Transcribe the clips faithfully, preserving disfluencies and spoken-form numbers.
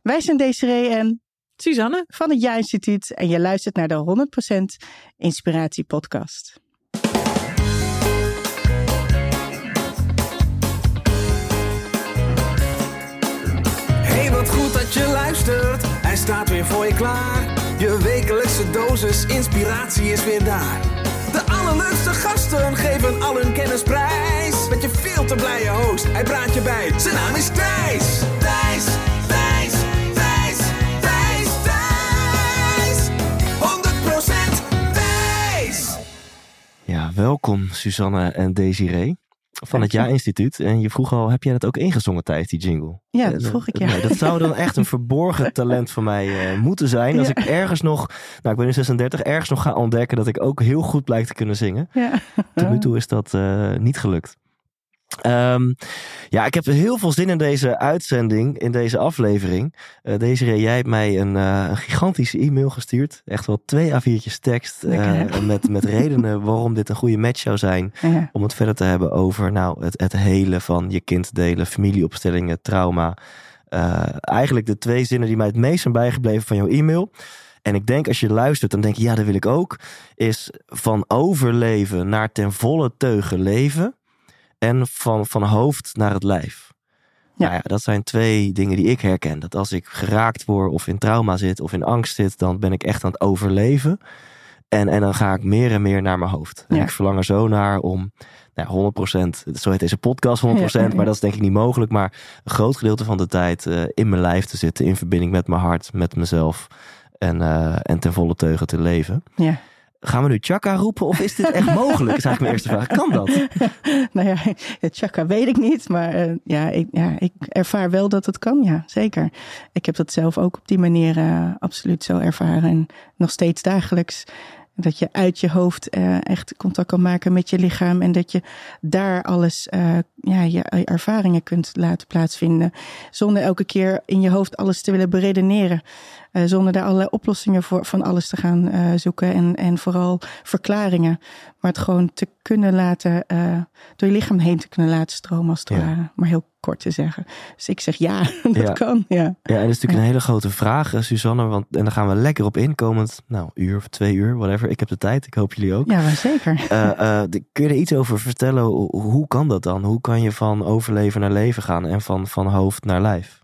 Wij zijn Desiree en Suzanne van het Ja-instituut en je luistert naar de honderd procent Inspiratie podcast. Hey, wat goed dat je luistert. Hij staat weer voor je klaar. Je wekelijkse dosis inspiratie is weer daar. De allerleukste gasten geven al hun kennis prijs. Met je veel te blije host, hij praat je bij. Zijn naam is Thijs. Thijs, Thijs, Thijs, Thijs, Thijs. honderd procent Thijs. Ja, welkom Suzanne en Desiree van het Ja-instituut. En je vroeg al, heb jij dat ook ingezongen tijdens die jingle? Ja, dat vroeg ik, ja. Nee, dat zou dan echt een verborgen talent van mij uh, moeten zijn. Als ja. ik ergens nog, nou ik ben nu zesendertig, ergens nog ga ontdekken dat ik ook heel goed blijk te kunnen zingen. Ja. Tot nu toe is dat uh, niet gelukt. Um, ja, ik heb heel veel zin in deze uitzending, in deze aflevering. Uh, Desiree, jij hebt mij een, uh, een gigantische e-mail gestuurd. Echt wel twee A viertjes tekst. Uh, met, met redenen waarom dit een goede match zou zijn. Ja. Om het verder te hebben over nou, het, het hele van je kind delen, familieopstellingen, trauma. Uh, eigenlijk de twee zinnen die mij het meest zijn bijgebleven van jouw e-mail. En ik denk als je luistert, dan denk je ja, dat wil ik ook. Is van overleven naar ten volle teugen leven. En van, van hoofd naar het lijf. Ja. Nou ja, dat zijn twee dingen die ik herken. Dat als ik geraakt word of in trauma zit of in angst zit, dan ben ik echt aan het overleven. En, en dan ga ik meer en meer naar mijn hoofd. En ja. ik verlang er zo naar om nou, honderd procent, zo heet deze podcast honderd procent, ja, ja, ja. maar dat is denk ik niet mogelijk. Maar een groot gedeelte van de tijd uh, in mijn lijf te zitten, in verbinding met mijn hart, met mezelf. En, uh, en ten volle teugen te leven. Ja. Gaan we nu Chaka roepen of is dit echt mogelijk? Is eigenlijk mijn eerste vraag. Kan dat? Nou ja, Chaka weet ik niet. Maar uh, ja, ik, ja, ik ervaar wel dat het kan. Ja, zeker. Ik heb dat zelf ook op die manier uh, absoluut zo ervaren. En nog steeds dagelijks. Dat je uit je hoofd uh, echt contact kan maken met je lichaam. En dat je daar alles, uh, ja, je ervaringen kunt laten plaatsvinden. Zonder elke keer in je hoofd alles te willen beredeneren. Uh, zonder daar allerlei oplossingen voor, van alles te gaan uh, zoeken. En, en vooral verklaringen. Maar het gewoon te kunnen laten, uh, door je lichaam heen te kunnen laten stromen als het ja. ware. Maar heel kort te zeggen. Dus ik zeg ja, dat ja. kan. Ja, ja en dat is natuurlijk ja. een hele grote vraag, Suzanne. Want, en daar gaan we lekker op inkomend. Nou, uur of twee uur, whatever. Ik heb de tijd, ik hoop jullie ook. Ja, maar zeker. Uh, uh, kun je er iets over vertellen? Hoe kan dat dan? Hoe kan je van overleven naar leven gaan en van, van hoofd naar lijf?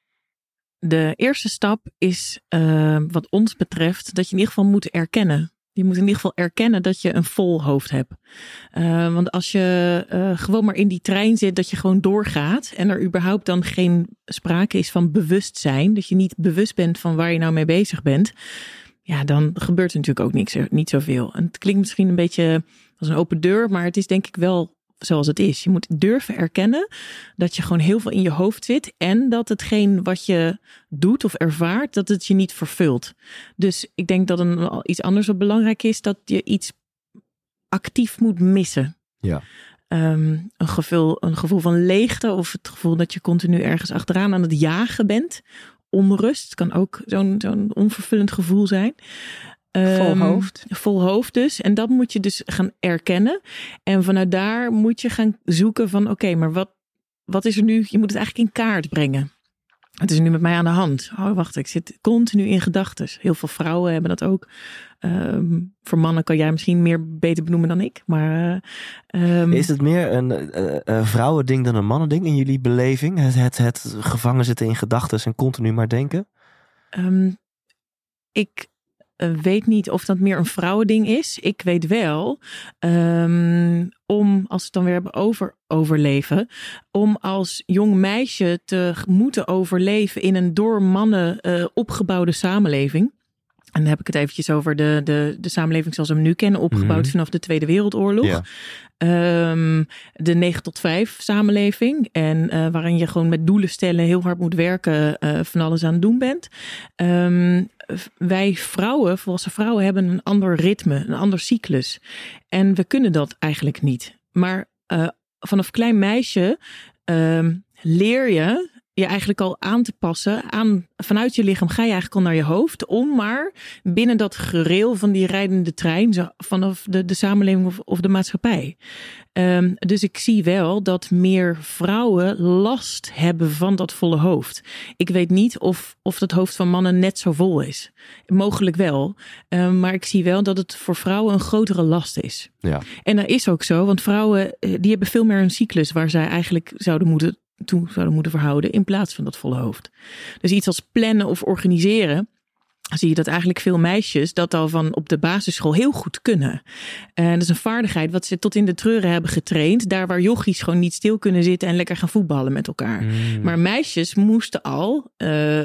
De eerste stap is, uh, wat ons betreft, dat je in ieder geval moet erkennen. Je moet in ieder geval erkennen dat je een vol hoofd hebt. Uh, want als je uh, gewoon maar in die trein zit, dat je gewoon doorgaat en er überhaupt dan geen sprake is van bewustzijn, dat je niet bewust bent van waar je nou mee bezig bent, ja, dan gebeurt er natuurlijk ook niks, niet zoveel. En het klinkt misschien een beetje als een open deur, maar het is denk ik wel zoals het is. Je moet durven erkennen dat je gewoon heel veel in je hoofd zit en dat hetgeen wat je doet of ervaart, dat het je niet vervult. Dus ik denk dat een, iets anders wat belangrijk is, dat je iets actief moet missen. Ja. Um, een, gevoel, een gevoel van leegte of het gevoel dat je continu ergens achteraan aan het jagen bent. Onrust kan ook zo'n, zo'n onvervullend gevoel zijn. Vol hoofd. Um, vol hoofd dus. En dat moet je dus gaan erkennen. En vanuit daar moet je gaan zoeken van oké, okay, maar wat, wat is er nu? Je moet het eigenlijk in kaart brengen. Het is nu met mij aan de hand. Oh, wacht, ik zit continu in gedachten. Heel veel vrouwen hebben dat ook. Um, voor mannen kan jij misschien meer beter benoemen dan ik. Maar uh, um, is het meer een uh, uh, vrouwending dan een mannending in jullie beleving? Het, het, het gevangen zitten in gedachten en continu maar denken? Um, ik weet niet of dat meer een vrouwending is. Ik weet wel, um, om, als we het dan weer hebben over overleven, om als jong meisje te moeten overleven in een door mannen uh, opgebouwde samenleving. En dan heb ik het eventjes over de, de, de samenleving zoals we hem nu kennen, opgebouwd mm-hmm. vanaf de Tweede Wereldoorlog. Ja. Um, de negen tot vijf samenleving. En uh, waarin je gewoon met doelen stellen, heel hard moet werken, uh, van alles aan het doen bent. Um, wij vrouwen, volwassen vrouwen, hebben een ander ritme, een ander cyclus. En we kunnen dat eigenlijk niet. Maar uh, vanaf klein meisje um, leer je je eigenlijk al aan te passen. Aan, vanuit je lichaam ga je eigenlijk al naar je hoofd. Om maar binnen dat gereel van die rijdende trein. Zo, vanaf de, de samenleving of, of de maatschappij. Um, dus ik zie wel dat meer vrouwen last hebben van dat volle hoofd. Ik weet niet of, of dat hoofd van mannen net zo vol is. Mogelijk wel. Um, maar ik zie wel dat het voor vrouwen een grotere last is. Ja. En dat is ook zo. Want vrouwen die hebben veel meer een cyclus waar zij eigenlijk zouden moeten... toe zouden moeten verhouden in plaats van dat volle hoofd. Dus iets als plannen of organiseren, zie je dat eigenlijk veel meisjes dat al van op de basisschool heel goed kunnen. En dat is een vaardigheid wat ze tot in de treuren hebben getraind. Daar waar jochies gewoon niet stil kunnen zitten en lekker gaan voetballen met elkaar. Mm. Maar meisjes moesten al uh,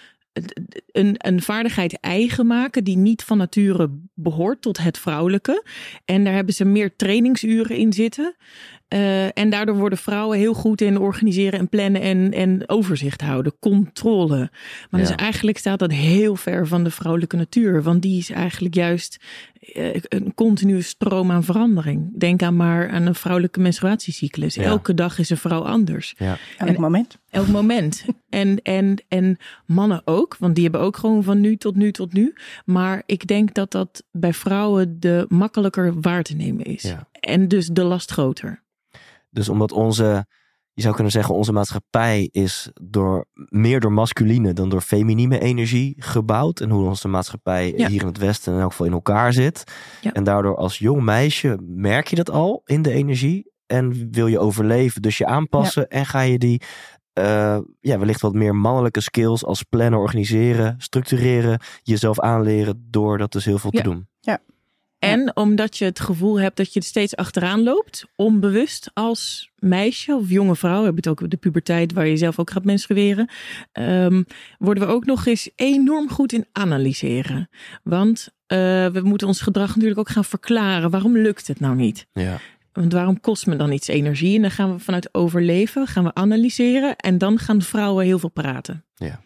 een, een vaardigheid eigen maken die niet van nature behoort tot het vrouwelijke. En daar hebben ze meer trainingsuren in zitten. Uh, en daardoor worden vrouwen heel goed in organiseren en plannen en, en overzicht houden. Controle. Maar ja. Dus eigenlijk staat dat heel ver van de vrouwelijke natuur. Want die is eigenlijk juist uh, een continue stroom aan verandering. Denk aan maar aan een vrouwelijke menstruatiecyclus. Ja. Elke dag is een vrouw anders. Ja. Elk moment. Elk moment. en, en, en mannen ook. Want die hebben ook gewoon van nu tot nu tot nu. Maar ik denk dat dat bij vrouwen de makkelijker waar te nemen is. Ja. En dus de last groter. Dus omdat onze, je zou kunnen zeggen, onze maatschappij is door, meer door masculine dan door feminine energie gebouwd. En hoe onze maatschappij ja. hier in het Westen in elk geval in elkaar zit. Ja. En daardoor als jong meisje merk je dat al in de energie. En wil je overleven, dus je aanpassen. Ja. En ga je die uh, ja, wellicht wat meer mannelijke skills als plannen, organiseren, structureren. Jezelf aanleren door dat dus heel veel ja. te doen. Ja. En omdat je het gevoel hebt dat je er steeds achteraan loopt, onbewust als meisje of jonge vrouw, heb je het ook de puberteit waar je zelf ook gaat menstrueren, um, worden we ook nog eens enorm goed in analyseren. Want uh, we moeten ons gedrag natuurlijk ook gaan verklaren. Waarom lukt het nou niet? Ja. Want waarom kost me dan iets energie? En dan gaan we vanuit overleven, gaan we analyseren en dan gaan vrouwen heel veel praten. Ja.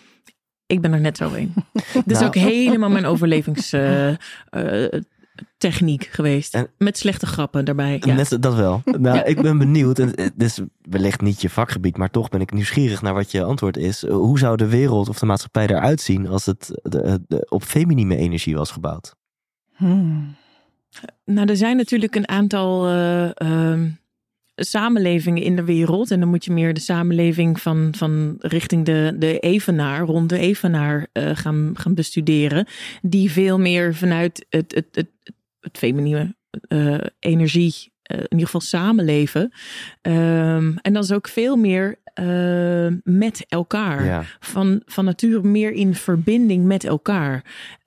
Ik ben er net zo in. Dat is nou. ook helemaal mijn overlevings... Uh, uh, techniek geweest. En, met slechte grappen daarbij. Ja. Net, dat wel. Nou, ja. Ik ben benieuwd. En het is wellicht niet je vakgebied, maar toch ben ik nieuwsgierig naar wat je antwoord is. Hoe zou de wereld of de maatschappij eruit zien als het de, de, op feminine energie was gebouwd? Hmm. Nou, er zijn natuurlijk een aantal uh, uh, samenlevingen in de wereld. En dan moet je meer de samenleving van, van richting de, de evenaar, rond de evenaar uh, gaan, gaan bestuderen. Die veel meer vanuit het, het, het, het feminine uh, energie, uh, in ieder geval samenleven. Um, en dat is ook veel meer uh, met elkaar. Ja. Van, van nature meer in verbinding met elkaar.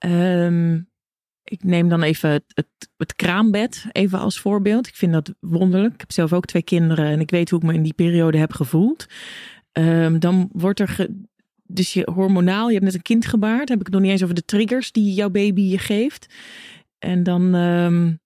Um, Ik neem dan even het, het, het kraambed even als voorbeeld. Ik vind dat wonderlijk. Ik heb zelf ook twee kinderen en ik weet hoe ik me in die periode heb gevoeld. Um, dan wordt er... Ge, dus je hormonaal, je hebt net een kind gebaard. Heb ik het nog niet eens over de triggers die jouw baby je geeft. En dan um,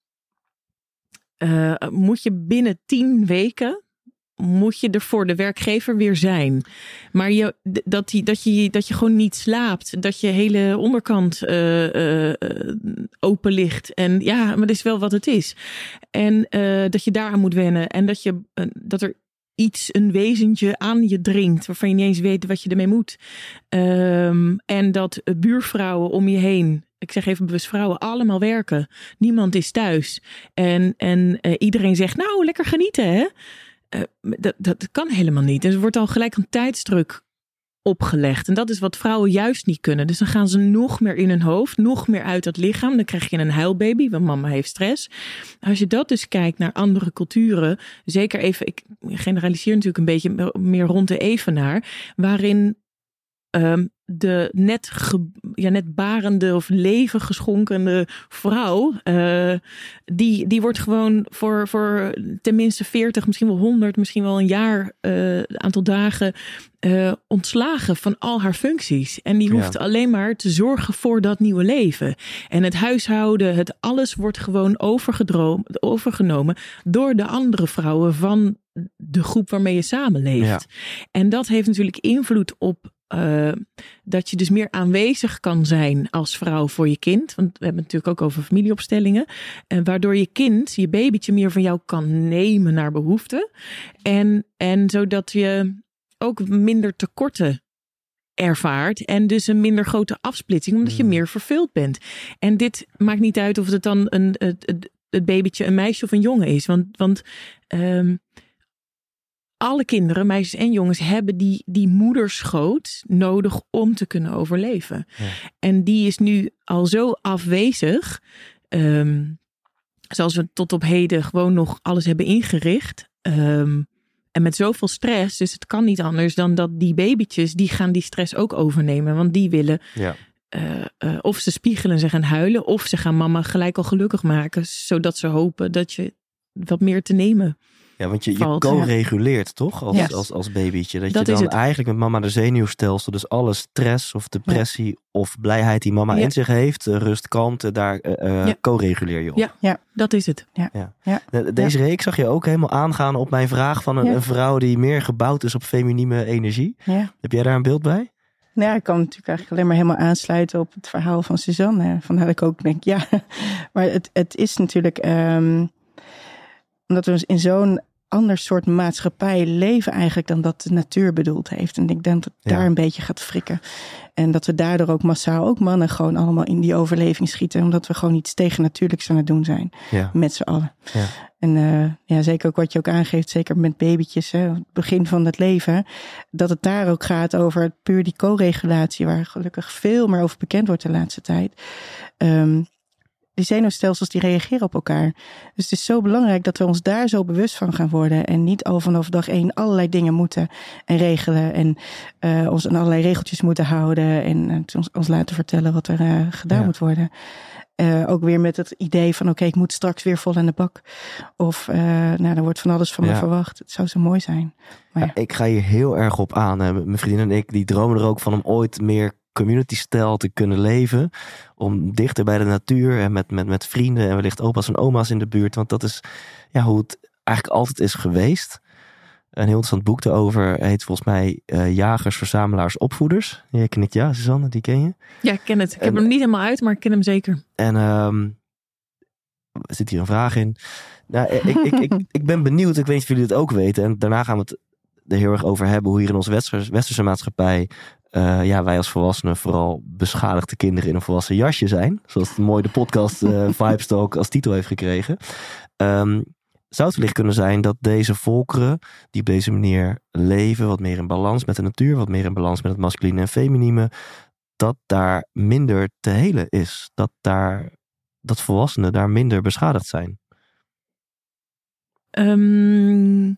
uh, moet je binnen tien weken... moet je er voor de werkgever weer zijn. Maar je, dat, die, dat, je, dat je gewoon niet slaapt. Dat je hele onderkant uh, uh, open ligt. En ja, maar dat is wel wat het is. En uh, dat je daaraan moet wennen. En dat, je, uh, dat er iets, een wezentje aan je dringt. Waarvan je niet eens weet wat je ermee moet. Um, en dat uh, buurvrouwen om je heen... Ik zeg even bewust vrouwen, allemaal werken. Niemand is thuis. En, en uh, iedereen zegt, nou, lekker genieten, hè? Uh, dat, dat kan helemaal niet. En er wordt al gelijk een tijdsdruk opgelegd. En dat is wat vrouwen juist niet kunnen. Dus dan gaan ze nog meer in hun hoofd, nog meer uit het lichaam. Dan krijg je een huilbaby, want mama heeft stress. Als je dat dus kijkt naar andere culturen, zeker even, ik generaliseer natuurlijk een beetje meer rond de evenaar, waarin um, de net, ge, ja, net barende of leven geschonkende vrouw, uh, die, die wordt gewoon voor, voor tenminste veertig, misschien wel honderd, misschien wel een jaar, uh, aantal dagen uh, ontslagen van al haar functies. En die hoeft ja. alleen maar te zorgen voor dat nieuwe leven. En het huishouden, het alles wordt gewoon overgenomen door de andere vrouwen van de groep waarmee je samenleeft. Ja. En dat heeft natuurlijk invloed op Uh, dat je dus meer aanwezig kan zijn als vrouw voor je kind. Want we hebben het natuurlijk ook over familieopstellingen. En waardoor je kind, je babytje meer van jou kan nemen naar behoefte. En, en zodat je ook minder tekorten ervaart. En dus een minder grote afsplitsing, omdat je meer vervuld bent. En dit maakt niet uit of het dan een, het, het babytje een meisje of een jongen is. Want, want um, alle kinderen, meisjes en jongens, hebben die, die moederschoot nodig om te kunnen overleven. Ja. En die is nu al zo afwezig, um, zoals we tot op heden gewoon nog alles hebben ingericht. Um, en met zoveel stress, dus het kan niet anders dan dat die babytjes, die gaan die stress ook overnemen. Want die willen, ja. uh, uh, of ze spiegelen en ze gaan huilen, of ze gaan mama gelijk al gelukkig maken, zodat ze hopen dat je wat meer te nemen. Ja, want je, je co-reguleert ja. toch als, yes. als, als babytje. Dat, dat je dan eigenlijk met mama de zenuwstelsel, dus alle stress of depressie ja. of blijheid die mama ja. in zich heeft, rust, kalmte, daar uh, ja. co-reguleer je op. Ja, ja, dat is het. Ja. Ja. Ja. Deze ja. reeks zag je ook helemaal aangaan op mijn vraag van een, ja. een vrouw die meer gebouwd is op feminine energie. Ja. Heb jij daar een beeld bij? Nou ja, ik kan natuurlijk eigenlijk alleen maar helemaal aansluiten op het verhaal van Suzanne. Vandaar dat ik ook denk, ja. Maar het, het is natuurlijk, um, omdat we in zo'n ander soort maatschappij leven eigenlijk dan dat de natuur bedoeld heeft. En ik denk dat het ja. daar een beetje gaat frikken. En dat we daardoor ook massaal, ook mannen, gewoon allemaal in die overleving schieten. Omdat we gewoon iets tegennatuurlijks aan het doen zijn. Ja. Met z'n allen. Ja. En uh, ja, zeker ook wat je ook aangeeft, zeker met babytjes, hè, het begin van het leven. Dat het daar ook gaat over puur die co-regulatie, waar gelukkig veel meer over bekend wordt de laatste tijd. Um, Die zenuwstelsels die reageren op elkaar. Dus het is zo belangrijk dat we ons daar zo bewust van gaan worden. En niet al vanaf dag één allerlei dingen moeten en regelen. En uh, ons aan allerlei regeltjes moeten houden. En uh, ons, ons laten vertellen wat er uh, gedaan ja. moet worden. Uh, ook weer met het idee van oké, okay, ik moet straks weer vol aan de bak. Of uh, nou, er wordt van alles van ja. me verwacht. Het zou zo mooi zijn. Maar ja. Ja, ik ga hier heel erg op aan. Mijn vriendin en ik die dromen er ook van om ooit meer community-stijl te kunnen leven. Om dichter bij de natuur en met, met, met vrienden en wellicht opa's en oma's in de buurt. Want dat is ja, hoe het eigenlijk altijd is geweest. Een heel interessant boek daarover heet volgens mij uh, Jagers, Verzamelaars, Opvoeders. Je knikt ja, Suzanne, die ken je? Ja, ik ken het. Ik en, heb hem niet helemaal uit, maar ik ken hem zeker. En um, er zit hier een vraag in. Nou, ik, ik, ik, ik ben benieuwd, ik weet niet of jullie het ook weten. En daarna gaan we het er heel erg over hebben hoe hier in onze westerse, westerse maatschappij Uh, ja, wij als volwassenen vooral beschadigde kinderen in een volwassen jasje zijn. Zoals het mooi de podcast uh, Vibes ook als titel heeft gekregen. Um, zou het wellicht kunnen zijn dat deze volkeren die op deze manier leven, wat meer in balans met de natuur, wat meer in balans met het masculine en feminine, dat daar minder te helen is. Dat, daar, dat volwassenen daar minder beschadigd zijn. Um,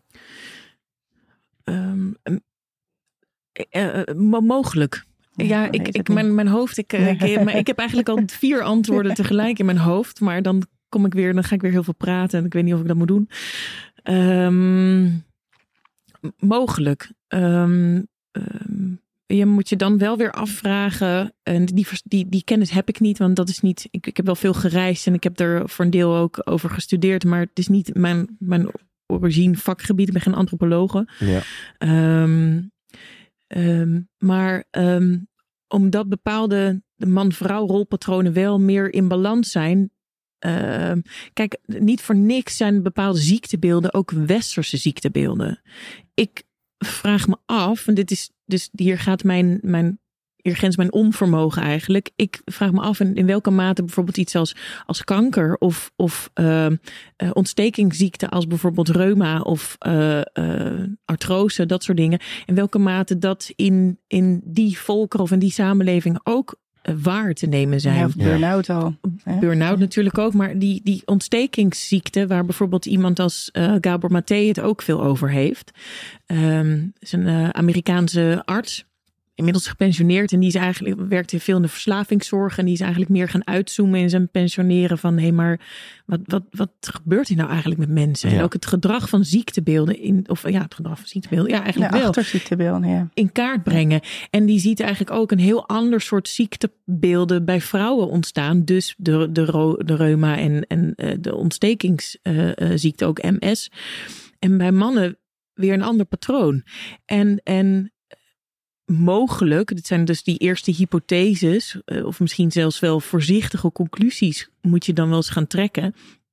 um, um. Uh, uh, mogelijk. Ja, ik, ik, mijn, mijn hoofd. Ik, uh, ik, maar ik heb eigenlijk al vier antwoorden tegelijk in mijn hoofd. Maar dan kom ik weer, dan ga ik weer heel veel praten. En ik weet niet of ik dat moet doen. Um, mogelijk. Um, um, je moet je dan wel weer afvragen. En die, die, die kennis heb ik niet. Want dat is niet. Ik, ik heb wel veel gereisd. En ik heb er voor een deel ook over gestudeerd. Maar het is niet mijn, mijn origine vakgebied. Ik ben geen antropologe. Ja. Um, Um, maar um, omdat bepaalde man-vrouw rolpatronen wel meer in balans zijn. Uh, kijk, niet voor niks zijn bepaalde ziektebeelden ook westerse ziektebeelden. Ik vraag me af, en dit is dus hier gaat mijn, mijn hier grenst mijn onvermogen eigenlijk. Ik vraag me af in, in welke mate bijvoorbeeld iets als, als kanker of, of uh, uh, ontstekingsziekten als bijvoorbeeld reuma of uh, uh, artrose, dat soort dingen. In welke mate dat in, in die volkeren of in die samenleving ook uh, waar te nemen zijn. Ja, of burn-out al. Hè? Burn-out natuurlijk ook, maar die, die ontstekingsziekte waar bijvoorbeeld iemand als uh, Gabor Maté het ook veel over heeft. Um, is een uh, Amerikaanse arts. Inmiddels gepensioneerd en die is eigenlijk werkte veel in de verslavingszorg en die is eigenlijk meer gaan uitzoomen in zijn pensioneren van hé, hey, maar wat, wat, wat gebeurt hier nou eigenlijk met mensen? Ja. En ook het gedrag van ziektebeelden in, of ja, het gedrag van ziektebeelden, ja, eigenlijk ja, wel. Achterziektebeelden, ja. In kaart brengen. En die ziet eigenlijk ook een heel ander soort ziektebeelden bij vrouwen ontstaan. Dus de, de, de reuma en, en de ontstekingsziekte, uh, ook M S. En bij mannen weer een ander patroon. En, en mogelijk, dit zijn dus die eerste hypotheses, of misschien zelfs wel voorzichtige conclusies, moet je dan wel eens gaan trekken.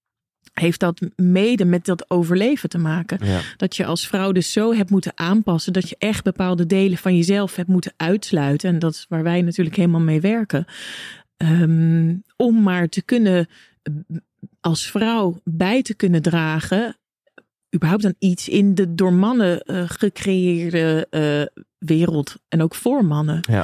heeft dat mede met dat overleven te maken. Ja. Dat je als vrouw dus zo hebt moeten aanpassen, dat je echt bepaalde delen van jezelf hebt moeten uitsluiten. En dat is waar wij natuurlijk helemaal mee werken. Um, om maar te kunnen, als vrouw bij te kunnen dragen, überhaupt aan iets in de door mannen uh, gecreëerde uh, wereld. En ook voor mannen. Ja.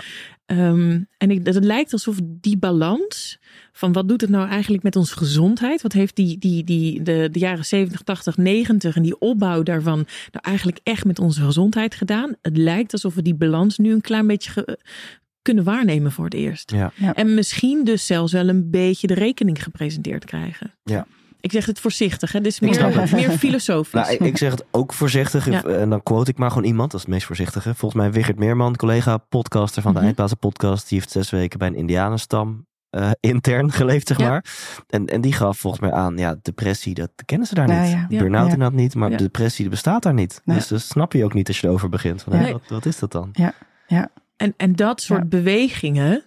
Um, en ik, het lijkt alsof die balans van wat doet het nou eigenlijk met onze gezondheid? Wat heeft die, die, die, de, de jaren zeventig, tachtig, negentig en die opbouw daarvan nou eigenlijk echt met onze gezondheid gedaan? Het lijkt alsof we die balans nu een klein beetje ge, kunnen waarnemen voor het eerst. Ja. Ja. En misschien dus zelfs wel een beetje de rekening gepresenteerd krijgen. Ja. Ik zeg het voorzichtig, hè? Dit is Ik snap meer, het. meer filosofisch. Nou, ik, ik zeg het ook voorzichtig. Ja. En dan quote ik maar gewoon iemand. Dat is het meest voorzichtige. Volgens mij Wigert Meerman, collega podcaster van de Mm-hmm. Eindbazen podcast. Die heeft zes weken bij een indianenstam uh, intern geleefd, zeg Ja. maar. En, en die gaf volgens mij aan, ja, depressie, dat kennen ze daar Nou niet. ja. Ja. Burn-out Ja. inderdaad niet. Maar Ja. depressie die bestaat daar niet. Nee. Dus dat snap je ook niet als je erover begint. Van, Nee. hé, wat, wat is dat dan? Ja, ja. En, en dat soort Ja. bewegingen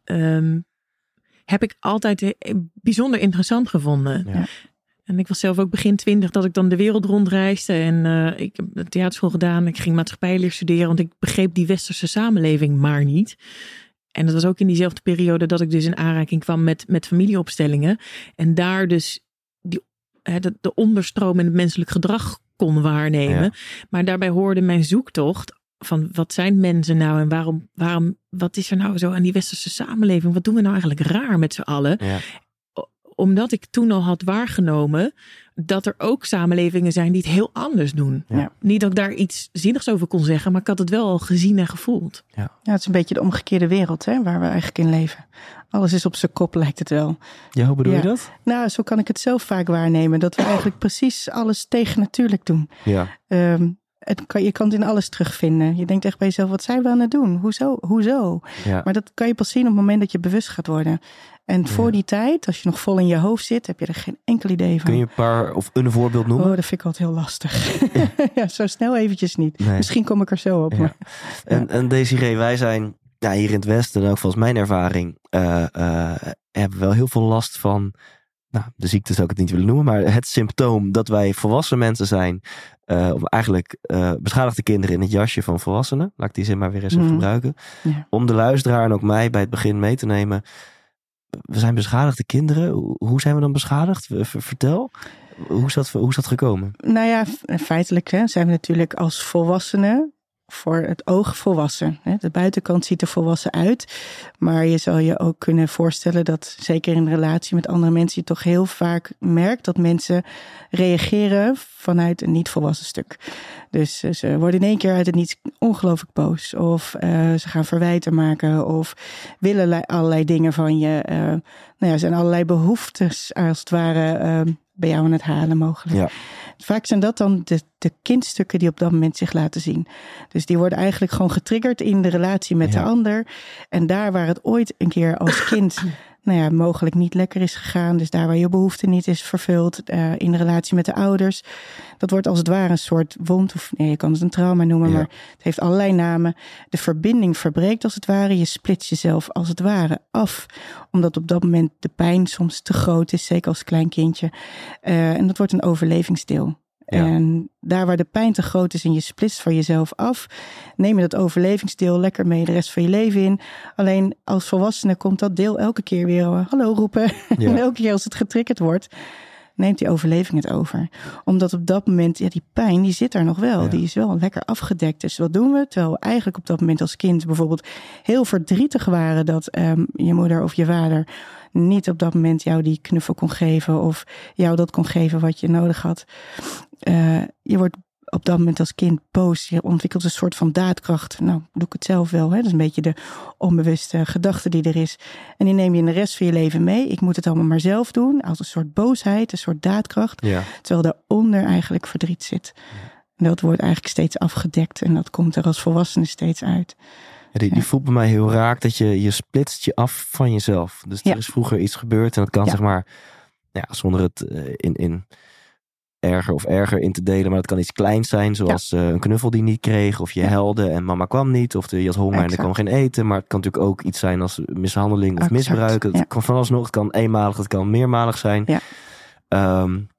um, heb ik altijd eh, bijzonder interessant gevonden. Ja. En ik was zelf ook begin twintig dat ik dan de wereld rondreisde. En uh, ik heb de theaterschool gedaan. Ik ging maatschappijleer studeren. Want ik begreep die westerse samenleving maar niet. En dat was ook in diezelfde periode dat ik dus in aanraking kwam met, met familieopstellingen. En daar dus die, hè, de, de onderstroom in het menselijk gedrag kon waarnemen. Ja. Maar daarbij hoorde mijn zoektocht van wat zijn mensen nou en waarom, waarom, wat is er nou zo aan die westerse samenleving? Wat doen we nou eigenlijk raar met z'n allen? Ja. Omdat ik toen al had waargenomen dat er ook samenlevingen zijn die het heel anders doen. Ja. Niet dat ik daar iets zinnigs over kon zeggen, maar ik had het wel al gezien en gevoeld. Ja, het is een beetje de omgekeerde wereld, hè, waar we eigenlijk in leven. Alles is op zijn kop, lijkt het wel. Ja, hoe bedoel Ja. je dat? Nou, zo kan ik het zelf vaak waarnemen. Dat we eigenlijk precies alles tegennatuurlijk doen. Ja. Um, het kan, je kan het in alles terugvinden. Je denkt echt bij jezelf, wat zijn we aan het doen? Hoezo? Hoezo? Ja. Maar dat kan je pas zien op het moment dat je bewust gaat worden. En voor Ja. die tijd, als je nog vol in je hoofd zit, heb je er geen enkel idee van. Kun je een paar of een voorbeeld noemen? Oh, dat vind ik altijd heel lastig. Ja, ja zo snel eventjes niet. Nee. Misschien kom ik er zo op. Ja. Maar, En, en Desiree, wij zijn ja, hier in het Westen, en ook volgens mijn ervaring, uh, uh, hebben we wel heel veel last van, nou, de ziekte zou ik het niet willen noemen, maar het symptoom dat wij volwassen mensen zijn, uh, of eigenlijk uh, beschadigde kinderen in het jasje van volwassenen. Laat ik die zin maar weer eens even Mm. gebruiken. Ja. Om de luisteraar en ook mij bij het begin mee te nemen. We zijn beschadigde kinderen. Hoe zijn we dan beschadigd? Vertel. Hoe is dat, hoe is dat gekomen? Nou ja, feitelijk hè, zijn we natuurlijk als volwassenen voor het oog volwassen. De buitenkant ziet er volwassen uit. Maar je zal je ook kunnen voorstellen dat, zeker in relatie met andere mensen, je toch heel vaak merkt dat mensen reageren vanuit een niet volwassen stuk. Dus ze worden in één keer uit het niets ongelooflijk boos. Of uh, ze gaan verwijten maken. Of willen allerlei dingen van je. Uh, nou ja, er zijn allerlei behoeftes als het ware uh, bij jou aan het halen mogelijk. Ja. Vaak zijn dat dan de, de kindstukken die op dat moment zich laten zien. Dus die worden eigenlijk gewoon getriggerd in de relatie met Ja. de ander. En daar waar het ooit een keer als kind nou ja, mogelijk niet lekker is gegaan. Dus daar waar je behoefte niet is vervuld. Uh, in de relatie met de ouders. Dat wordt als het ware een soort wond. Of nee, je kan het een trauma noemen. Ja. Maar het heeft allerlei namen. De verbinding verbreekt als het ware. Je splitst jezelf als het ware af. Omdat op dat moment de pijn soms te groot is. Zeker als klein kindje. Uh, en dat wordt een overlevingsdeel. Ja. En daar waar de pijn te groot is en je splitst van jezelf af, neem je dat overlevingsdeel lekker mee de rest van je leven in. Alleen als volwassene komt dat deel elke keer weer uh, hallo roepen. Ja. En elke keer als het getriggerd wordt, neemt die overleving het over. Omdat op dat moment, ja, die pijn, die zit daar nog wel. Ja. Die is wel lekker afgedekt. Dus wat doen we? Terwijl we eigenlijk op dat moment als kind bijvoorbeeld heel verdrietig waren dat um, je moeder of je vader niet op dat moment jou die knuffel kon geven of jou dat kon geven wat je nodig had. Uh, je wordt op dat moment als kind boos. Je ontwikkelt een soort van daadkracht. Nou, doe ik het zelf wel. Hè? Dat is een beetje de onbewuste gedachte die er is. En die neem je in de rest van je leven mee. Ik moet het allemaal maar zelf doen. Als een soort boosheid, een soort daadkracht. Ja. Terwijl daaronder eigenlijk verdriet zit. En dat wordt eigenlijk steeds afgedekt. En dat komt er als volwassene steeds uit. Ja, die, die voelt bij mij heel raak dat je, je splitst je af van jezelf. Dus er ja. is vroeger iets gebeurd en dat kan ja. zeg maar, ja, zonder het uh, in, in erger of erger in te delen, maar dat kan iets kleins zijn, zoals ja. uh, een knuffel die niet kreeg, of je ja. helde en mama kwam niet, of je had honger exact. En er kwam geen eten. Maar het kan natuurlijk ook iets zijn als mishandeling of exact. misbruik. Het ja. kan van alles nog, het kan eenmalig, het kan meermalig zijn. Ja. Um,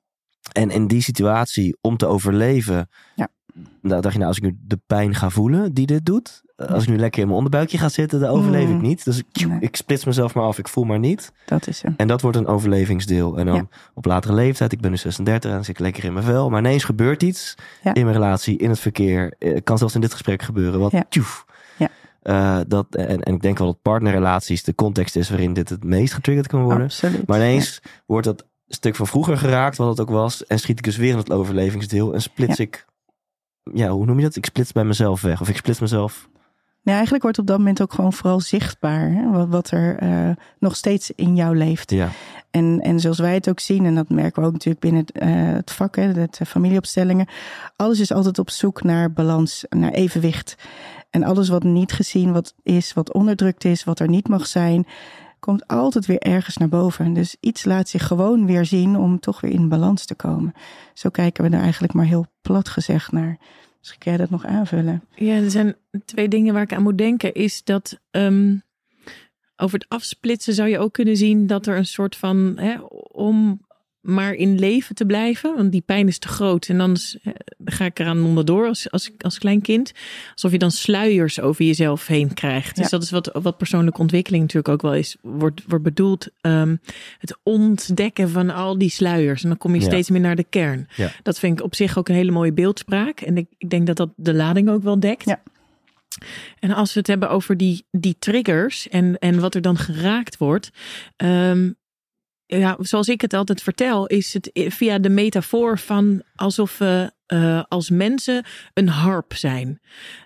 En in die situatie, om te overleven... Ja. Nou, dacht je, nou, als ik nu de pijn ga voelen die dit doet... Als ik nu lekker in mijn onderbuikje ga zitten, dan overleef mm. ik niet. Dus ik, nee. ik splits mezelf maar af, ik voel maar niet. Dat is hem. En dat wordt een overlevingsdeel. En dan ja. op latere leeftijd, ik ben nu zesendertig... en dan zit ik lekker in mijn vel. Maar ineens gebeurt iets ja. in mijn relatie, in het verkeer. Kan zelfs in dit gesprek gebeuren. Wat, ja. tjoef. Ja. Uh, dat, en, en ik denk wel dat partnerrelaties de context is... waarin dit het meest getriggerd kan worden. Absoluut. Maar ineens ja. wordt dat stuk van vroeger geraakt, wat het ook was... en schiet ik dus weer in het overlevingsdeel... en splits ja. ik... Ja, hoe noem je dat? Ik splits bij mezelf weg. Of ik splits mezelf... Nee, eigenlijk wordt op dat moment ook gewoon vooral zichtbaar... Hè, wat, wat er uh, nog steeds in jou leeft. Ja. En, en zoals wij het ook zien... en dat merken we ook natuurlijk binnen het, uh, het vak... Hè, de familieopstellingen... alles is altijd op zoek naar balans, naar evenwicht. En alles wat niet gezien wat is, wat onderdrukt is... wat er niet mag zijn... komt altijd weer ergens naar boven. Dus iets laat zich gewoon weer zien... om toch weer in balans te komen. Zo kijken we er eigenlijk maar heel plat gezegd naar... Misschien kan jij dat nog aanvullen. Ja, er zijn twee dingen waar ik aan moet denken. Is dat um, over het afsplitsen zou je ook kunnen zien... dat er een soort van... Hè, om maar in leven te blijven. Want die pijn is te groot. En dan ga ik eraan onderdoor als, als, als klein kind. Alsof je dan sluiers over jezelf heen krijgt. Dus ja. dat is wat, wat persoonlijke ontwikkeling natuurlijk ook wel is. Wordt, wordt bedoeld um, het ontdekken van al die sluiers. En dan kom je ja. steeds meer naar de kern. Ja. Dat vind ik op zich ook een hele mooie beeldspraak. En ik, ik denk dat dat de lading ook wel dekt. Ja. En als we het hebben over die, die triggers en, en wat er dan geraakt wordt... Um, Ja, zoals ik het altijd vertel, is het via de metafoor van alsof we uh, als mensen een harp zijn.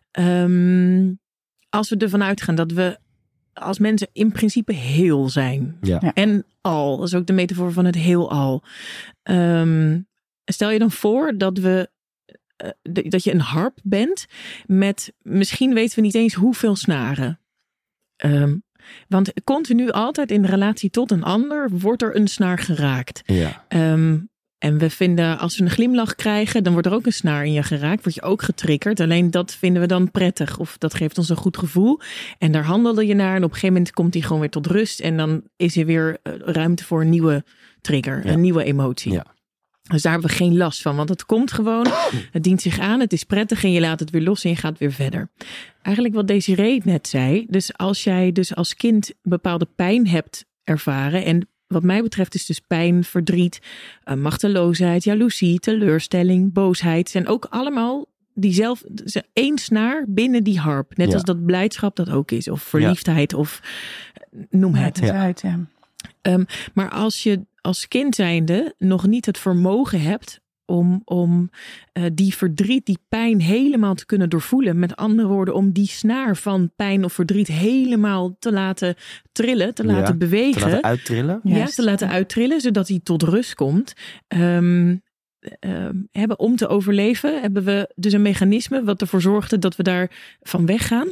Um, als we ervan uitgaan dat we als mensen in principe heel zijn. Ja. Ja. En al, dat is ook de metafoor van het heelal. Um, stel je dan voor dat we uh, dat je een harp bent met, misschien weten we niet eens hoeveel snaren. Um, Want continu altijd in de relatie tot een ander wordt er een snaar geraakt. Ja. Um, en we vinden, als we een glimlach krijgen, dan wordt er ook een snaar in je geraakt. Word je ook getriggerd. Alleen dat vinden we dan prettig. Of dat geeft ons een goed gevoel. En daar handelde je naar. En op een gegeven moment komt die gewoon weer tot rust. En dan is er weer ruimte voor een nieuwe trigger. Ja. Een nieuwe emotie. Ja. Dus daar hebben we geen last van. Want het komt gewoon. Het dient zich aan. Het is prettig. En je laat het weer los. En je gaat weer verder. Eigenlijk wat Desiree net zei. Dus als jij dus als kind bepaalde pijn hebt ervaren. En wat mij betreft is dus pijn, verdriet, machteloosheid, jaloezie, teleurstelling, boosheid. Zijn ook allemaal diezelfde, één snaar binnen die harp. Net ja. als dat blijdschap dat ook is. Of verliefdheid ja. of noem het. Ja, het uit, ja. Um, maar als je als kind zijnde nog niet het vermogen hebt om, om uh, die verdriet, die pijn helemaal te kunnen doorvoelen. Met andere woorden, om die snaar van pijn of verdriet helemaal te laten trillen, te laten ja, bewegen. Te laten uittrillen. Ja, Juist. te laten uittrillen, zodat hij tot rust komt. Um, uh, hebben, om te overleven hebben we dus een mechanisme wat ervoor zorgde dat we daar van weggaan.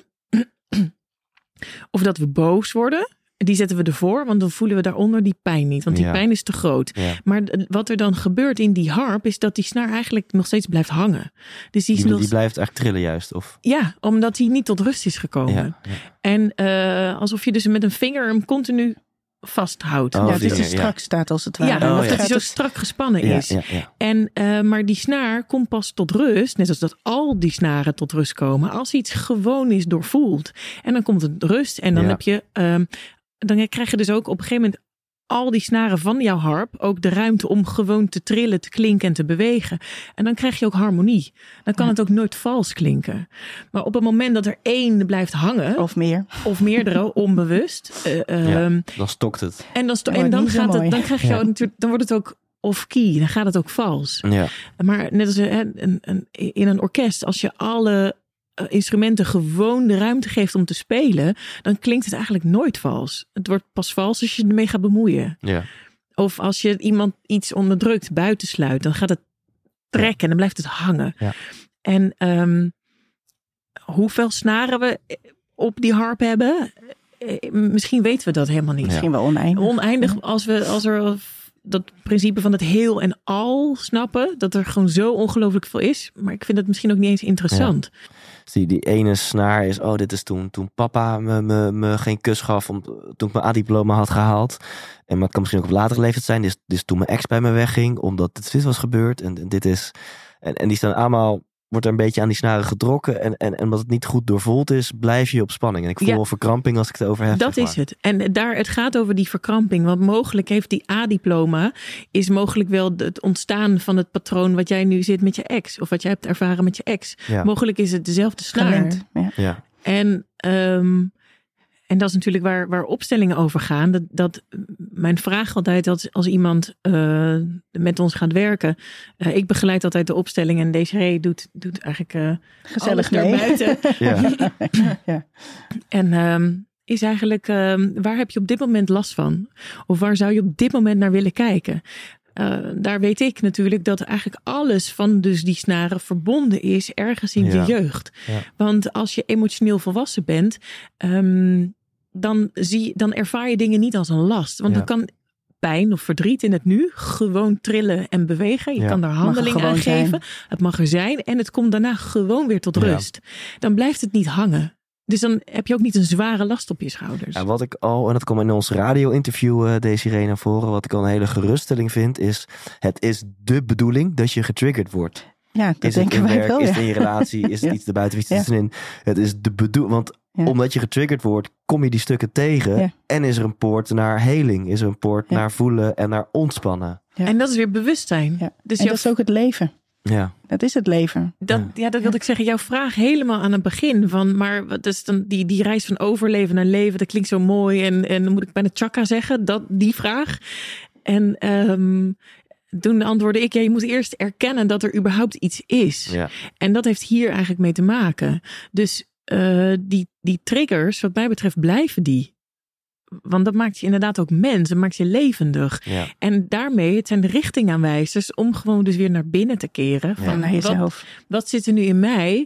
Of dat we boos worden. Die zetten we ervoor, want dan voelen we daaronder die pijn niet. Want die ja. pijn is te groot. Ja. Maar wat er dan gebeurt in die harp, is dat die snaar eigenlijk nog steeds blijft hangen. Dus die, die, nog... die blijft echt trillen juist? Of? Ja, omdat hij niet tot rust is gekomen. Ja, ja. En uh, alsof je dus met een vinger hem continu vasthoudt. Oh, ja, het is vinger, te strak ja. staat als het ware. Ja, oh, of ja. dat hij zo strak gespannen ja, is. Ja, ja. En, uh, maar die snaar komt pas tot rust, net als dat al die snaren tot rust komen, als iets gewoon is doorvoeld. En dan komt het rust en dan ja. heb je... Uh, Dan krijg je dus ook op een gegeven moment al die snaren van jouw harp ook de ruimte om gewoon te trillen, te klinken en te bewegen. En dan krijg je ook harmonie. Dan kan ja. het ook nooit vals klinken. Maar op het moment dat er één blijft hangen. Of meer. Of meerdere, onbewust. Uh, ja, um, dan stokt het. En dan, sto- en dan, gaat het, dan krijg je ja. natuurlijk, dan wordt het ook off-key. Dan gaat het ook vals. Ja. Maar net als een, een, een, in een orkest, als je alle instrumenten gewoon de ruimte geeft om te spelen, dan klinkt het eigenlijk nooit vals. Het wordt pas vals als je ermee gaat bemoeien. Ja. Of als je iemand iets onderdrukt, buitensluit, dan gaat het trekken ja. en dan blijft het hangen. Ja. En um, hoeveel snaren we op die harp hebben, misschien weten we dat helemaal niet. Misschien wel oneindig. Oneindig als, we, als er dat principe van het heel en al snappen. Dat er gewoon zo ongelooflijk veel is. Maar ik vind het misschien ook niet eens interessant. Ja. Die, die ene snaar is, oh, dit is toen, toen papa me, me, me geen kus gaf om, toen ik mijn A-diploma had gehaald. En maar het kan misschien ook op latere leeftijd zijn. Dit is, dit is toen mijn ex bij me wegging, omdat dit, dit was gebeurd. En, en dit is, en, en die staan allemaal, wordt er een beetje aan die snaren getrokken. En, en, en omdat het niet goed doorvoeld is, blijf je op spanning. En ik voel ja, wel verkramping als ik het over heb. Dat zeg maar. Is het. En daar, het gaat over die verkramping. Want mogelijk heeft die A-diploma, is mogelijk wel het ontstaan van het patroon wat jij nu zit met je ex. Of wat jij hebt ervaren met je ex. Ja. Mogelijk is het dezelfde snaar. Ja. Ja. En, um, en dat is natuurlijk waar, waar opstellingen over gaan. Dat, dat mijn vraag altijd als, als iemand uh, met ons gaat werken. Uh, ik begeleid altijd de opstelling en Desiree doet, doet eigenlijk uh, gezellig alles daarbuiten. Ja. Ja. En um, is eigenlijk, um, waar heb je op dit moment last van? Of waar zou je op dit moment naar willen kijken? Uh, daar weet ik natuurlijk dat eigenlijk alles van dus die snaren verbonden is ergens in ja. de jeugd. Ja. Want als je emotioneel volwassen bent, um, dan, zie, dan ervaar je dingen niet als een last. Want ja. dan kan pijn of verdriet in het nu gewoon trillen en bewegen. Je ja. kan daar handeling aan geven. Zijn. Het mag er zijn en het komt daarna gewoon weer tot rust. Ja. Dan blijft het niet hangen. Dus dan heb je ook niet een zware last op je schouders. Ja, wat ik al, en dat kwam in ons radio-interview, uh, Desiree, naar voren. Wat ik al een hele geruststelling vind, is: het is de bedoeling dat je getriggerd wordt. Ja, dat is denken het in wij werk, wel. Is Ja. het in je relatie? Is het Ja. iets erbuiten? Is het Ja. iets erin? Het is de bedoeling. Want ja. omdat je getriggerd wordt, kom je die stukken tegen. Ja. En is er een poort naar heling. Is er een poort Ja. naar voelen en naar ontspannen. Ja. En dat is weer bewustzijn. Ja. Dus en jouw, dat is ook het leven. Ja. Dat is het leven. dat, Ja. ja, dat wilde ik zeggen. Jouw vraag helemaal aan het begin. Van, maar wat is dan die, die reis van overleven naar leven? Dat klinkt zo mooi. En, en dan moet ik bijna chakra zeggen. Dat, die vraag. En um, toen antwoordde ik. Ja, je moet eerst erkennen dat er überhaupt iets is. Ja. En dat heeft hier eigenlijk mee te maken. Dus uh, die, die triggers, wat mij betreft, blijven die. Want dat maakt je inderdaad ook mens. Dat maakt je levendig. Ja. En daarmee, het zijn de richtingaanwijzers om gewoon dus weer naar binnen te keren. Ja. Van, Naar jezelf. Wat, wat zit er nu in mij?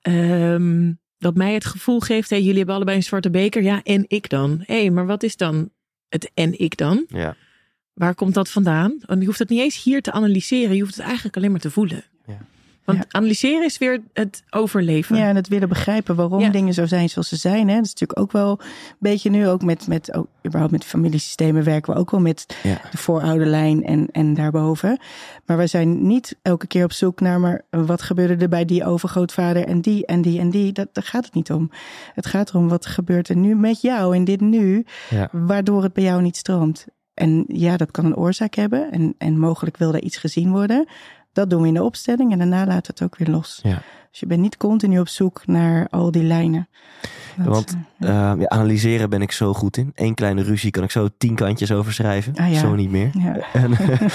Um, dat mij het gevoel geeft, hey, jullie hebben allebei een zwarte beker. Ja, en ik dan? Hé, hey, maar wat is dan het en ik dan? Ja. Waar komt dat vandaan? Want je hoeft het niet eens hier te analyseren. Je hoeft het eigenlijk alleen maar te voelen. Ja. Want Ja. analyseren is weer het overleven. Ja, en het willen begrijpen waarom Ja. dingen zo zijn zoals ze zijn. Hè. Dat is natuurlijk ook wel een beetje nu ook met, met ook, überhaupt met familiesystemen werken we ook wel met Ja. de voorouderlijn en, en daarboven. Maar we zijn niet elke keer op zoek naar maar wat gebeurde er bij die overgrootvader en die en die en die. Dat, daar gaat het niet om. Het gaat erom wat gebeurt er nu met jou in dit nu, Ja. waardoor het bij jou niet stroomt. En ja, dat kan een oorzaak hebben en, en mogelijk wil daar iets gezien worden. Dat doen we in de opstelling en daarna laten we het ook weer los. Ja. Dus je bent niet continu op zoek naar al die lijnen. Dat, Want uh, ja, analyseren ben ik zo goed in. Eén kleine ruzie kan ik zo tien kantjes over schrijven. Ah, ja. Zo niet meer. Ja. En,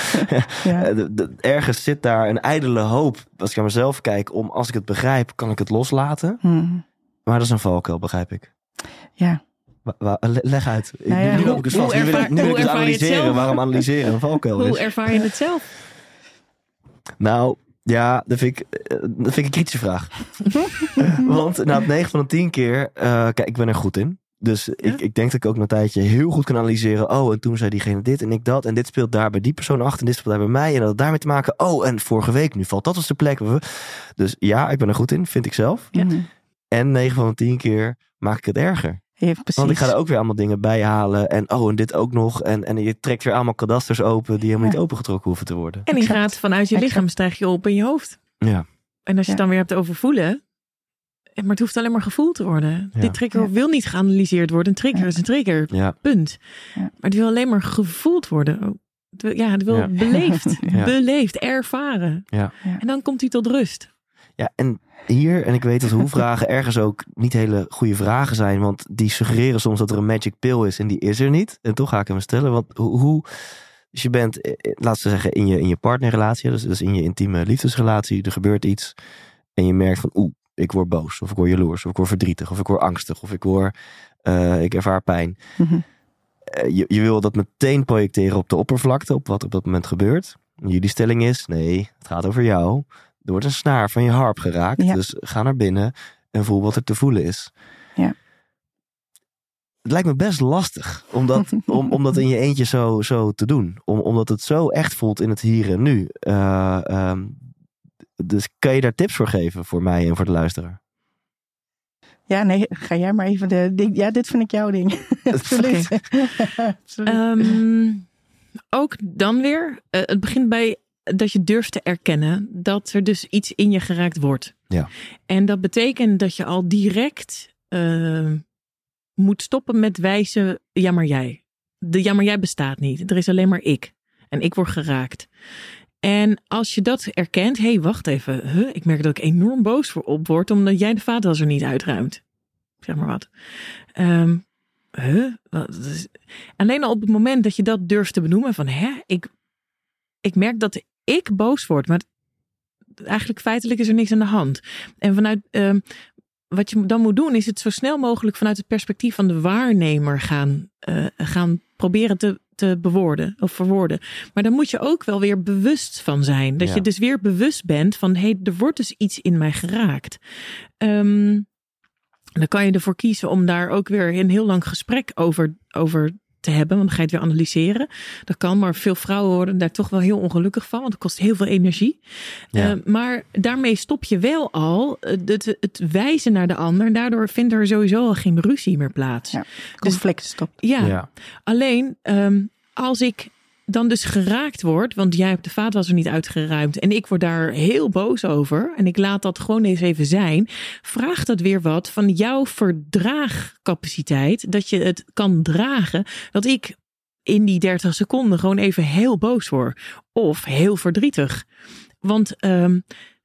Ja. de, de, ergens zit daar een ijdele hoop. Als ik naar mezelf kijk, om als ik het begrijp, kan ik het loslaten. Hmm. Maar dat is een valkuil, begrijp ik. Ja. Wa- wa- le- leg uit. Ik- Nou ja, nu hoe- loop ik dus hoe vast. Nu wil ik, ervaar- nu wil ik hoe dus ervaar je het analyseren. zelf? Waarom analyseren een valkuil Hoe is. ervaar je het zelf? Nou, ja, dat vind ik, eh, dat vind ik een kritische vraag. Want nou, negen van de tien keer, uh, kijk, ik ben er goed in. Dus Ja? ik, ik denk dat ik ook na een tijdje heel goed kan analyseren. Oh, en toen zei diegene dit en ik dat. En dit speelt daar bij die persoon achter. En dit speelt daar bij mij. En dat had daarmee te maken. Oh, en vorige week, nu valt dat op zijn plek. Dus ja, ik ben er goed in, vind ik zelf. Ja. Hmm. En negen van de tien keer maak ik het erger. Ja, precies. Want ik ga er ook weer allemaal dingen bij halen. En oh, en dit ook nog. En, en je trekt weer allemaal kadasters open die helemaal Ja. niet opengetrokken hoeven te worden. En die Exact. gaat vanuit je lichaam, Exact. stijg je op in je hoofd. Ja, En als je Ja. het dan weer hebt over voelen. Maar het hoeft alleen maar gevoeld te worden. Ja. Dit trigger Ja. wil niet geanalyseerd worden. Een trigger Ja. is een trigger. ja, Punt. Ja. Maar het wil alleen maar gevoeld worden. Oh, het wil, ja, het wil Ja. beleefd. Ja. Beleefd, ervaren. ja. En dan komt hij tot rust. Ja, en hier, en ik weet dat hoe-vragen ergens ook niet hele goede vragen zijn. Want die suggereren soms dat er een magic pill is en die is er niet. En toch ga ik hem stellen. Want hoe, hoe dus je bent, eh, laten we zeggen, in je, in je partnerrelatie. Dus, dus in je intieme liefdesrelatie. Er gebeurt iets. En je merkt van, oeh, ik word boos. Of ik word jaloers. Of ik word verdrietig. Of ik word angstig. Of ik word, uh, ik ervaar pijn. Mhm. Uh, je, je wil dat meteen projecteren op de oppervlakte. Op wat op dat moment gebeurt. Jullie stelling is, nee, het gaat over jou. Er wordt een snaar van je harp geraakt. Ja. Dus ga naar binnen en voel wat er te voelen is. Ja. het lijkt me best lastig om dat, om, om dat in je eentje zo, zo te doen. Om, omdat het zo echt voelt in het hier en nu. Uh, um, dus kan je daar tips voor geven voor mij en voor de luisteraar? Ja, nee, ga jij maar even de ding. Ja, dit vind ik jouw ding. Absoluut. Absoluut. Um, ook dan weer, uh, het begint bij dat je durft te erkennen dat er dus iets in je geraakt wordt. Ja. En dat betekent dat je al direct uh, moet stoppen met wijzen, ja maar jij. De ja maar jij bestaat niet. Er is alleen maar ik. En ik word geraakt. En als je dat erkent, hé, hey, wacht even. Huh, ik merk dat ik enorm boos voor op word omdat jij de vaatwasser niet uitruimt. Zeg maar wat. Um, huh? Wat is... Alleen al op het moment dat je dat durft te benoemen van, hè, ik, ik merk dat ik boos word, maar eigenlijk feitelijk is er niks aan de hand. En vanuit, um, wat je dan moet doen, is het zo snel mogelijk vanuit het perspectief van de waarnemer gaan, uh, gaan proberen te te bewoorden of verwoorden. Maar dan moet je ook wel weer bewust van zijn. Dat ja. je dus weer bewust bent van, hé, hey, er wordt dus iets in mij geraakt. Um, dan kan je ervoor kiezen om daar ook weer een heel lang gesprek over, over te hebben. Want dan ga je het weer analyseren. Dat kan, maar veel vrouwen worden daar toch wel heel ongelukkig van. Want het kost heel veel energie. Ja. Uh, maar daarmee stop je wel al het, het wijzen naar de ander. En daardoor vindt er sowieso al geen ruzie meer plaats. Ja, conflict dus, stop. Ja, ja. Alleen um, als ik dan dus geraakt word, want jij hebt de vaatwasser niet uitgeruimd en ik word daar heel boos over en ik laat dat gewoon eens even zijn, vraagt dat weer wat van jouw verdraagcapaciteit, dat je het kan dragen, dat ik in die dertig seconden gewoon even heel boos word of heel verdrietig. Want um,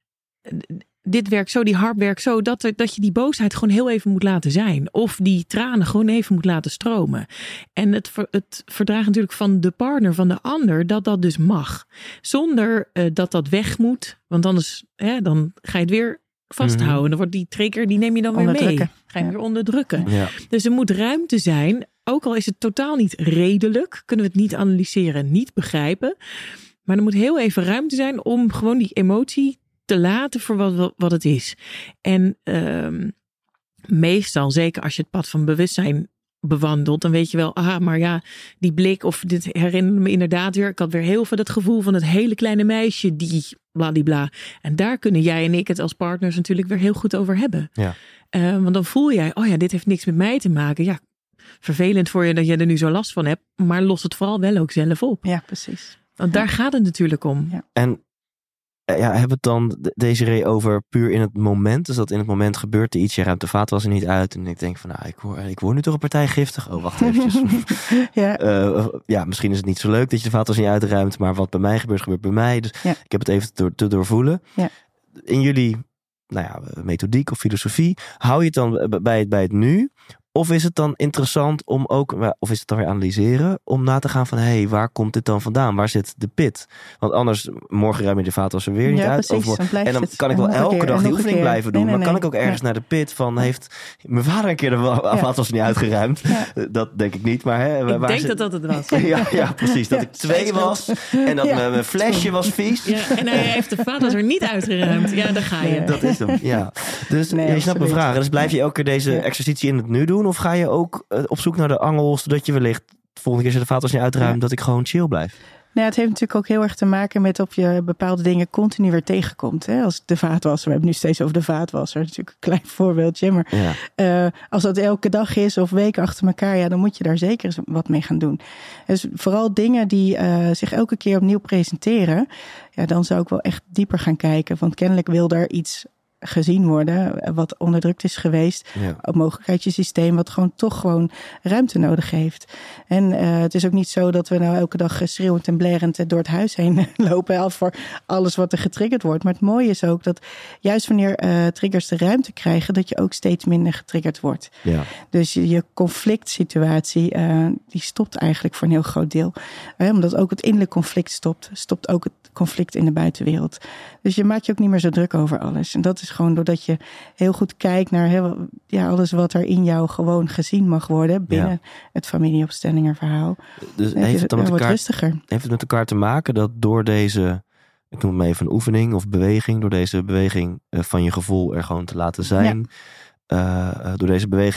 dit werkt zo, die harp werkt zo, dat, er, dat je die boosheid gewoon heel even moet laten zijn. Of die tranen gewoon even moet laten stromen. En het, het verdraagt natuurlijk van de partner van de ander dat dat dus mag. Zonder uh, dat dat weg moet. Want anders hè, dan ga je het weer vasthouden. Mm-hmm. Dan wordt die trigger, die neem je dan weer mee. Ga je ja. weer onderdrukken. Ja. Dus er moet ruimte zijn. Ook al is het totaal niet redelijk. Kunnen we het niet analyseren, niet begrijpen. Maar er moet heel even ruimte zijn om gewoon die emotie te laten voor wat, wat het is. En um, meestal, zeker als je het pad van bewustzijn bewandelt, dan weet je wel, ah, maar ja, die blik of dit herinnerde me inderdaad weer. Ik had weer heel veel dat gevoel van het hele kleine meisje die bladibla. En daar kunnen jij en ik het als partners natuurlijk weer heel goed over hebben. Ja. Uh, want dan voel jij, oh ja, dit heeft niks met mij te maken. Ja, vervelend voor je dat je er nu zo last van hebt, maar los het vooral wel ook zelf op. Ja, precies. Want ja. daar gaat het natuurlijk om. Ja. En ja, hebben we het dan, Desiree, over puur in het moment? Dus dat in het moment gebeurt er iets, je ruimt de vaatwasser niet uit. En ik denk van, nou, ik hoor, ik hoor nu toch een partij giftig. Oh, wacht eventjes. ja. Uh, ja, misschien is het niet zo leuk dat je de vaatwasser niet uitruimt. Maar wat bij mij gebeurt, gebeurt bij mij. Dus ja. ik heb het even te, te doorvoelen. Ja. In jullie nou ja, methodiek of filosofie, hou je het dan bij het, bij het nu? Of is het dan interessant om ook, of is het dan weer analyseren, om na te gaan van, hé, hey, waar komt dit dan vandaan? Waar zit de pit? Want anders, morgen ruim je de vaatwasser weer niet ja, uit. Precies, of, dan en dan het. kan ik wel elke keer, dag die oefening blijven doen. Nee, nee, maar nee. kan ik ook ergens ja. naar de pit van, heeft mijn vader een keer de vaatwasser niet uitgeruimd? Ja. Dat denk ik niet, maar hè. Ik waar denk zit... dat dat het was. ja, ja, precies. Dat ja, ik twee was en dat ja. mijn flesje was vies. Ja, en hij heeft de vaatwasser niet uitgeruimd. Ja, daar ga je. Dat is hem, ja. Dus nee, je snapt mijn vraag. Dus blijf je elke keer deze ja. exercitie in het nu doen? Of ga je ook op zoek naar de angels, zodat je wellicht de volgende keer als je de vaatwasser niet uitruimt, ja. dat ik gewoon chill blijf? Nou, het heeft natuurlijk ook heel erg te maken met of je bepaalde dingen continu weer tegenkomt. Hè? Als de vaatwasser, we hebben nu steeds over de vaatwasser, natuurlijk een klein voorbeeldje. Maar ja. uh, als dat elke dag is of weken achter elkaar, ja, dan moet je daar zeker eens wat mee gaan doen. Dus vooral dingen die uh, zich elke keer opnieuw presenteren, ja, dan zou ik wel echt dieper gaan kijken. Want kennelijk wil er iets gezien worden, wat onderdrukt is geweest. Ja. Een mogelijkheidssysteem wat gewoon toch gewoon ruimte nodig heeft. En uh, het is ook niet zo dat we nou elke dag schreeuwend en blerend door het huis heen lopen af voor alles wat er getriggerd wordt. Maar het mooie is ook dat juist wanneer uh, triggers de ruimte krijgen, dat je ook steeds minder getriggerd wordt. Ja. Dus je, je conflict situatie, uh, die stopt eigenlijk voor een heel groot deel. Uh, omdat ook het innerlijk conflict stopt, stopt ook het conflict in de buitenwereld. Dus je maakt je ook niet meer zo druk over alles. En dat is gewoon doordat je heel goed kijkt naar heel, ja, alles wat er in jou gewoon gezien mag worden binnen ja. het familieopstellingen verhaal. Dus heeft het, het dan met elkaar, rustiger. Heeft het met elkaar te maken dat door deze, ik noem het maar even een oefening of beweging, door deze beweging van je gevoel er gewoon te laten zijn, ja. uh, door deze beweging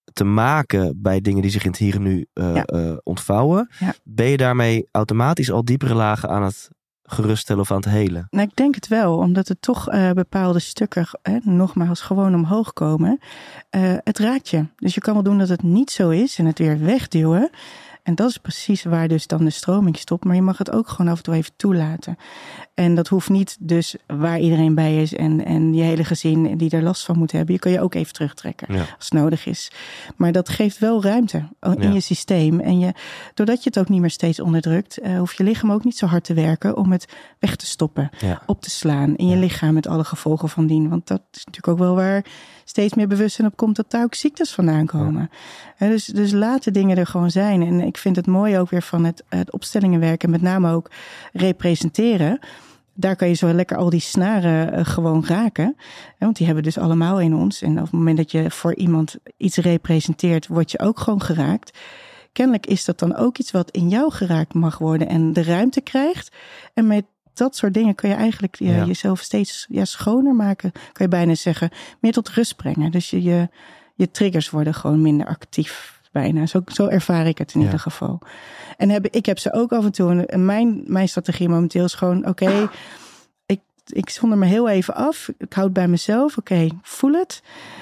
te maken bij dingen die zich in het hier en nu uh, ja. uh, ontvouwen. Ja. Ben je daarmee automatisch al diepere lagen aan het geruststellen of aan het helen? Nou, ik denk het wel, omdat er toch uh, bepaalde stukken, eh, nogmaals, gewoon omhoog komen. Uh, het raakt je. Dus je kan wel doen dat het niet zo is en het weer wegduwen. En dat is precies waar dus dan de stroming stopt. Maar je mag het ook gewoon af en toe even toelaten. En dat hoeft niet dus waar iedereen bij is en, en je hele gezin die er last van moet hebben. Je kan je ook even terugtrekken, ja, als het nodig is. Maar dat geeft wel ruimte in ja. je systeem. En je, doordat je het ook niet meer steeds onderdrukt, uh, hoeft je lichaam ook niet zo hard te werken om het weg te stoppen. Ja. Op te slaan in je ja. lichaam met alle gevolgen van dien. Want dat is natuurlijk ook wel waar steeds meer bewustzijn op komt dat daar ook ziektes vandaan komen. Ja. Uh, dus, dus laat de dingen er gewoon zijn. En ik vind het mooi ook weer van het, het opstellingenwerk en met name ook representeren. Daar kan je zo lekker al die snaren uh, gewoon raken. Want die hebben we dus allemaal in ons. En op het moment dat je voor iemand iets representeert, word je ook gewoon geraakt. Kennelijk is dat dan ook iets wat in jou geraakt mag worden en de ruimte krijgt. En met dat soort dingen kun je eigenlijk je, ja. jezelf steeds ja, schoner maken. Kan je bijna zeggen, meer tot rust brengen. Dus je, je, je triggers worden gewoon minder actief. Bijna. Zo, zo ervaar ik het in ja. ieder geval. En heb, ik heb ze ook af en toe. En mijn, mijn strategie momenteel is gewoon, oké, okay, ik, ik zonder me heel even af. Ik houd bij mezelf. Oké, okay, voel het.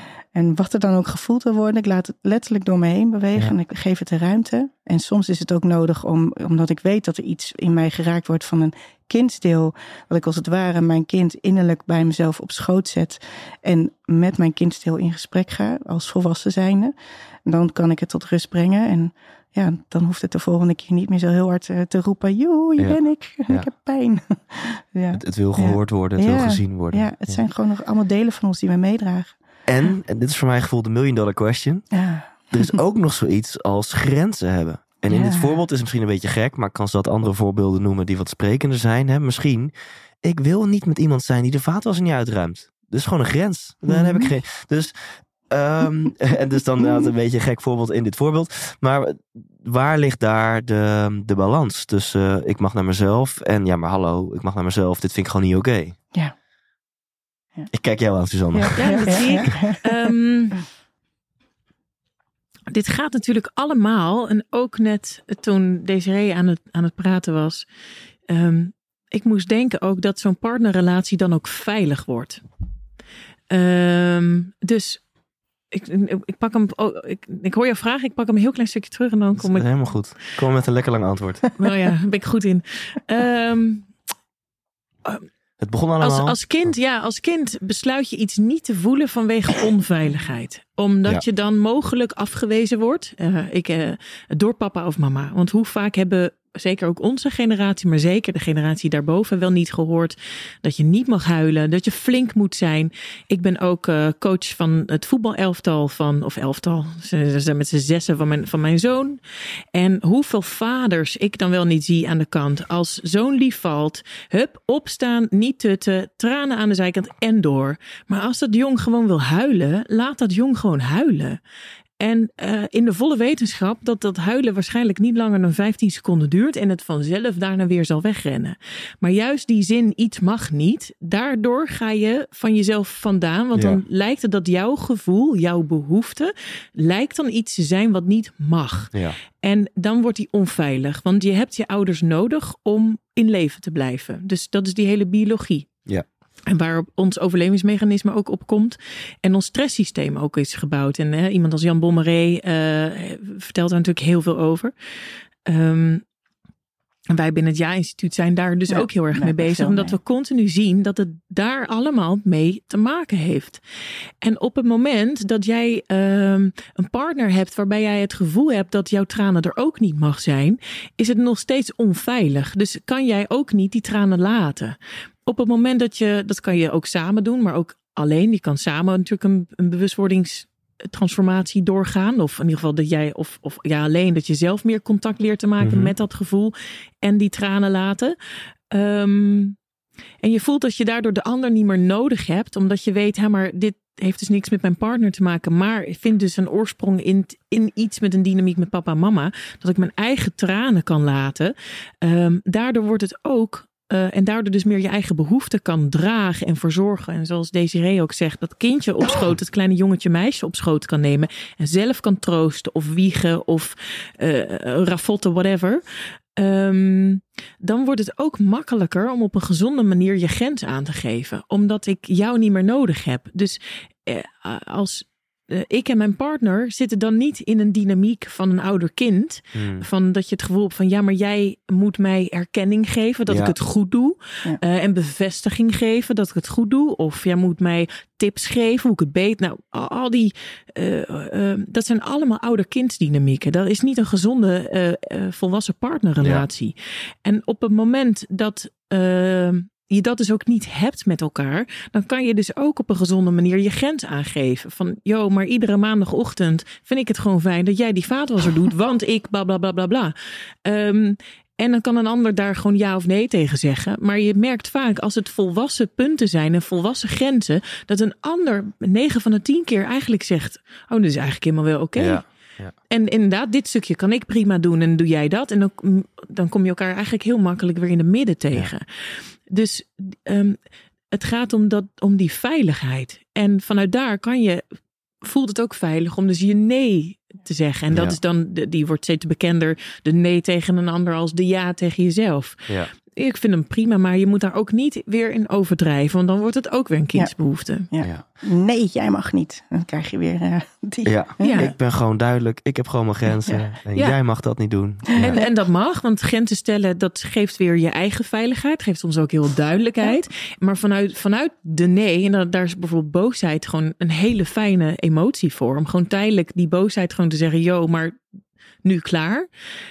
En wat er dan ook gevoeld wil worden, ik laat het letterlijk door me heen bewegen. Ja. En ik geef het de ruimte. En soms is het ook nodig om, omdat ik weet dat er iets in mij geraakt wordt van een kindsdeel. Dat ik als het ware mijn kind innerlijk bij mezelf op schoot zet. En met mijn kindsdeel in gesprek ga als volwassen zijnde. En dan kan ik het tot rust brengen. En ja, dan hoeft het de volgende keer niet meer zo heel hard te roepen. Joe, hier ja. ben ik. Ja. Ik heb pijn. Ja. Het, het wil gehoord ja. worden, het ja. wil gezien worden. Ja, het ja. zijn gewoon nog allemaal delen van ons die wij meedragen. En, en dit is voor mijn gevoel de million dollar question. Ja. Er is ook nog zoiets als grenzen hebben. En in ja. dit voorbeeld is het misschien een beetje gek, maar ik kan zat andere voorbeelden noemen die wat sprekender zijn. Hè? Misschien, ik wil niet met iemand zijn die de vaatwasser niet uitruimt. Dus gewoon een grens. Dan mm-hmm. heb ik geen. Dus, um, en dus dan nou, een beetje een gek voorbeeld in dit voorbeeld. Maar waar ligt daar de, de balans tussen uh, ik mag naar mezelf en ja, maar hallo, ik mag naar mezelf. Dit vind ik gewoon niet oké. Okay. Ja. Ja. Ik kijk jou aan, Suzanne. Ja, ja dat zie ik. Um, dit gaat natuurlijk allemaal, en ook net toen Desiree aan het, aan het praten was. Um, ik moest denken ook dat zo'n partnerrelatie dan ook veilig wordt. Um, dus ik, ik pak hem, oh, ik, ik hoor je vraag, ik pak hem een heel klein stukje terug en dan kom ik. Helemaal goed. Kom met een lekker lang antwoord. Nou ja, daar ben ik goed in. Um, um, Het begon allemaal... Als, als, kind, ja, als kind besluit je iets niet te voelen vanwege onveiligheid. Omdat ja. je dan mogelijk afgewezen wordt. Uh, ik, uh, door papa of mama. Want hoe vaak hebben zeker ook onze generatie, maar zeker de generatie daarboven wel niet gehoord dat je niet mag huilen, dat je flink moet zijn. Ik ben ook uh, coach van het voetbalelftal van, of elftal, ze zijn met z'n zessen van mijn, van mijn zoon. En hoeveel vaders ik dan wel niet zie aan de kant. Als zo'n lief valt, hup, opstaan, niet tutten, tranen aan de zijkant en door. Maar als dat jong gewoon wil huilen, laat dat jong gewoon huilen. En uh, in de volle wetenschap dat dat huilen waarschijnlijk niet langer dan vijftien seconden duurt en het vanzelf daarna weer zal wegrennen. Maar juist die zin iets mag niet, daardoor ga je van jezelf vandaan. Want ja. dan lijkt het dat jouw gevoel, jouw behoefte, lijkt dan iets te zijn wat niet mag. Ja. En dan wordt die onveilig, want je hebt je ouders nodig om in leven te blijven. Dus dat is die hele biologie. Ja. En waar ons overlevingsmechanisme ook op komt. En ons stresssysteem ook is gebouwd. En hè, iemand als Jan Bommeré uh, vertelt daar natuurlijk heel veel over. Um, en wij binnen het Ja-instituut zijn daar dus ja, ook heel erg mee bezig. Omdat mee. we continu zien dat het daar allemaal mee te maken heeft. En op het moment dat jij um, een partner hebt waarbij jij het gevoel hebt dat jouw tranen er ook niet mag zijn, is het nog steeds onveilig. Dus kan jij ook niet die tranen laten. Op het moment dat je, dat kan je ook samen doen, maar ook alleen. Je kan samen natuurlijk een, een bewustwordingstransformatie doorgaan. Of in ieder geval dat jij, of, of ja, alleen dat je zelf meer contact leert te maken mm-hmm. met dat gevoel. En die tranen laten. Um, en je voelt dat je daardoor de ander niet meer nodig hebt. Omdat je weet, hè, maar dit heeft dus niks met mijn partner te maken. Maar ik vind dus een oorsprong in, in iets met een dynamiek met papa en mama. Dat ik mijn eigen tranen kan laten. Um, daardoor wordt het ook Uh, en daardoor dus meer je eigen behoeften kan dragen en verzorgen. En zoals Desiree ook zegt, dat kindje op schoot, het kleine jongetje meisje op schoot kan nemen. En zelf kan troosten of wiegen of uh, ravotten, whatever. Um, dan wordt het ook makkelijker om op een gezonde manier je grens aan te geven. Omdat ik jou niet meer nodig heb. Dus uh, als... Uh, ik en mijn partner zitten dan niet in een dynamiek van een ouder kind. Hmm. Van dat je het gevoel hebt van ja, maar jij moet mij erkenning geven dat ja. ik het goed doe. Ja. Uh, en bevestiging geven dat ik het goed doe. Of jij moet mij tips geven hoe ik het beet. Nou, al die, uh, uh, dat zijn allemaal ouder-kindsdynamieken. Dat is niet een gezonde uh, uh, volwassen partnerrelatie. Ja. En op het moment dat... Uh, je dat dus ook niet hebt met elkaar, dan kan je dus ook op een gezonde manier je grens aangeven. Van, joh, maar iedere maandagochtend vind ik het gewoon fijn dat jij die vaatwasser doet, want ik bla bla bla bla bla. Um, en dan kan een ander daar gewoon ja of nee tegen zeggen. Maar je merkt vaak als het volwassen punten zijn en volwassen grenzen, dat een ander negen van de tien keer eigenlijk zegt, oh, dit is eigenlijk helemaal wel oké. Okay. Ja. Ja. En inderdaad, dit stukje kan ik prima doen en doe jij dat. En dan, dan kom je elkaar eigenlijk heel makkelijk weer in de midden tegen. Ja. Dus um, het gaat om, dat, om die veiligheid. En vanuit daar kan je, voelt het ook veilig om dus je nee te zeggen. En dat ja. is dan, die wordt steeds bekender, de nee tegen een ander als de ja tegen jezelf. Ja. Ik vind hem prima, maar je moet daar ook niet weer in overdrijven. Want dan wordt het ook weer een kindsbehoefte. Ja. Ja. Nee, jij mag niet. Dan krijg je weer uh, die... Ja. Ja, ik ben gewoon duidelijk. Ik heb gewoon mijn grenzen. Ja. En ja. jij mag dat niet doen. Ja. En, en dat mag, want grenzen stellen, dat geeft weer je eigen veiligheid. Geeft ons ook heel duidelijkheid. Ja. Maar vanuit, vanuit de nee, en daar is bijvoorbeeld boosheid gewoon een hele fijne emotie voor. Om gewoon tijdelijk die boosheid gewoon te zeggen, yo, maar nu klaar.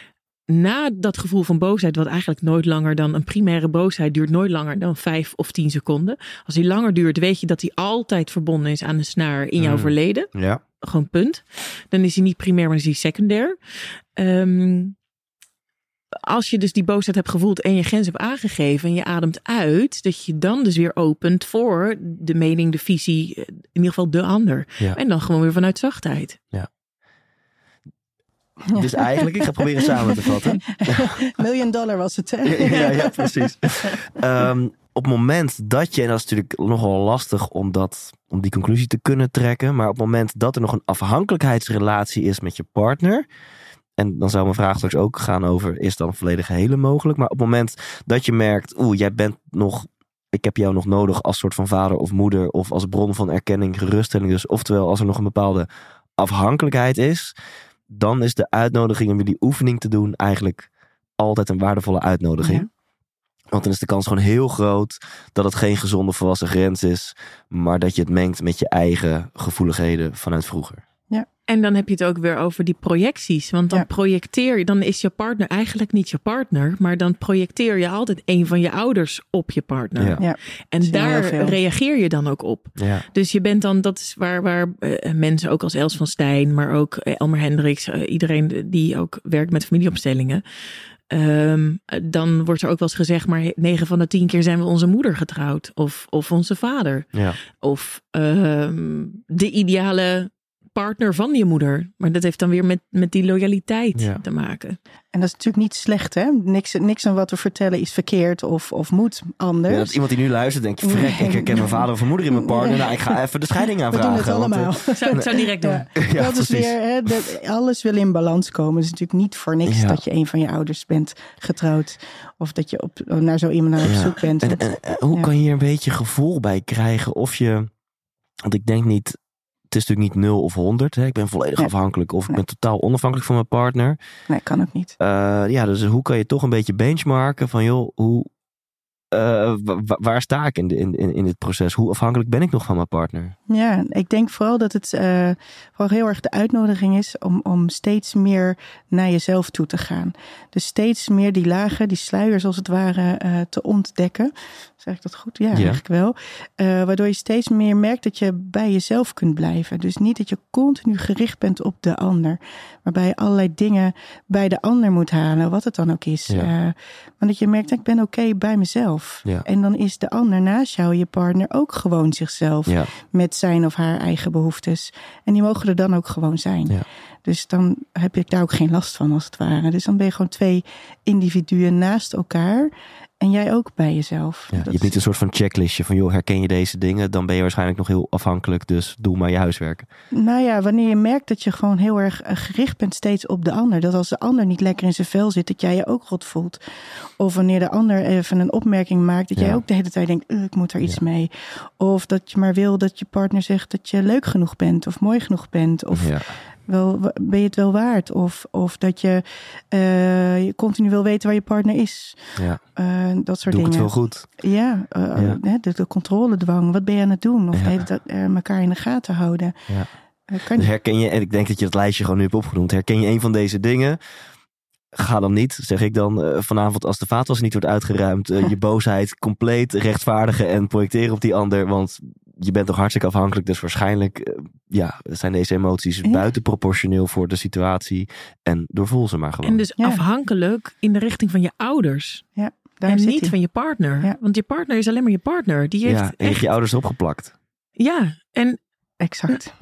Na dat gevoel van boosheid, wat eigenlijk nooit langer dan een primaire boosheid duurt, nooit langer dan vijf of tien seconden. Als die langer duurt, weet je dat die altijd verbonden is aan een snaar in jouw mm. verleden. Ja. Gewoon punt. Dan is hij niet primair, maar dan is hij secundair. Um, als je dus die boosheid hebt gevoeld en je grens hebt aangegeven en je ademt uit, dat je dan dus weer opent voor de mening, de visie, in ieder geval de ander. Ja. En dan gewoon weer vanuit zachtheid. Ja. Dus eigenlijk, ik ga proberen samen te vatten. Million dollar was het, hè? Ja, ja, ja precies. Um, op het moment dat je, en dat is natuurlijk nogal lastig om, dat, om die conclusie te kunnen trekken, maar op het moment dat er nog een afhankelijkheidsrelatie is met je partner, en dan zou mijn vraag straks ook gaan over, is dan volledig hele mogelijk? Maar op het moment dat je merkt, oeh, jij bent nog, ik heb jou nog nodig als soort van vader of moeder, of als bron van erkenning, geruststelling, dus oftewel als er nog een bepaalde afhankelijkheid is, dan is de uitnodiging om die oefening te doen eigenlijk altijd een waardevolle uitnodiging. Ja. Want dan is de kans gewoon heel groot dat het geen gezonde volwassen grens is, maar dat je het mengt met je eigen gevoeligheden vanuit vroeger. Ja. En dan heb je het ook weer over die projecties. Want dan ja. projecteer je, dan is je partner eigenlijk niet je partner, maar dan projecteer je altijd een van je ouders op je partner. Ja. Ja. En daar reageer je dan ook op. Ja. Dus je bent dan, dat is waar, waar uh, mensen ook als Els van Stijn, maar ook uh, Elmer Hendricks, uh, iedereen die ook werkt met familieopstellingen. Um, dan wordt er ook wel eens gezegd, maar negen van de tien keer zijn we onze moeder getrouwd. Of, of onze vader. Ja. Of um, de ideale partner van je moeder. Maar dat heeft dan weer met, met die loyaliteit ja. te maken. En dat is natuurlijk niet slecht, hè? Niks, niks aan wat we vertellen is verkeerd of, of moet anders. Ja, dat iemand die nu luistert denkt, vrek, ik herken mijn vader of mijn moeder in mijn partner. Nou, ik ga even de scheiding aanvragen. We doen het allemaal. Want, uh, zou ik zou direct doen. Ja. Ja, dat is weer, hè, dat, alles wil in balans komen. Het is natuurlijk niet voor niks ja. dat je een van je ouders bent getrouwd. Of dat je op, naar zo iemand naar op ja. zoek bent. En, en, en, hoe ja. kan je hier een beetje gevoel bij krijgen of je, want ik denk niet, het is natuurlijk niet nul of honderd. Hè? Ik ben volledig nee. afhankelijk of ik nee. ben totaal onafhankelijk van mijn partner. Nee, kan ook niet. Uh, ja, dus hoe kan je toch een beetje benchmarken van joh, hoe, uh, w- waar sta ik in, de, in, in dit proces? Hoe afhankelijk ben ik nog van mijn partner? Ja, ik denk vooral dat het uh, vooral heel erg de uitnodiging is om, om steeds meer naar jezelf toe te gaan. Dus steeds meer die lagen, die sluiers als het ware uh, te ontdekken. Zeg ik dat goed? Ja, ja. eigenlijk wel. Uh, waardoor je steeds meer merkt dat je bij jezelf kunt blijven. Dus niet dat je continu gericht bent op de ander. Waarbij je allerlei dingen bij de ander moet halen, wat het dan ook is. Ja. Uh, maar dat je merkt, ik ben oké okay bij mezelf. Ja. En dan is de ander naast jou, je partner, ook gewoon zichzelf. Ja. Met zijn of haar eigen behoeftes. En die mogen er dan ook gewoon zijn. Ja. Dus dan heb ik daar ook geen last van als het ware. Dus dan ben je gewoon twee individuen naast elkaar. En jij ook bij jezelf. Ja, je hebt niet een soort van checklistje van, joh, herken je deze dingen? Dan ben je waarschijnlijk nog heel afhankelijk, dus doe maar je huiswerk. Nou ja, wanneer je merkt dat je gewoon heel erg gericht bent steeds op de ander. Dat als de ander niet lekker in zijn vel zit, dat jij je ook rot voelt. Of wanneer de ander even een opmerking maakt, dat jij ja. ook de hele tijd denkt, ik moet er iets ja. mee. Of dat je maar wil dat je partner zegt dat je leuk genoeg bent of mooi genoeg bent. Of ja. wel, ben je het wel waard? Of, of dat je, uh, je continu wil weten waar je partner is. Ja. Uh, dat soort Doe dingen. Doe het wel goed. Ja, uh, ja. De, de controledwang. Wat ben je aan het doen? Of ja. de hele tijd uh, elkaar in de gaten houden. Ja. Uh, kan dus herken je, en ik denk dat je het lijstje gewoon nu hebt opgenoemd. Herken je een van deze dingen? Ga dan niet, zeg ik dan, uh, vanavond als de vaatwasser niet wordt uitgeruimd. Uh, je boosheid compleet rechtvaardigen en projecteren op die ander. Want je bent toch hartstikke afhankelijk. Dus waarschijnlijk uh, ja, zijn deze emoties ja. buitenproportioneel voor de situatie. En doorvoel ze maar gewoon. En dus ja. afhankelijk in de richting van je ouders. Ja, en niet hij. van je partner. Ja. Want je partner is alleen maar je partner. Die heeft ja, en echt... je ouders opgeplakt. Ja, en exact.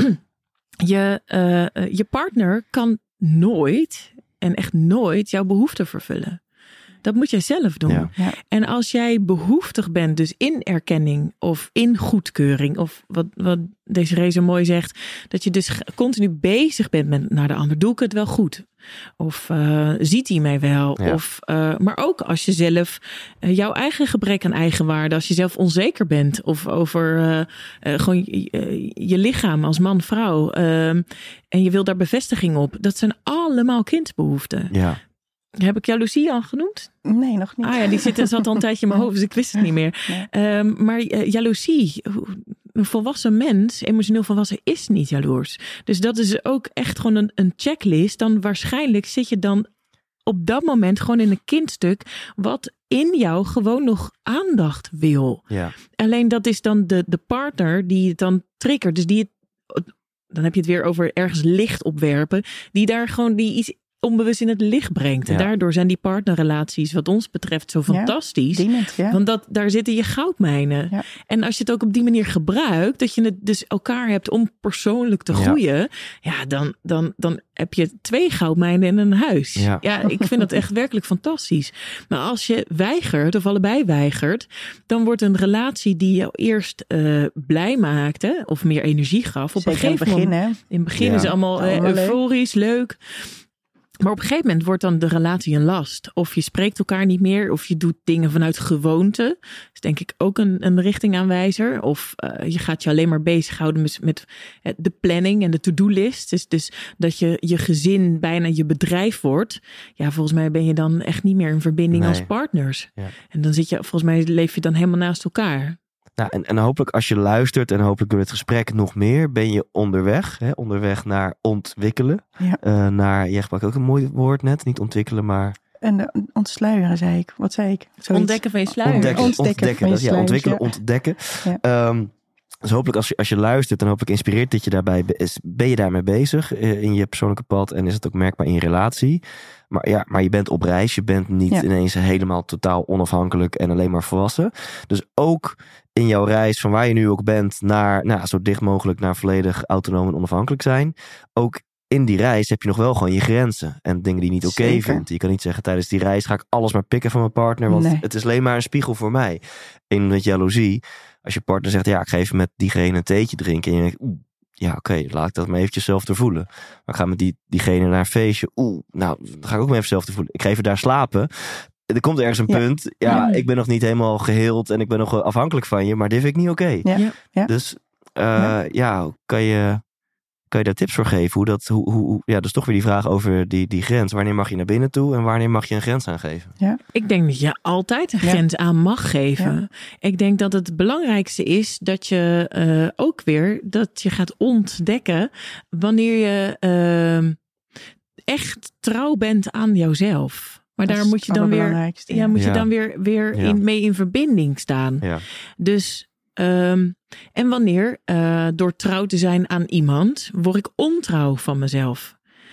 Je, uh, je partner kan nooit... en echt nooit jouw behoeften vervullen. Dat moet jij zelf doen. Ja. Ja. En als jij behoeftig bent, dus in erkenning of in goedkeuring, of wat, wat Desiree zo mooi zegt, dat je dus continu bezig bent met naar de ander, doe ik het wel goed? Of uh, ziet hij mij wel? Ja. Of, uh, maar ook als je zelf uh, jouw eigen gebrek aan eigenwaarde, als je zelf onzeker bent, of over uh, uh, gewoon uh, je lichaam als man, vrouw, uh, en je wil daar bevestiging op. Dat zijn allemaal kindbehoeften. Ja. Heb ik jaloezie al genoemd? Nee, nog niet. Ah ja, die zit, zat al een tijdje in mijn hoofd, dus ik wist het niet meer. Nee. Um, maar uh, jaloezie, een volwassen mens, emotioneel volwassen, is niet jaloers. Dus dat is ook echt gewoon een, een checklist. Dan waarschijnlijk zit je dan op dat moment gewoon in een kindstuk wat in jou gewoon nog aandacht wil. Ja. Alleen dat is dan de, de partner die het dan triggert. Dus die het, dan heb je het weer over ergens licht opwerpen, die daar gewoon die iets onbewust in het licht brengt. En ja. daardoor zijn die partnerrelaties wat ons betreft zo fantastisch. Ja, dienend, ja. Want dat, daar zitten je goudmijnen. Ja. En als je het ook op die manier gebruikt, dat je het dus elkaar hebt om persoonlijk te groeien, ja, ja dan, dan, dan heb je twee goudmijnen in een huis. Ja, ja ik vind dat echt werkelijk fantastisch. Maar als je weigert, of allebei weigert, dan wordt een relatie die je eerst uh, blij maakte, of meer energie gaf. Op Zeker een gegeven in het begin, moment. Hè? In het begin ja. is het allemaal, uh, allemaal euforisch, leuk. leuk. Maar op een gegeven moment wordt dan de relatie een last. Of je spreekt elkaar niet meer. Of je doet dingen vanuit gewoonte. Dat is denk ik ook een, een richtingaanwijzer. Of uh, je gaat je alleen maar bezighouden met, met de planning en de to-do-list. Dus, dus dat je je gezin bijna je bedrijf wordt. Ja, volgens mij ben je dan echt niet meer in verbinding nee. als partners. Ja. En dan zit je, volgens mij leef je dan helemaal naast elkaar. Nou, en, en hopelijk als je luistert en hopelijk door het gesprek nog meer, ben je onderweg. Hè, onderweg naar ontwikkelen. Ja. Uh, naar, jij gebruikt ook een mooi woord net, niet ontwikkelen, maar... En ontsluieren, zei ik. Wat zei ik? Zoiets. Ontdekken van je sluier. Ontdekken, ontdekken, ontdekken van je sluier. Ja, ontwikkelen, ja. ontdekken. Ja. Um, dus hopelijk als je, als je luistert en hopelijk inspireert dat je daarbij, ben je daarmee bezig uh, in je persoonlijke pad en is het ook merkbaar in je relatie. Maar ja, maar je bent op reis. Je bent niet ja. ineens helemaal totaal onafhankelijk en alleen maar volwassen. Dus ook in jouw reis van waar je nu ook bent naar, nou, zo dicht mogelijk naar volledig autonoom en onafhankelijk zijn. Ook in die reis heb je nog wel gewoon je grenzen en dingen die je niet oké okay vindt. Je kan niet zeggen tijdens die reis ga ik alles maar pikken van mijn partner, want nee. het is alleen maar een spiegel voor mij. En met jaloezie, als je partner zegt, ja, ik ga even met diegene een theetje drinken en je denkt, oeh, ja, oké, okay, laat ik dat maar eventjes zelf te voelen. Maar ik ga met die, diegene naar een feestje. Oeh, nou, dan ga ik ook maar even zelf te voelen. Ik ga even daar slapen. Er komt ergens een ja. punt. Ja, ja, ik ben nog niet helemaal geheeld en ik ben nog afhankelijk van je, maar dit vind ik niet oké. Okay. Ja. Ja. Dus uh, ja, ja kan, je, kan je daar tips voor geven? Hoe dat, hoe, hoe, ja, dus toch weer die vraag over die, die grens. Wanneer mag je naar binnen toe en wanneer mag je een grens aangeven? Ja. Ik denk dat je altijd een grens ja. aan mag geven. Ja. Ik denk dat het belangrijkste is dat je uh, ook weer dat je gaat ontdekken wanneer je uh, echt trouw bent aan jouzelf. Maar dat daar moet je dan weer, ja, ja. moet je ja. dan weer, weer ja. in, mee in verbinding staan. Ja. Dus um, en wanneer uh, door trouw te zijn aan iemand word ik ontrouw van mezelf.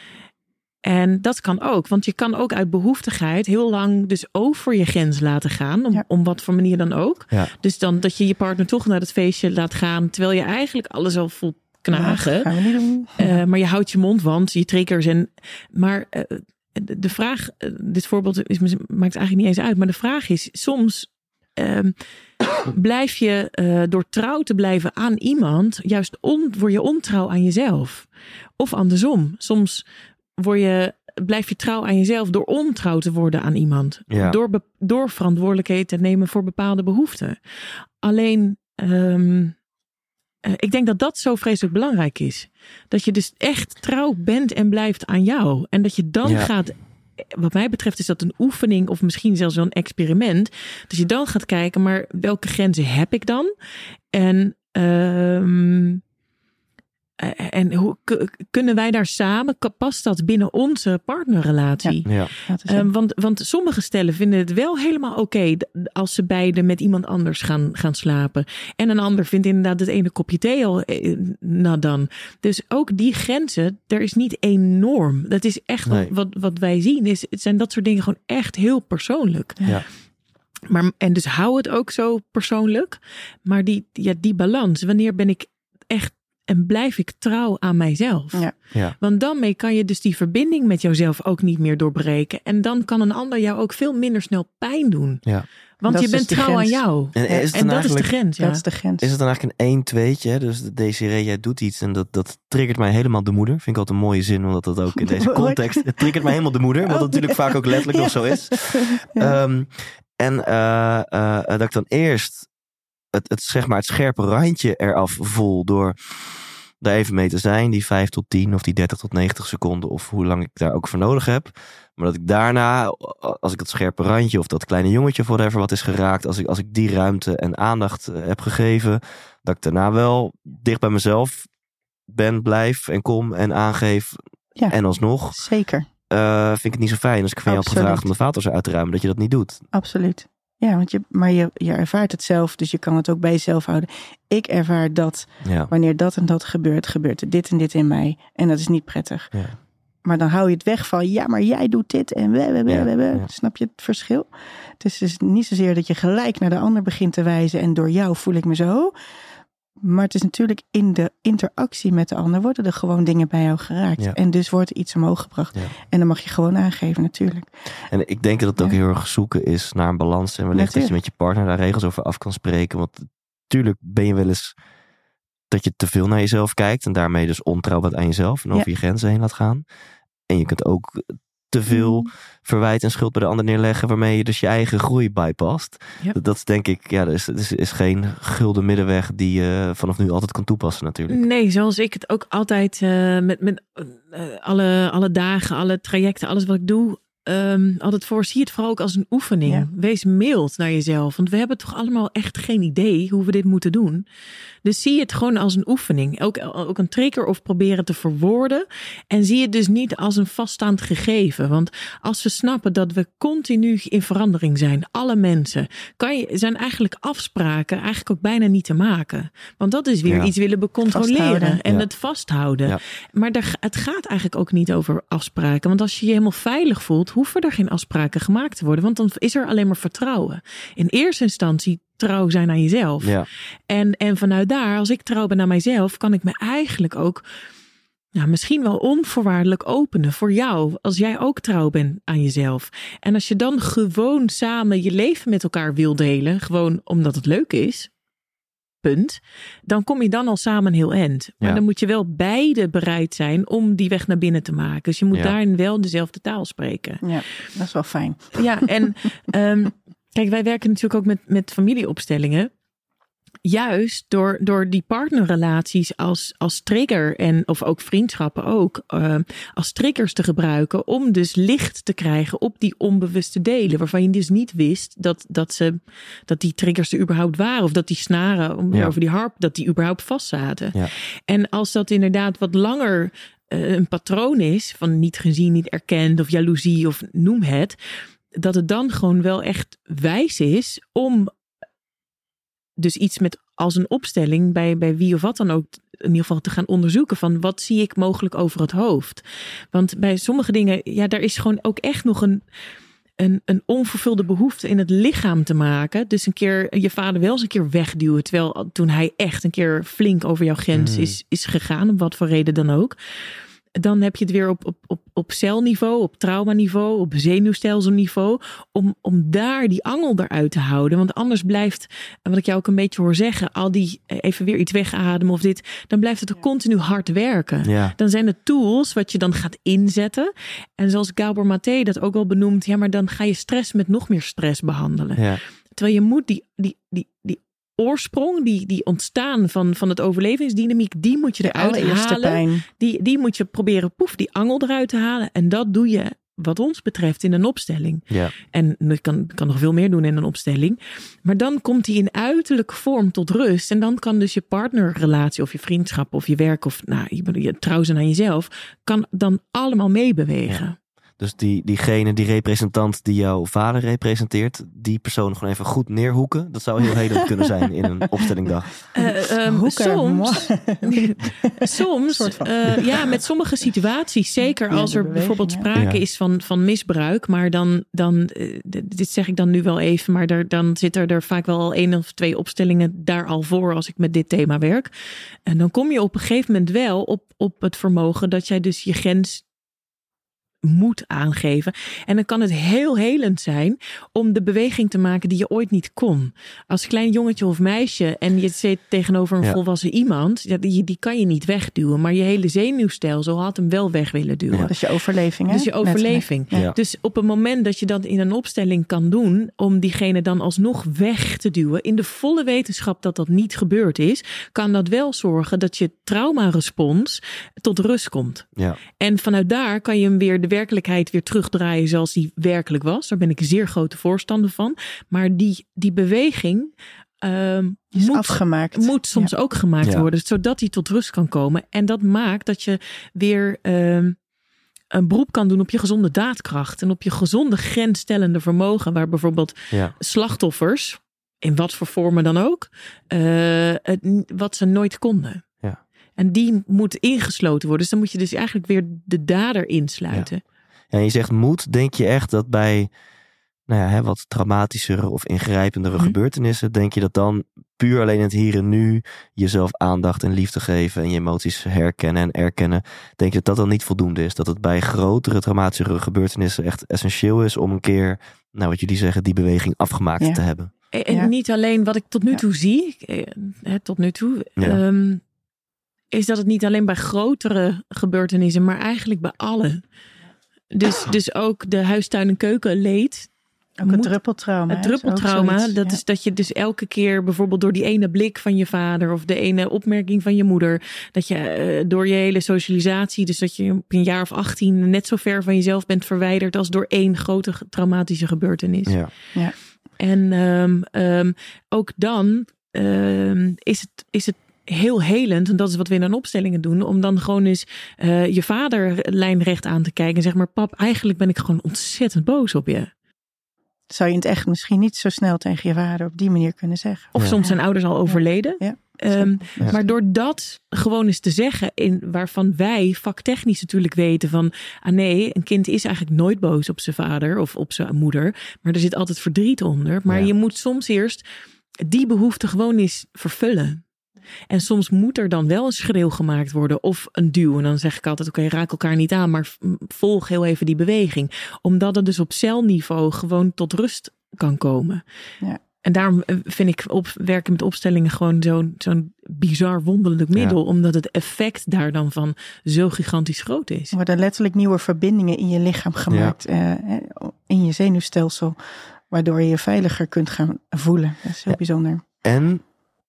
En dat kan ook, want je kan ook uit behoeftigheid heel lang dus over je grens laten gaan, om, ja. om wat voor manier dan ook. Ja. Dus dan dat je je partner toch naar het feestje laat gaan, terwijl je eigenlijk alles al voelt knagen. Ja, gaan we niet doen. Uh, maar je houdt je mond, want je triggers en maar uh, de, de vraag, dit voorbeeld is, maakt het eigenlijk niet eens uit. Maar de vraag is, soms um, blijf je uh, door trouw te blijven aan iemand, juist on, word je ontrouw aan jezelf. Of andersom. Soms word je, blijf je trouw aan jezelf door ontrouw te worden aan iemand. Ja. Door, be, door verantwoordelijkheid te nemen voor bepaalde behoeften. Alleen, um, uh, ik denk dat dat zo vreselijk belangrijk is. Dat je dus echt trouw bent en blijft aan jou. En dat je dan ja. gaat, wat mij betreft is dat een oefening of misschien zelfs wel een experiment. Dat je dan gaat kijken, maar welke grenzen heb ik dan? En... Um, En hoe k- kunnen wij daar samen, past dat binnen onze partnerrelatie? Ja, ja. Um, want, want sommige stellen vinden het wel helemaal oké okay als ze beiden met iemand anders gaan, gaan slapen. En een ander vindt inderdaad het ene kopje thee al eh, nou dan. Dus ook die grenzen, er is niet één norm. Dat is echt nee. wat, wat wij zien. Is, het zijn dat soort dingen gewoon echt heel persoonlijk. Ja. Maar, en dus hou het ook zo persoonlijk. Maar die, ja, die balans, wanneer ben ik echt en blijf ik trouw aan mijzelf. Ja. Ja. Want dan mee kan je dus die verbinding met jouzelf ook niet meer doorbreken. En dan kan een ander jou ook veel minder snel pijn doen. Ja. Want dat je bent dus trouw grens. aan jou. En, en, is en dat is de grens. Ja. Dat is de grens. Is het dan eigenlijk een één-tweetje? Dus Desiree, jij doet iets en dat, dat triggert mij helemaal de moeder. Vind ik altijd een mooie zin, omdat dat ook in deze context... Het triggert mij helemaal de moeder, wat oh, natuurlijk vaak ook letterlijk ja. nog zo is. Ja. Um, en uh, uh, dat ik dan eerst het, het, zeg maar het scherpe randje eraf voel door... daar even mee te zijn, die vijf tot tien of die dertig tot negentig seconden of hoe lang ik daar ook voor nodig heb. Maar dat ik daarna, als ik dat scherpe randje of dat kleine jongetje of whatever wat is geraakt, als ik, als ik die ruimte en aandacht heb gegeven, dat ik daarna wel dicht bij mezelf ben, blijf en kom en aangeef ja, en alsnog. Zeker. Uh, vind ik het niet zo fijn als ik van jou Absoluut. heb gevraagd om de vaatwas uit te ruimen, dat je dat niet doet. Absoluut. Ja, want je, maar je, je ervaart het zelf, dus je kan het ook bij jezelf houden. Ik ervaar dat Ja. wanneer dat en dat gebeurt, gebeurt er dit en dit in mij. En dat is niet prettig. Ja. Maar dan hou je het weg van, ja, maar jij doet dit en we, we, we, Ja, we, we. ja. Snap je het verschil? Dus het is niet zozeer dat je gelijk naar de ander begint te wijzen en door jou voel ik me zo. Maar het is natuurlijk in de interactie met de ander worden er gewoon dingen bij jou geraakt. Ja. En dus wordt er iets omhoog gebracht. Ja. En dan mag je gewoon aangeven natuurlijk. En ik denk dat het ook Ja. heel erg zoeken is naar een balans. En wellicht dat je met je partner daar regels over af kan spreken. Want natuurlijk ben je wel eens dat je te veel naar jezelf kijkt. En daarmee dus ontrouw bent aan jezelf. En over Ja. je grenzen heen laat gaan. En je kunt ook te veel Mm. verwijt en schuld bij de ander neerleggen. Waarmee je dus je eigen groei bypast. Ja. Dat, dat is denk ik, ja, er is, er is, is geen gulden middenweg die je vanaf nu altijd kan toepassen natuurlijk. Nee, zoals ik het ook altijd uh, met, met uh, alle, alle dagen, alle trajecten, alles wat ik doe, um, altijd voor, zie het vooral ook als een oefening. Ja. Wees mild naar jezelf, want we hebben toch allemaal echt geen idee hoe we dit moeten doen. Dus zie het gewoon als een oefening. Ook, ook een trigger of proberen te verwoorden. En zie het dus niet als een vaststaand gegeven. Want als we snappen dat we continu in verandering zijn, alle mensen, kan je, zijn eigenlijk afspraken eigenlijk ook bijna niet te maken. Want dat is weer Ja. iets willen becontroleren Vasthouden. en Ja. het vasthouden. Ja. Maar daar, het gaat eigenlijk ook niet over afspraken. Want als je je helemaal veilig voelt, hoeven er geen afspraken gemaakt te worden. Want dan is er alleen maar vertrouwen. In eerste instantie trouw zijn aan jezelf. Ja. En, en vanuit daar, als ik trouw ben aan mijzelf, kan ik me eigenlijk ook nou, misschien wel onvoorwaardelijk openen voor jou. Als jij ook trouw bent aan jezelf. En als je dan gewoon samen je leven met elkaar wil delen, gewoon omdat het leuk is, punt, dan kom je dan al samen heel eind. Maar Ja. dan moet je wel beide bereid zijn om die weg naar binnen te maken. Dus je moet Ja. daarin wel dezelfde taal spreken. Ja, dat is wel fijn. Ja, en um, kijk, wij werken natuurlijk ook met, met familieopstellingen. Juist door, door die partnerrelaties als, als trigger en of ook vriendschappen ook uh, als triggers te gebruiken om dus licht te krijgen op die onbewuste delen waarvan je dus niet wist dat, dat, ze, dat die triggers er überhaupt waren of dat die snaren om, Ja. over die harp, dat die überhaupt vast zaten. Ja. En als dat inderdaad wat langer uh, een patroon is van niet gezien, niet erkend of jaloezie of noem het, dat het dan gewoon wel echt wijs is om dus iets met als een opstelling bij, bij wie of wat dan ook in ieder geval te gaan onderzoeken van wat zie ik mogelijk over het hoofd. Want bij sommige dingen, ja, daar is gewoon ook echt nog een, een, een onvervulde behoefte in het lichaam te maken. Dus een keer je vader wel eens een keer wegduwen, terwijl toen hij echt een keer flink over jouw grens Mm. is, is gegaan, om wat voor reden dan ook. dan heb je het weer op, op, op, op celniveau, op traumaniveau, op zenuwstelselniveau. Om, om daar die angel eruit te houden. Want anders blijft, wat ik jou ook een beetje hoor zeggen, al die even weer iets wegademen of dit, dan blijft het continu hard werken. Ja. Dan zijn het tools wat je dan gaat inzetten. En zoals Gabor Maté dat ook wel benoemt, ja, maar dan ga je stress met nog meer stress behandelen. Ja. Terwijl je moet die, die, die, die oorsprong, die, die ontstaan van, van het overlevingsdynamiek, die moet je eruit halen. Pijn. Die, die moet je proberen, poef, die angel eruit te halen. En dat doe je, wat ons betreft, in een opstelling. Ja. En je kan, kan nog veel meer doen in een opstelling. Maar dan komt die in uiterlijke vorm tot rust. En dan kan dus je partnerrelatie of je vriendschap of je werk of nou, je, je trouw zijn aan jezelf, kan dan allemaal meebewegen. Ja. Dus die, diegene, die representant die jouw vader representeert, die persoon gewoon even goed neerhoeken. Dat zou heel helend kunnen zijn in een opstellingdag. Uh, um, soms, soms uh, ja, met sommige situaties, zeker als er bijvoorbeeld sprake ja. is van, van misbruik. Maar dan, dan uh, dit zeg ik dan nu wel even, maar daar, dan zitten er vaak wel al één of twee opstellingen daar al voor als ik met dit thema werk. En dan kom je op een gegeven moment wel op, op het vermogen dat jij dus je grens moet aangeven. En dan kan het heel helend zijn om de beweging te maken die je ooit niet kon. Als klein jongetje of meisje en je zit tegenover een ja. volwassen iemand, ja, die, die kan je niet wegduwen. Maar je hele zenuwstelsel had hem wel weg willen duwen. Ja. Dus je overleving. Hè? Dus je overleving. Ja. Dus op het moment dat je dat in een opstelling kan doen, om diegene dan alsnog weg te duwen, in de volle wetenschap dat dat niet gebeurd is, kan dat wel zorgen dat je traumarespons tot rust komt. Ja. En vanuit daar kan je hem weer de werkelijkheid weer terugdraaien zoals die werkelijk was. Daar ben ik een zeer grote voorstander van. Maar die, die beweging uh, is moet, afgemaakt. moet soms ja. ook gemaakt ja. worden, zodat die tot rust kan komen. En dat maakt dat je weer uh, een beroep kan doen op je gezonde daadkracht en op je gezonde grensstellende vermogen, waar bijvoorbeeld ja. slachtoffers, in wat voor vormen dan ook, uh, het, wat ze nooit konden. En die moet ingesloten worden. Dus dan moet je dus eigenlijk weer de dader insluiten. Ja. Ja, en je zegt moet, denk je echt dat bij nou ja, hè, wat traumatischere of ingrijpendere hm. gebeurtenissen, denk je dat dan puur alleen het hier en nu jezelf aandacht en liefde geven en je emoties herkennen en erkennen, denk je dat dat dan niet voldoende is? Dat het bij grotere traumatische gebeurtenissen echt essentieel is om een keer, nou wat jullie zeggen, die beweging afgemaakt ja. te hebben? En ja. niet alleen wat ik tot nu toe ja. zie, eh, tot nu toe, ja. um, is dat het niet alleen bij grotere gebeurtenissen, maar eigenlijk bij alle. Dus, dus ook de huistuin- en keukenleed. Ook het druppeltrauma. Het druppeltrauma, zoiets, dat ja. is dat je dus elke keer bijvoorbeeld door die ene blik van je vader of de ene opmerking van je moeder, dat je uh, door je hele socialisatie, dus dat je op een jaar of achttien net zo ver van jezelf bent verwijderd als door één grote traumatische gebeurtenis. Ja. Ja. En um, um, ook dan um, is het, is het heel helend, en dat is wat we in een opstellingen doen, om dan gewoon eens uh, je vader lijnrecht aan te kijken en zeg maar, pap, eigenlijk ben ik gewoon ontzettend boos op je. Zou je het echt misschien niet zo snel tegen je vader op die manier kunnen zeggen. Of ja. soms zijn ouders al overleden. Ja. Um, ja. Maar door dat gewoon eens te zeggen, in, waarvan wij vaktechnisch natuurlijk weten van, ah nee, een kind is eigenlijk nooit boos op zijn vader of op zijn moeder, maar er zit altijd verdriet onder. Maar ja. je moet soms eerst die behoefte gewoon eens vervullen. En soms moet er dan wel een schreeuw gemaakt worden of een duw. En dan zeg ik altijd, oké, okay, raak elkaar niet aan, maar volg heel even die beweging. Omdat het dus op celniveau gewoon tot rust kan komen. Ja. En daarom vind ik op, werken met opstellingen gewoon zo'n, zo'n bizar wonderlijk middel. Ja. Omdat het effect daar dan van zo gigantisch groot is. Er worden letterlijk nieuwe verbindingen in je lichaam gemaakt. Ja. Uh, in je zenuwstelsel. Waardoor je je veiliger kunt gaan voelen. Dat is heel ja. bijzonder. En...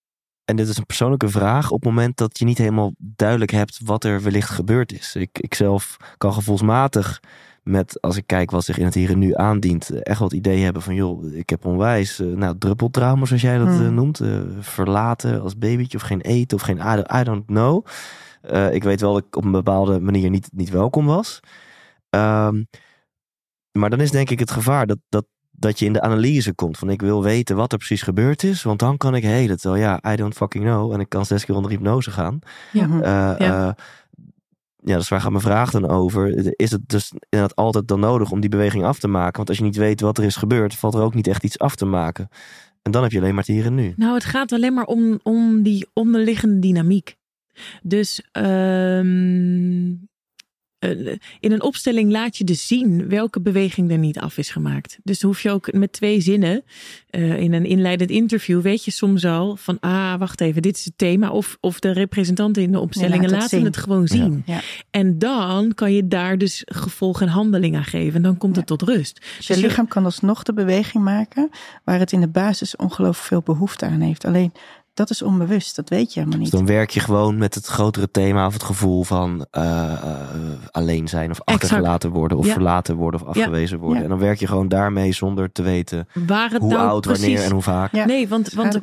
En dit is een persoonlijke vraag op het moment dat je niet helemaal duidelijk hebt wat er wellicht gebeurd is. Ik, ik zelf kan gevoelsmatig met, als ik kijk wat zich in het hier en nu aandient, echt wat idee hebben van, joh, ik heb onwijs, uh, nou, druppeltrauma zoals jij dat hmm. uh, noemt. Uh, verlaten als babytje of geen eten of geen adem, I don't know. Uh, ik weet wel dat ik op een bepaalde manier niet, niet welkom was. Um, maar dan is denk ik het gevaar dat, dat dat je in de analyse komt van ik wil weten wat er precies gebeurd is, want dan kan ik helen. Terwijl ja, I don't fucking know. En ik kan zes keer onder hypnose gaan. Ja. Uh, ja. Uh, ja, dus waar gaat mijn vraag dan over? Is het dus inderdaad altijd dan nodig om die beweging af te maken? Want als je niet weet wat er is gebeurd, valt er ook niet echt iets af te maken. En dan heb je alleen maar het hier en nu. Nou, het gaat alleen maar om, om die onderliggende dynamiek. Dus um, Uh, in een opstelling laat je dus zien welke beweging er niet af is gemaakt. Dus hoef je ook met twee zinnen uh, in een inleidend interview weet je soms al van ah, wacht even, dit is het thema. Of, of de representanten in de opstellingen laat laten het, het gewoon zien. Ja. Ja. En dan kan je daar dus gevolg en handeling aan geven. En dan komt ja. het tot rust. Dus je lichaam kan alsnog de beweging maken waar het in de basis ongelooflijk veel behoefte aan heeft. Alleen dat is onbewust, dat weet je helemaal niet. Dus dan werk je gewoon met het grotere thema of het gevoel van uh, uh, alleen zijn of achtergelaten exact. worden of ja. verlaten worden of afgewezen ja. worden. Ja. En dan werk je gewoon daarmee zonder te weten waar het hoe nou oud, precies. wanneer en hoe vaak. Ja. Nee, want, want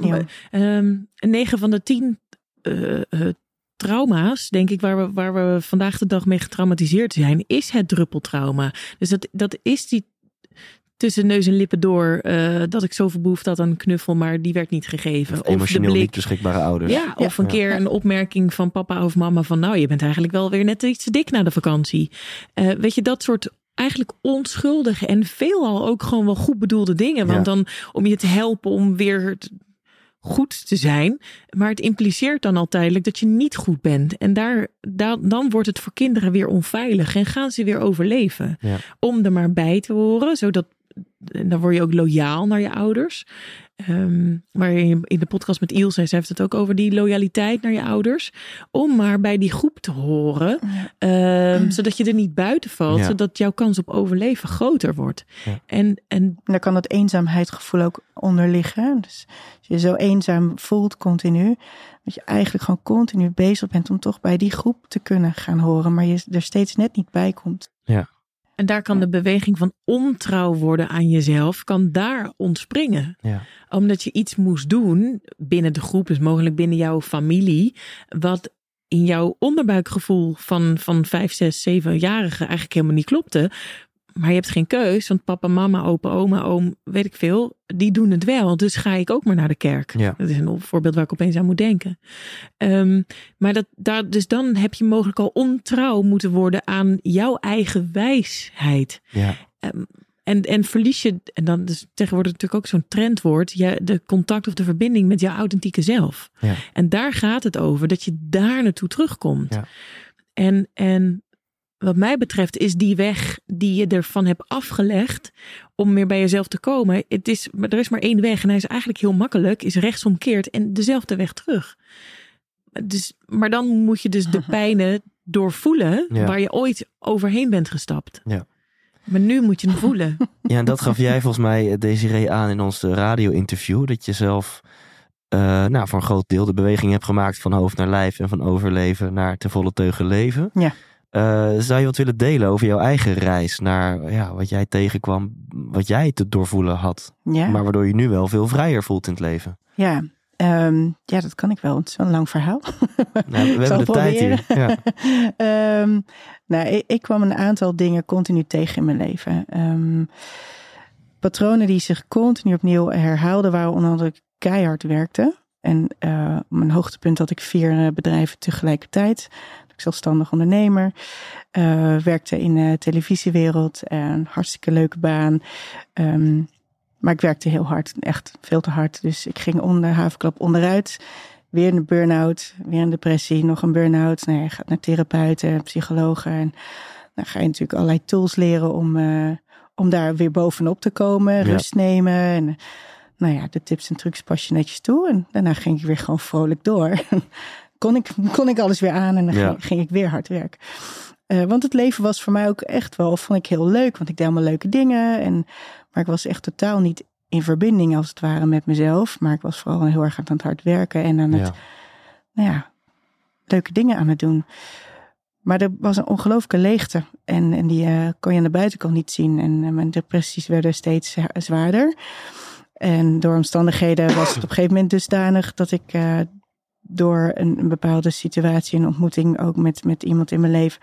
um, negen van de tien uh, uh, trauma's, denk ik, waar we, waar we vandaag de dag mee getraumatiseerd zijn, is het druppeltrauma. Dus dat, dat is die tussen neus en lippen door uh, dat ik zoveel behoefte had aan een knuffel, maar die werd niet gegeven. Of emotioneel of de blik, niet beschikbare ouders. Ja, of ja. een keer een opmerking van papa of mama van nou, je bent eigenlijk wel weer net iets te dik na de vakantie. Uh, weet je, dat soort eigenlijk onschuldige en veelal ook gewoon wel goed bedoelde dingen. Want ja. dan om je te helpen om weer goed te zijn. Maar het impliceert dan al tijdelijk dat je niet goed bent. En daar, daar, dan wordt het voor kinderen weer onveilig. En gaan ze weer overleven. Ja. Om er maar bij te horen. Zodat, dan word je ook loyaal naar je ouders. Um, maar in, in de podcast met Ilse, ze heeft het ook over die loyaliteit naar je ouders. Om maar bij die groep te horen. Ja. Um, zodat je er niet buiten valt. Ja. Zodat jouw kans op overleven groter wordt. Ja. En, en daar kan dat eenzaamheidsgevoel ook onder liggen. Dus als je zo eenzaam voelt continu. Dat je eigenlijk gewoon continu bezig bent om toch bij die groep te kunnen gaan horen. Maar je er steeds net niet bij komt. Ja. En daar kan de beweging van ontrouw worden aan jezelf, kan daar ontspringen. Ja. Omdat je iets moest doen binnen de groep, dus mogelijk binnen jouw familie, wat in jouw onderbuikgevoel van, van vijf, zes, zevenjarigen eigenlijk helemaal niet klopte. Maar je hebt geen keus, want papa, mama, opa, oma, oom, weet ik veel, die doen het wel. Dus ga ik ook maar naar de kerk. Ja. Dat is een voorbeeld waar ik opeens aan moet denken. Um, maar dat, daar, dus dan heb je mogelijk al ontrouw moeten worden aan jouw eigen wijsheid. Ja. Um, en, en verlies je, en dan is tegenwoordig natuurlijk ook zo'n trendwoord, je, de contact of de verbinding met jouw authentieke zelf. Ja. En daar gaat het over, dat je daar naartoe terugkomt. Ja. En, en wat mij betreft is die weg die je ervan hebt afgelegd om meer bij jezelf te komen. Het is, er is maar één weg en hij is eigenlijk heel makkelijk. Is rechtsomkeerd en dezelfde weg terug. Dus, maar dan moet je dus de pijnen doorvoelen ja. waar je ooit overheen bent gestapt. Ja. Maar nu moet je hem voelen. Ja, en dat gaf jij volgens mij, Desiree, aan in ons radio-interview. Dat je zelf uh, nou, voor een groot deel de beweging hebt gemaakt van hoofd naar lijf en van overleven naar ten volle teugen leven. Ja. Uh, zou je wat willen delen over jouw eigen reis naar ja, wat jij tegenkwam, wat jij te doorvoelen had, ja. maar waardoor je nu wel veel vrijer voelt in het leven? Ja, um, ja dat kan ik wel. Het is wel een lang verhaal. Nou, we hebben de proberen. tijd hier. Ja. um, nou, ik, ik kwam een aantal dingen continu tegen in mijn leven. Um, patronen die zich continu opnieuw herhaalden, waren onder andere dat ik keihard werkte. En uh, mijn hoogtepunt had ik vier uh, bedrijven tegelijkertijd. Zelfstandig ondernemer. Uh, werkte in de televisiewereld. Een hartstikke leuke baan. Um, maar ik werkte heel hard. Echt veel te hard. Dus ik ging onder havenklap onderuit. Weer een burn-out. Weer een depressie. Nog een burn-out. Nou, je gaat naar therapeuten, psychologen. En dan ga je natuurlijk allerlei tools leren om, uh, om daar weer bovenop te komen. Ja. Rust nemen. En nou ja, de tips en trucs pas je netjes toe. En daarna ging ik weer gewoon vrolijk door. Kon ik, kon ik alles weer aan en dan ja. ging, ging ik weer hard werken. Uh, want het leven was voor mij ook echt wel, vond ik heel leuk. Want ik deed allemaal leuke dingen. En, maar ik was echt totaal niet in verbinding als het ware met mezelf. Maar ik was vooral heel erg aan het hard werken. En aan het, ja. nou ja, leuke dingen aan het doen. Maar er was een ongelooflijke leegte. En, en die uh, kon je aan de buitenkant niet zien. En uh, mijn depressies werden steeds zwaarder. En door omstandigheden was het op een gegeven moment dusdanig dat ik Uh, door een, een bepaalde situatie, een ontmoeting ook met, met iemand in mijn leven,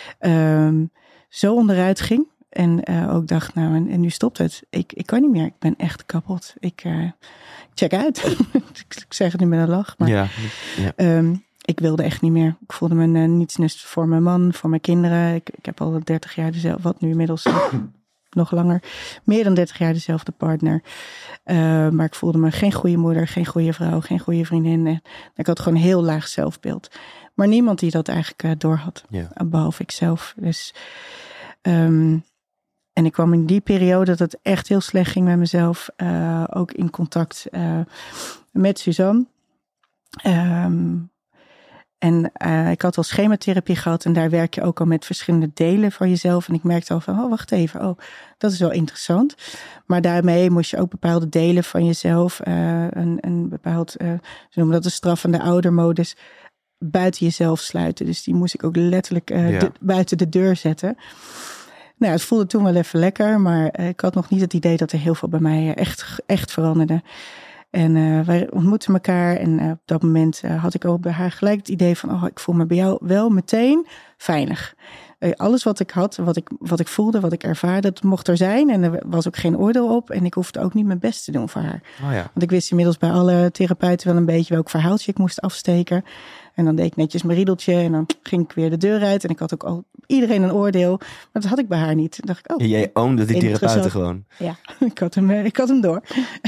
um, zo onderuit ging. En uh, ook dacht, nou, en, en nu stopt het. Ik, ik kan niet meer. Ik ben echt kapot. Ik uh, check uit. Ik zeg het nu met een lach. Maar ja, ja. Um, ik wilde echt niet meer. Ik voelde me uh, niets nus voor mijn man, voor mijn kinderen. Ik, ik heb al dertig jaar dezelfde, wat nu inmiddels nog langer, meer dan dertig jaar dezelfde partner. Uh, maar ik voelde me geen goede moeder, geen goede vrouw, geen goede vriendin. En ik had gewoon een heel laag zelfbeeld. Maar niemand die dat eigenlijk uh, door had. Ja. Behalve ikzelf. Dus, um, en ik kwam in die periode dat het echt heel slecht ging met mezelf. Uh, ook in contact uh, met Suzanne. Um, En uh, ik had al schematherapie gehad en daar werk je ook al met verschillende delen van jezelf. En ik merkte al van, oh wacht even, oh dat is wel interessant. Maar daarmee moest je ook bepaalde delen van jezelf, uh, een, een bepaald, uh, ze noemen dat de straffende oudermodus, buiten jezelf sluiten. Dus die moest ik ook letterlijk uh, ja. de, buiten de deur zetten. Nou, het voelde toen wel even lekker, maar uh, ik had nog niet het idee dat er heel veel bij mij uh, echt, echt veranderde. En uh, wij ontmoetten elkaar en uh, op dat moment uh, had ik ook bij haar gelijk het idee van, oh, ik voel me bij jou wel meteen veilig. Uh, alles wat ik had, wat ik, wat ik voelde, wat ik ervaarde, dat mocht er zijn. En er was ook geen oordeel op en ik hoefde ook niet mijn best te doen voor haar. Oh ja. Want ik wist inmiddels bij alle therapeuten wel een beetje welk verhaaltje ik moest afsteken. En dan deed ik netjes mijn riedeltje en dan ging ik weer de deur uit. En ik had ook al iedereen een oordeel. Maar dat had ik bij haar niet. Dan dacht ik, oh, jij ownde die therapeuten gewoon. Ja, ik had hem, ik had hem door.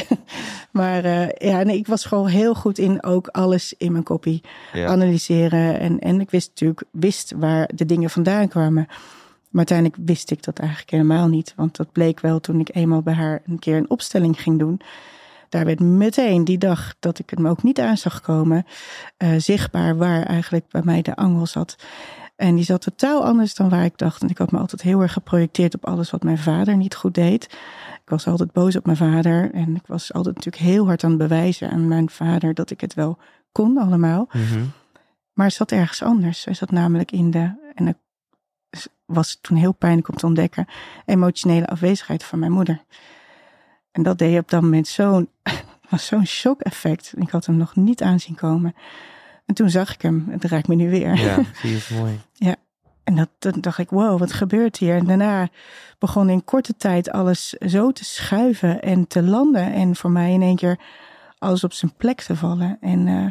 Maar uh, ja, nee, ik was gewoon heel goed in ook alles in mijn koppie ja. analyseren. En, en ik wist natuurlijk wist waar de dingen vandaan kwamen. Maar uiteindelijk wist ik dat eigenlijk helemaal niet. Want dat bleek wel toen ik eenmaal bij haar een keer een opstelling ging doen. Daar werd meteen die dag dat ik hem ook niet aan zag komen, uh, zichtbaar waar eigenlijk bij mij de angel zat. En die zat totaal anders dan waar ik dacht. En ik had me altijd heel erg geprojecteerd op alles wat mijn vader niet goed deed. Ik was altijd boos op mijn vader. En ik was altijd natuurlijk heel hard aan het bewijzen aan mijn vader dat ik het wel kon allemaal. Mm-hmm. Maar het zat ergens anders. Hij zat namelijk in de, en dat was toen heel pijnlijk om te ontdekken, emotionele afwezigheid van mijn moeder. En dat deed op dat moment zo'n, was zo'n shock-effect. Ik had hem nog niet aanzien komen. En toen zag ik hem. Het raakt me nu weer. Ja, zie je het mooi. Ja, en dat, dan dacht ik, wow, wat gebeurt hier? En daarna begon in korte tijd alles zo te schuiven en te landen. En voor mij in één keer alles op zijn plek te vallen. En uh,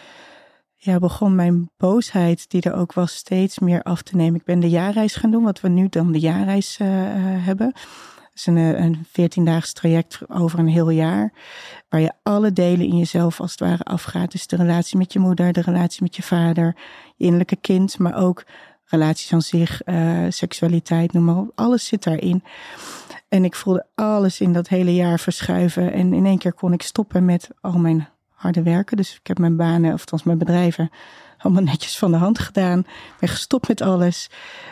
ja, begon mijn boosheid, die er ook was, steeds meer af te nemen. Ik ben de jaarreis gaan doen, wat we nu dan de jaarreis uh, uh, hebben. Het is een, een veertiendaags traject over een heel jaar. Waar je alle delen in jezelf als het ware afgaat. Dus de relatie met je moeder, de relatie met je vader, je innerlijke kind. Maar ook relaties aan zich, uh, seksualiteit, noem maar op. Alles zit daarin. En ik voelde alles in dat hele jaar verschuiven. En in één keer kon ik stoppen met al mijn harde werken. Dus ik heb mijn banen, of althans mijn bedrijven, allemaal netjes van de hand gedaan. Ik ben gestopt met alles.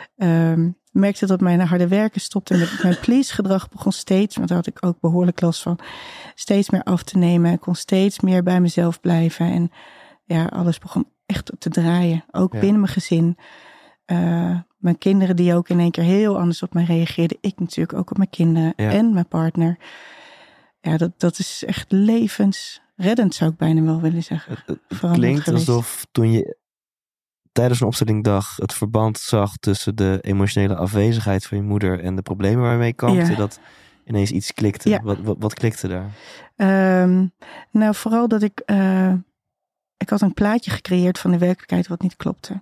Um, merkte dat mijn harde werken stopte. Met mijn please gedrag begon steeds, want daar had ik ook behoorlijk last van, steeds meer af te nemen. Ik kon steeds meer bij mezelf blijven. En ja, alles begon echt te draaien. Ook ja. binnen mijn gezin. Uh, mijn kinderen die ook in één keer heel anders op mij reageerden. Ik natuurlijk ook op mijn kinderen ja. en mijn partner. Ja, dat, dat is echt levensreddend, zou ik bijna wel willen zeggen. Het, het klinkt geweest. Alsof toen je tijdens een opstellingdag het verband zag tussen de emotionele afwezigheid van je moeder en de problemen waarmee je kampte, ja. dat ineens iets klikte. Ja. Wat, wat, wat klikte daar? Um, nou, vooral dat ik, uh, ik had een plaatje gecreëerd van de werkelijkheid wat niet klopte.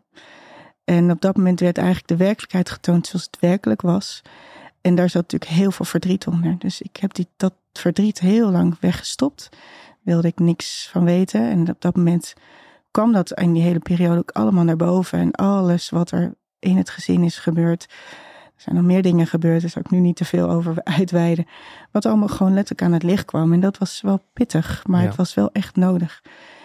En op dat moment werd eigenlijk de werkelijkheid getoond zoals het werkelijk was. En daar zat natuurlijk heel veel verdriet onder. Dus ik heb die, dat verdriet heel lang weggestopt. Wilde ik niks van weten. En op dat moment kwam dat in die hele periode ook allemaal naar boven. En alles wat er in het gezin is gebeurd. Er zijn nog meer dingen gebeurd. Daar zou ik nu niet te veel over uitweiden. Wat allemaal gewoon letterlijk aan het licht kwam. En dat was wel pittig. Maar ja. het was wel echt nodig.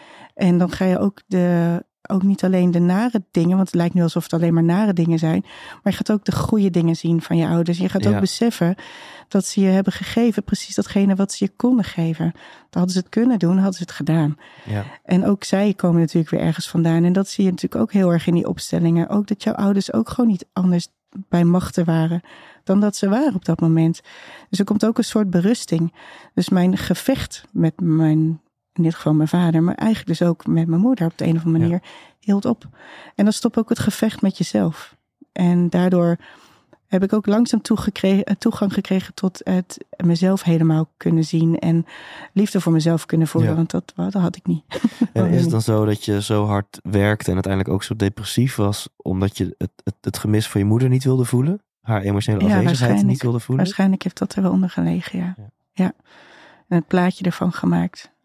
En dan ga je ook de... Ook niet alleen de nare dingen, want het lijkt nu alsof het alleen maar nare dingen zijn. Maar je gaat ook de goede dingen zien van je ouders. Je gaat ja. ook beseffen dat ze je hebben gegeven precies datgene wat ze je konden geven. Dan hadden ze het kunnen doen, hadden ze het gedaan. Ja. En ook zij komen natuurlijk weer ergens vandaan. En dat zie je natuurlijk ook heel erg in die opstellingen. Ook dat jouw ouders ook gewoon niet anders bij machten waren dan dat ze waren op dat moment. Dus er komt ook een soort berusting. Dus mijn gevecht met mijn... in dit geval mijn vader, maar eigenlijk dus ook met mijn moeder op de een of andere manier, ja. hield op. En dan stopt ook het gevecht met jezelf. En daardoor heb ik ook langzaam toegang gekregen tot het mezelf helemaal kunnen zien en liefde voor mezelf kunnen voelen, ja. want dat, dat had ik niet. En is het dan zo dat je zo hard werkte en uiteindelijk ook zo depressief was, omdat je het, het, het gemis van je moeder niet wilde voelen? Haar emotionele ja, afwezigheid niet wilde voelen? Waarschijnlijk heeft dat er wel onder gelegen, ja. ja. ja. En het plaatje ervan gemaakt.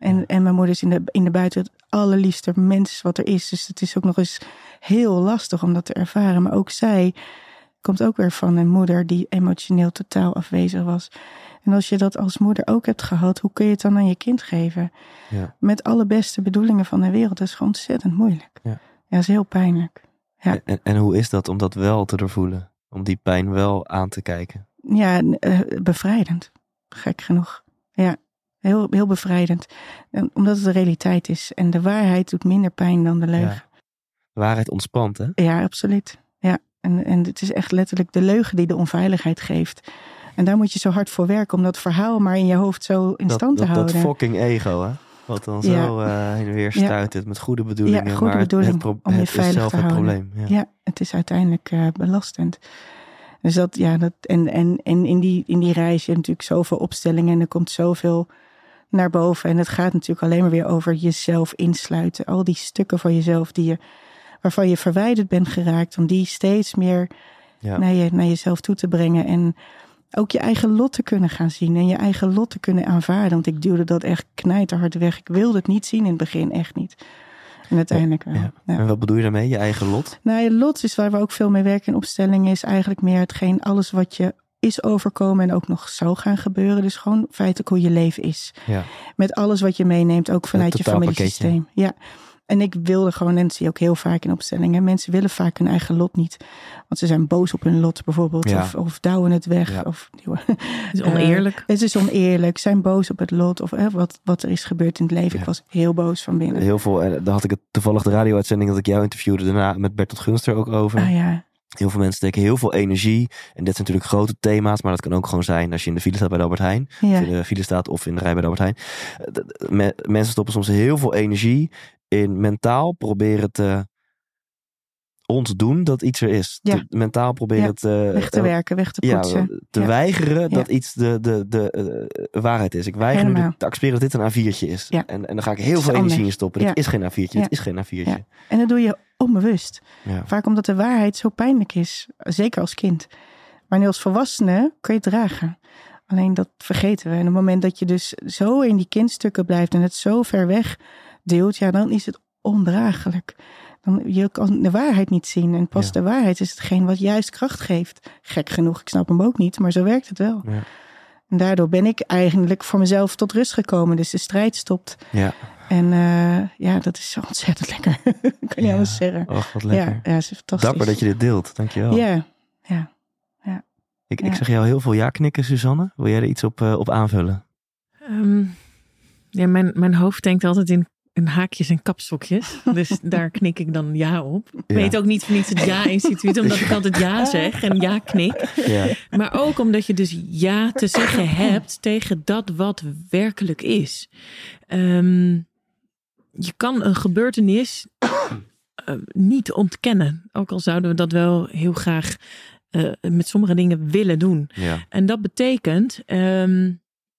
En, ja. en mijn moeder is in de, in de buiten het allerliefste mens wat er is. Dus het is ook nog eens heel lastig om dat te ervaren. Maar ook zij komt ook weer van een moeder die emotioneel totaal afwezig was. En als je dat als moeder ook hebt gehad, hoe kun je het dan aan je kind geven? Ja. Met alle beste bedoelingen van de wereld. Dat is gewoon ontzettend moeilijk. Ja, ja dat is heel pijnlijk. Ja. En, en hoe is dat om dat wel te doorvoelen? Om die pijn wel aan te kijken? Ja, uh, bevrijdend. Gek genoeg. Ja, heel, heel bevrijdend. En omdat het de realiteit is. En de waarheid doet minder pijn dan de leugen. Ja. De waarheid ontspant, hè? Ja, absoluut. Ja, en, en het is echt letterlijk de leugen die de onveiligheid geeft. En daar moet je zo hard voor werken om dat verhaal maar in je hoofd zo in dat, stand te dat, houden. Dat fucking ego, hè? Wat dan ja. zo uh, heen en weer stuitert ja. met goede bedoelingen. Ja, goede maar bedoeling het, pro- om je het veilig is zelf te het houden. probleem. Ja. ja, het is uiteindelijk uh, belastend. Dus dat, ja, dat, en, en, en in, die, in die reis, je hebt natuurlijk zoveel opstellingen en er komt zoveel naar boven. En het gaat natuurlijk alleen maar weer over jezelf insluiten. Al die stukken van jezelf die je, waarvan je verwijderd bent geraakt, om die steeds meer ja. naar, je, naar jezelf toe te brengen. En ook je eigen lot te kunnen gaan zien en je eigen lot te kunnen aanvaarden. Want ik duwde dat echt knijterhard weg. Ik wilde het niet zien in het begin, echt niet. En uiteindelijk wel. Ja. Ja. En wat bedoel je daarmee, je eigen lot? Nou, je lot is waar we ook veel mee werken in opstellingen. Is eigenlijk meer hetgeen, alles wat je is overkomen en ook nog zou gaan gebeuren. Dus gewoon feitelijk hoe je leven is. Ja. Met alles wat je meeneemt, ook vanuit je familiesysteem. Ja. En ik wilde gewoon, en dat zie je ook heel vaak in opstellingen. Mensen willen vaak hun eigen lot niet. Want ze zijn boos op hun lot bijvoorbeeld. Ja. Of, of douwen het weg. Ja. Of, het is oneerlijk. Uh, het is oneerlijk. Zijn boos op het lot. Of uh, wat, wat er is gebeurd in het leven. Ja. Ik was heel boos van binnen. Heel veel. En dan had ik het toevallig de radio-uitzending dat ik jou interviewde. Daarna met Bertolt Gunster ook over. Ah ja. Heel veel mensen steken heel veel energie. En dit zijn natuurlijk grote thema's. Maar dat kan ook gewoon zijn als je in de file staat bij de Albert Heijn. Ja. Of in de file staat of in de rij bij de Albert Heijn. Me, mensen stoppen soms heel veel energie in mentaal proberen te ontdoen dat iets er is. Ja. Te, mentaal proberen ja. te... Weg te werken, weg te poetsen. Ja, te ja. weigeren ja. dat iets de, de, de uh, waarheid is. Ik weiger Helemaal. nu te accepteren dat dit een A viertje is. Ja. En, en dan ga ik heel veel energie anders. in stoppen. Ja. Dit is geen A viertje, ja. dit is geen A viertje. Ja. En dat doe je onbewust. Ja. Vaak omdat de waarheid zo pijnlijk is. Zeker als kind. Maar nu als volwassene kun je het dragen. Alleen dat vergeten we. En op het moment dat je dus zo in die kindstukken blijft en het zo ver weg deelt, ja, dan is het ondraaglijk. Dan, je kan de waarheid niet zien. En pas ja. de waarheid is hetgeen wat juist kracht geeft. Gek genoeg, ik snap hem ook niet, maar zo werkt het wel. Ja. En daardoor ben ik eigenlijk voor mezelf tot rust gekomen. Dus de strijd stopt. Ja. En uh, ja, dat is zo ontzettend lekker. kan je ja. anders zeggen. Och, wat lekker. Ja, ja, is fantastisch. Dapper dat je dit deelt, dankjewel. Ja, ja. ja. Ik, ja. ik zeg jou heel veel ja knikken, Suzanne. Wil jij er iets op, uh, op aanvullen? Um, ja, mijn, mijn hoofd denkt altijd in En haakjes en kapstokjes. Dus daar knik ik dan ja op. Ik ja. weet ook niet van iets het ja-instituut. Omdat ik altijd ja zeg en ja knik. Ja. Maar ook omdat je dus ja te zeggen hebt tegen dat wat werkelijk is. Um, je kan een gebeurtenis uh, niet ontkennen. Ook al zouden we dat wel heel graag uh, met sommige dingen willen doen. Ja. En dat betekent... Um,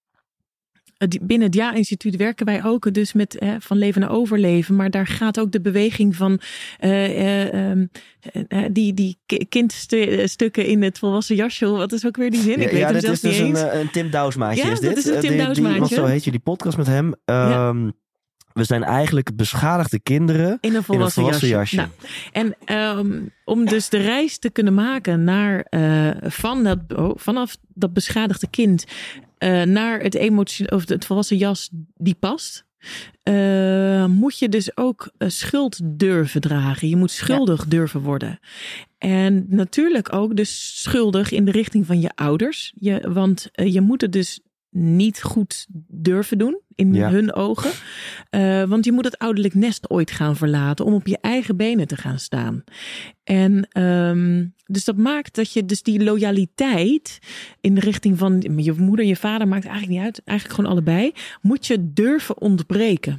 binnen het Ja-instituut werken wij ook dus met hè, van leven naar overleven. Maar daar gaat ook de beweging van uh, uh, uh, uh, die, die kindstukken in het volwassen jasje. Wat is ook weer die zin? Ja, ik weet ja, hem dit zelfs is dus niet een, eens. een Tim Douwsmaatje. Ja, is dit? dat is een Tim die, Douwsmaatje. Die, want zo heet je die podcast met hem. Ja. Um, we zijn eigenlijk beschadigde kinderen in een volwassen, in een volwassen jasje. jasje. Nou, en um, om dus de reis te kunnen maken naar uh, van dat, oh, vanaf dat beschadigde kind uh, naar het emotie of het volwassen jas die past, uh, moet je dus ook uh, schuld durven dragen. Je moet schuldig ja. durven worden. En natuurlijk ook dus schuldig in de richting van je ouders. Je, want uh, je moet het dus niet goed durven doen in ja. hun ogen. Uh, want je moet het ouderlijk nest ooit gaan verlaten om op je eigen benen te gaan staan. En um, dus dat maakt dat je dus die loyaliteit in de richting van je moeder en je vader, maakt eigenlijk niet uit, eigenlijk gewoon allebei, moet je durven ontbreken.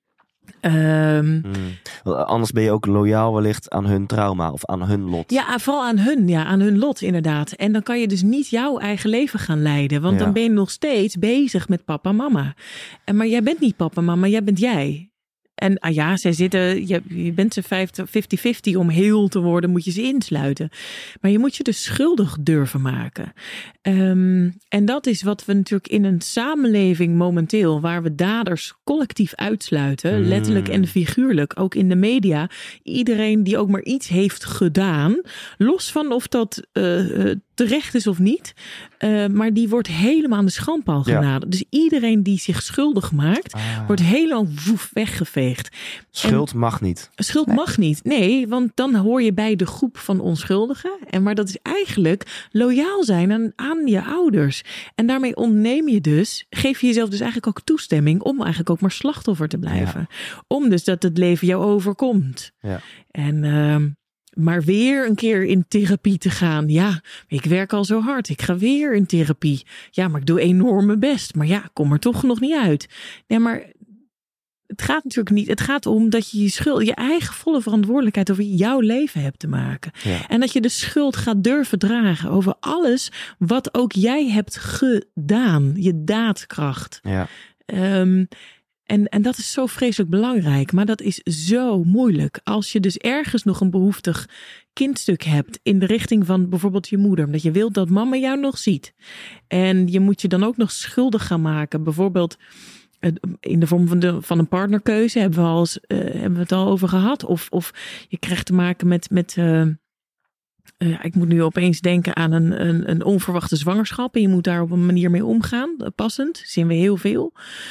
Um, hmm. Anders ben je ook loyaal wellicht aan hun trauma of aan hun lot. Ja, vooral aan hun, ja, aan hun lot inderdaad. En dan kan je dus niet jouw eigen leven gaan leiden. Want ja. dan ben je nog steeds bezig met papa en mama. En, maar jij bent niet papa en mama, jij bent jij. En ah ja, zij zitten, je, je bent ze vijftig vijftig om heel te worden, moet je ze insluiten. Maar je moet je dus schuldig durven maken. Um, en dat is wat we natuurlijk in een samenleving momenteel, waar we daders collectief uitsluiten, mm. letterlijk en figuurlijk, ook in de media. Iedereen die ook maar iets heeft gedaan, los van of dat uh, terecht is of niet, uh, maar die wordt helemaal aan de schandpaal genaderd. Ja. Dus iedereen die zich schuldig maakt, ah. wordt helemaal woef weggeveegd. Schuld en mag niet. Schuld nee. mag niet. Nee, want dan hoor je bij de groep van onschuldigen. En maar dat is eigenlijk loyaal zijn aan, aan je ouders. En daarmee ontneem je dus, geef je jezelf dus eigenlijk ook toestemming om eigenlijk ook maar slachtoffer te blijven. Ja. Om dus dat het leven jou overkomt. Ja. En uh, maar weer een keer in therapie te gaan. Ja, ik werk al zo hard. Ik ga weer in therapie. Ja, maar ik doe enorm mijn best. Maar ja, ik kom er toch nog niet uit. Nee, maar het gaat natuurlijk niet. Het gaat om dat je je schuld, je eigen volle verantwoordelijkheid over jouw leven hebt te maken. Ja. En dat je de schuld gaat durven dragen over alles wat ook jij hebt gedaan. Je daadkracht. Ja. Um, En, en dat is zo vreselijk belangrijk. Maar dat is zo moeilijk. Als je dus ergens nog een behoeftig kindstuk hebt in de richting van bijvoorbeeld je moeder. Omdat je wilt dat mama jou nog ziet. En je moet je dan ook nog schuldig gaan maken. Bijvoorbeeld in de vorm van, de, van een partnerkeuze hebben we, al eens, uh, hebben we het al over gehad. Of, of je krijgt te maken met... met uh, Uh, ik moet nu opeens denken aan een, een, een onverwachte zwangerschap. En je moet daar op een manier mee omgaan. Passend. Dat zien we heel veel.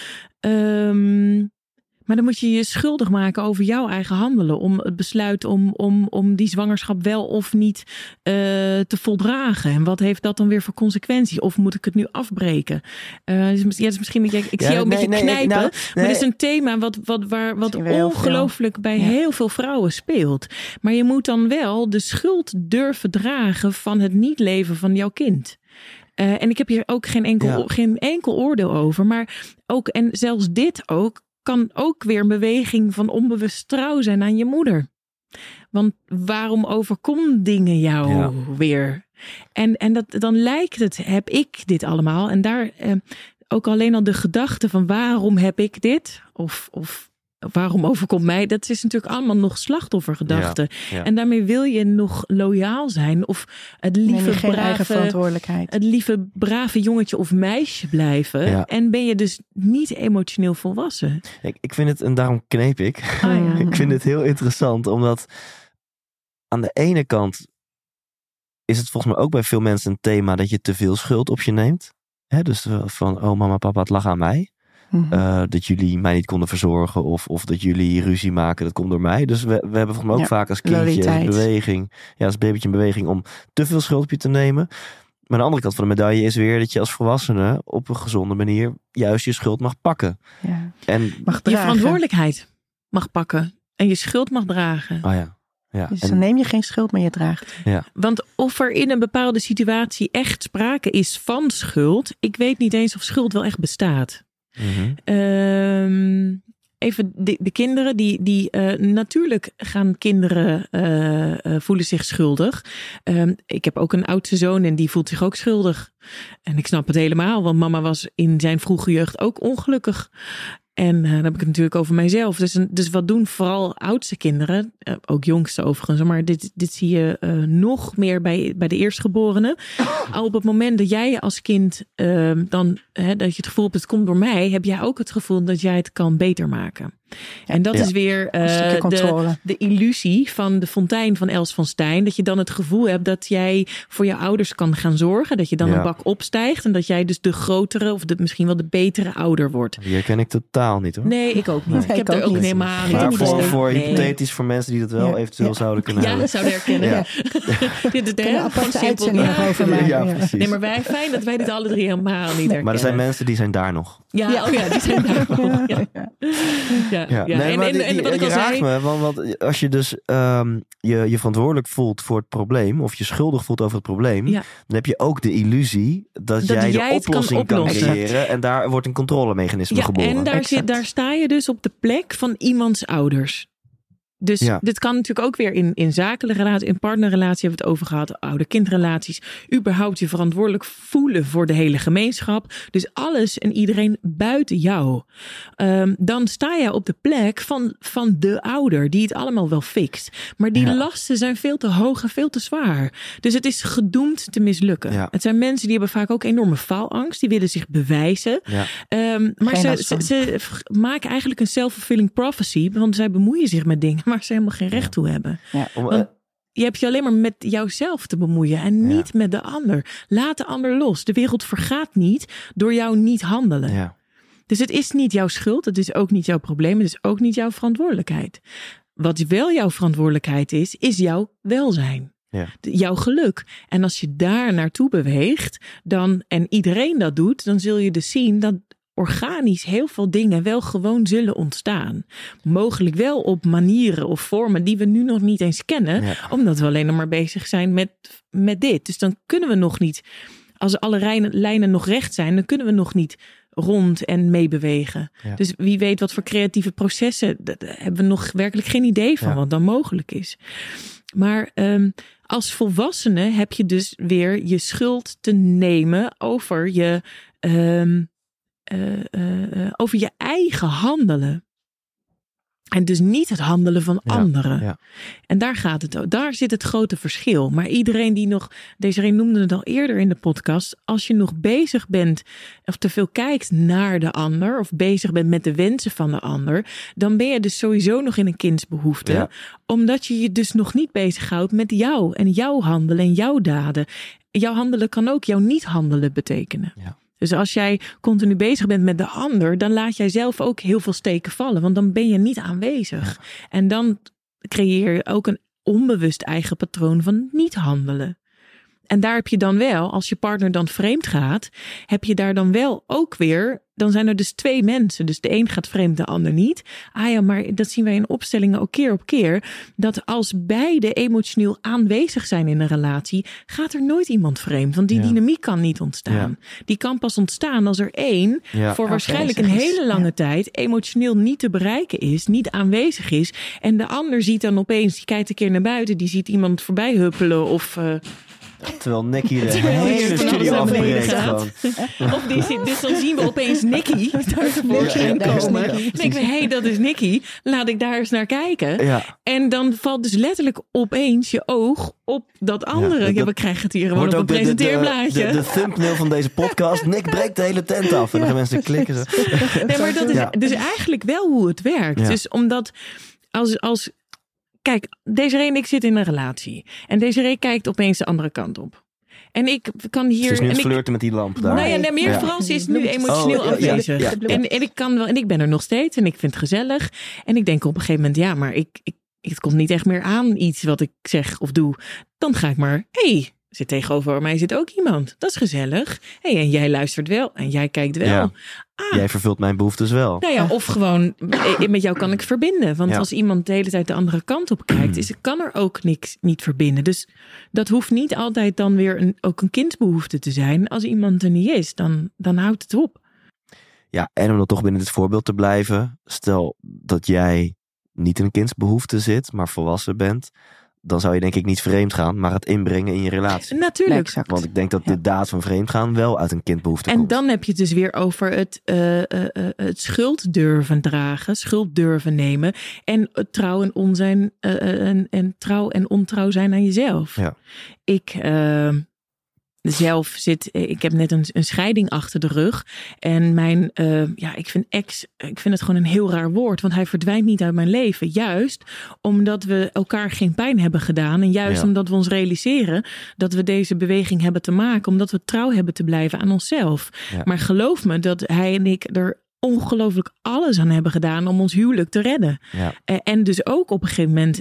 Um, maar dan moet je je schuldig maken over jouw eigen handelen. Om het besluit om, om, om die zwangerschap wel of niet uh, te voldragen. En wat heeft dat dan weer voor consequenties? Of moet ik het nu afbreken? Uh, dus, ja, dus misschien, ik, ik ja, zie jou een nee, beetje nee, knijpen. Nou, nee. Maar dat is een thema wat, wat, waar, wat ongelooflijk bij ja. heel veel vrouwen speelt. Maar je moet dan wel de schuld durven dragen van het niet leven van jouw kind. Uh, en ik heb hier ook geen enkel, ja. geen enkel oordeel over. Maar ook, en zelfs dit ook, kan ook weer een beweging van onbewust trouw zijn aan je moeder. Want waarom overkomen dingen jou ja. weer? En, en dat, dan lijkt het, heb ik dit allemaal? En daar uh, ook alleen al de gedachte van waarom heb ik dit? Of... of waarom overkomt mij? Dat is natuurlijk allemaal nog slachtoffergedachten. Ja, ja. En daarmee wil je nog loyaal zijn. Of het lieve, brave, het lieve brave jongetje of meisje blijven. Ja. En ben je dus niet emotioneel volwassen. Ik, ik vind het, en daarom kneep ik. Ah, ja. Ik vind het heel interessant. Omdat aan de ene kant is het volgens mij ook bij veel mensen een thema dat je te veel schuld op je neemt. He, dus van, oh mama, papa, het lag aan mij. Mm-hmm. Uh, dat jullie mij niet konden verzorgen of, of dat jullie ruzie maken, dat komt door mij. Dus we, we hebben volgens mij ook ja, vaak als kindje een beweging, ja, als babytje een beweging om te veel schuld op je te nemen. Maar de andere kant van de medaille is weer dat je als volwassene op een gezonde manier juist je schuld mag pakken. Ja. En mag je verantwoordelijkheid mag pakken en je schuld mag dragen. Oh ja. Ja, dus dan en, neem je geen schuld, maar je draagt. Ja. Want of er in een bepaalde situatie echt sprake is van schuld, ik weet niet eens of schuld wel echt bestaat. Mm-hmm. Um, even de, de kinderen die, die uh, natuurlijk gaan kinderen uh, uh, voelen zich schuldig. Um, ik heb ook een oudste zoon en die voelt zich ook schuldig. En ik snap het helemaal, want mama was in zijn vroege jeugd ook ongelukkig. En uh, dan heb ik het natuurlijk over mijzelf. Dus, dus wat doen vooral oudste kinderen, uh, ook jongste overigens, maar dit, dit zie je uh, nog meer bij, bij de eerstgeborenen. Al op het moment dat jij als kind uh, dan, hè, dat je het gevoel hebt, het komt door mij, heb jij ook het gevoel dat jij het kan beter maken. En dat ja. is weer uh, de, de illusie van de fontein van Els van Stein. Dat je dan het gevoel hebt dat jij voor je ouders kan gaan zorgen. Dat je dan ja. een bak opstijgt. En dat jij dus de grotere of de, misschien wel de betere ouder wordt. Die herken ik totaal niet hoor. Nee, ik ook niet. Nee, ik heb ik er ook niet helemaal niet. Maar voor, nee. voor hypothetisch voor mensen die dat wel ja. eventueel ja. zouden kunnen ja, hebben. Ja, zouden herkennen. Ja. Ja. Dit is de aparte uitzending ja. over mij. Ja, precies. Nee, maar wij, fijn dat wij dit alle drie helemaal niet herkennen. Maar er zijn mensen die zijn daar nog. Ja, ja. Oh ja, die zijn daar nog. Ja. Ja. Ja. Ja. Ja. Nee, en, maar en, die, en wat ik je al raakt zei, me, want, want als je dus um, je, je verantwoordelijk voelt voor het probleem, of je schuldig voelt over het probleem, ja. dan heb je ook de illusie dat, dat jij, jij de oplossing kan, kan creëren. En daar wordt een controlemechanisme ja, geboren. En daar, zit, daar sta je dus op de plek van iemands ouders. Dus ja. dit kan natuurlijk ook weer in, in zakelijke relatie, in partnerrelatie hebben we het over gehad, ouder-kindrelaties. Überhaupt je verantwoordelijk voelen voor de hele gemeenschap. Dus alles en iedereen buiten jou. Um, dan sta je op de plek van, van de ouder die het allemaal wel fixt. Maar die ja. lasten zijn veel te hoog en veel te zwaar. Dus het is gedoemd te mislukken. Ja. Het zijn mensen die hebben vaak ook enorme faalangst. Die willen zich bewijzen. Ja. Um, maar ze, ze, ze maken eigenlijk een self-fulfilling prophecy. Want zij bemoeien zich met dingen waar ze helemaal geen recht toe hebben. Ja. Want je hebt je alleen maar met jouzelf te bemoeien en niet ja. met de ander. Laat de ander los. De wereld vergaat niet door jou niet handelen. Ja. Dus het is niet jouw schuld. Het is ook niet jouw probleem. Het is ook niet jouw verantwoordelijkheid. Wat wel jouw verantwoordelijkheid is, is jouw welzijn. Ja. Jouw geluk. En als je daar naartoe beweegt, dan, en iedereen dat doet, dan zul je dus zien dat organisch heel veel dingen wel gewoon zullen ontstaan. Mogelijk wel op manieren of vormen die we nu nog niet eens kennen. Ja. Omdat we alleen nog maar bezig zijn met, met dit. Dus dan kunnen we nog niet, als alle lijnen, lijnen nog recht zijn, dan kunnen we nog niet rond en meebewegen. Ja. Dus wie weet wat voor creatieve processen, daar hebben we nog werkelijk geen idee van ja. wat dan mogelijk is. Maar um, als volwassene heb je dus weer je schuld te nemen over je um, Uh, uh, over je eigen handelen. En dus niet het handelen van ja, anderen. Ja. En daar gaat het, daar zit het grote verschil. Maar iedereen die nog, Desiree noemde het al eerder in de podcast, als je nog bezig bent of te veel kijkt naar de ander of bezig bent met de wensen van de ander, dan ben je dus sowieso nog in een kindsbehoefte. Ja. Omdat je je dus nog niet bezighoudt met jou en jouw handelen en jouw daden. Jouw handelen kan ook jouw niet handelen betekenen. Ja. Dus als jij continu bezig bent met de ander, dan laat jij zelf ook heel veel steken vallen. Want dan ben je niet aanwezig. Ja. En dan creëer je ook een onbewust eigen patroon van niet handelen. En daar heb je dan wel, als je partner dan vreemd gaat, heb je daar dan wel ook weer, dan zijn er dus twee mensen. Dus de een gaat vreemd, de ander niet. Ah ja, maar dat zien wij in opstellingen ook keer op keer. Dat als beide emotioneel aanwezig zijn in een relatie, gaat er nooit iemand vreemd. Want die ja. dynamiek kan niet ontstaan. Ja. Die kan pas ontstaan als er één ja. voor waarschijnlijk een hele lange ja. tijd emotioneel niet te bereiken is, niet aanwezig is. En de ander ziet dan opeens, die kijkt een keer naar buiten, die ziet iemand voorbij huppelen of Uh, Terwijl Nicky de hele studio afbreekt gewoon. Of die zit, dus dan zien we opeens Nicky daar tevoorschijn ja, komen. Dan denken we, hé, hey, dat is Nicky. Laat ik daar eens naar kijken. Ja. En dan valt dus letterlijk opeens je oog op dat andere. Ja, dat, ja we krijgen het hier gewoon op een presenteerblaadje. De, de, de, de thumbnail van deze podcast. Nick breekt de hele tent af. En dan gaan mensen klikken. Zo. Nee, maar dat is ja. dus eigenlijk wel hoe het werkt. Ja. Dus omdat als... als Kijk, Desiree en ik zitten in een relatie. En Desiree kijkt opeens de andere kant op. En ik kan hier... Ze is nu en het ik, flirten met die lamp daar. Nou ja, nee, meer ja. vooral, ze is nu emotioneel oh, afwezig. Ja, ja, ja. En, en ik kan wel, en ik ben er nog steeds en ik vind het gezellig. En ik denk op een gegeven moment, ja, maar ik, ik, het komt niet echt meer aan iets wat ik zeg of doe. Dan ga ik maar, hé, hey, zit tegenover mij zit ook iemand. Dat is gezellig. Hey, en jij luistert wel en jij kijkt wel. Ja. Ah. Jij vervult mijn behoeftes wel. Nou ja, of gewoon met jou kan ik verbinden. Want ja. als iemand de hele tijd de andere kant op kijkt, is, kan er ook niks niet verbinden. Dus dat hoeft niet altijd dan weer een, ook een kindsbehoefte te zijn. Als iemand er niet is, dan, dan houdt het op. Ja, en om dan toch binnen dit voorbeeld te blijven. Stel dat jij niet in een kindsbehoefte zit, maar volwassen bent. Dan zou je denk ik niet vreemd gaan, maar het inbrengen in je relatie. Natuurlijk. Exact. Want ik denk dat de ja. daad van vreemd gaan wel uit een kindbehoefte en komt. En dan heb je het dus weer over het, uh, uh, uh, het schuld durven dragen, schuld durven nemen. En trouw en onzijn uh, uh, en, en trouw en ontrouw zijn aan jezelf. Ja. Ik uh, zelf zit, ik heb net een, een scheiding achter de rug. En mijn, uh, ja, ik vind ex, ik vind het gewoon een heel raar woord. Want hij verdwijnt niet uit mijn leven. Juist omdat we elkaar geen pijn hebben gedaan. En juist ja. omdat we ons realiseren dat we deze beweging hebben te maken. Omdat we trouw hebben te blijven aan onszelf. Ja. Maar geloof me dat hij en ik er ongelooflijk alles aan hebben gedaan om ons huwelijk te redden. Ja. En dus ook op een gegeven moment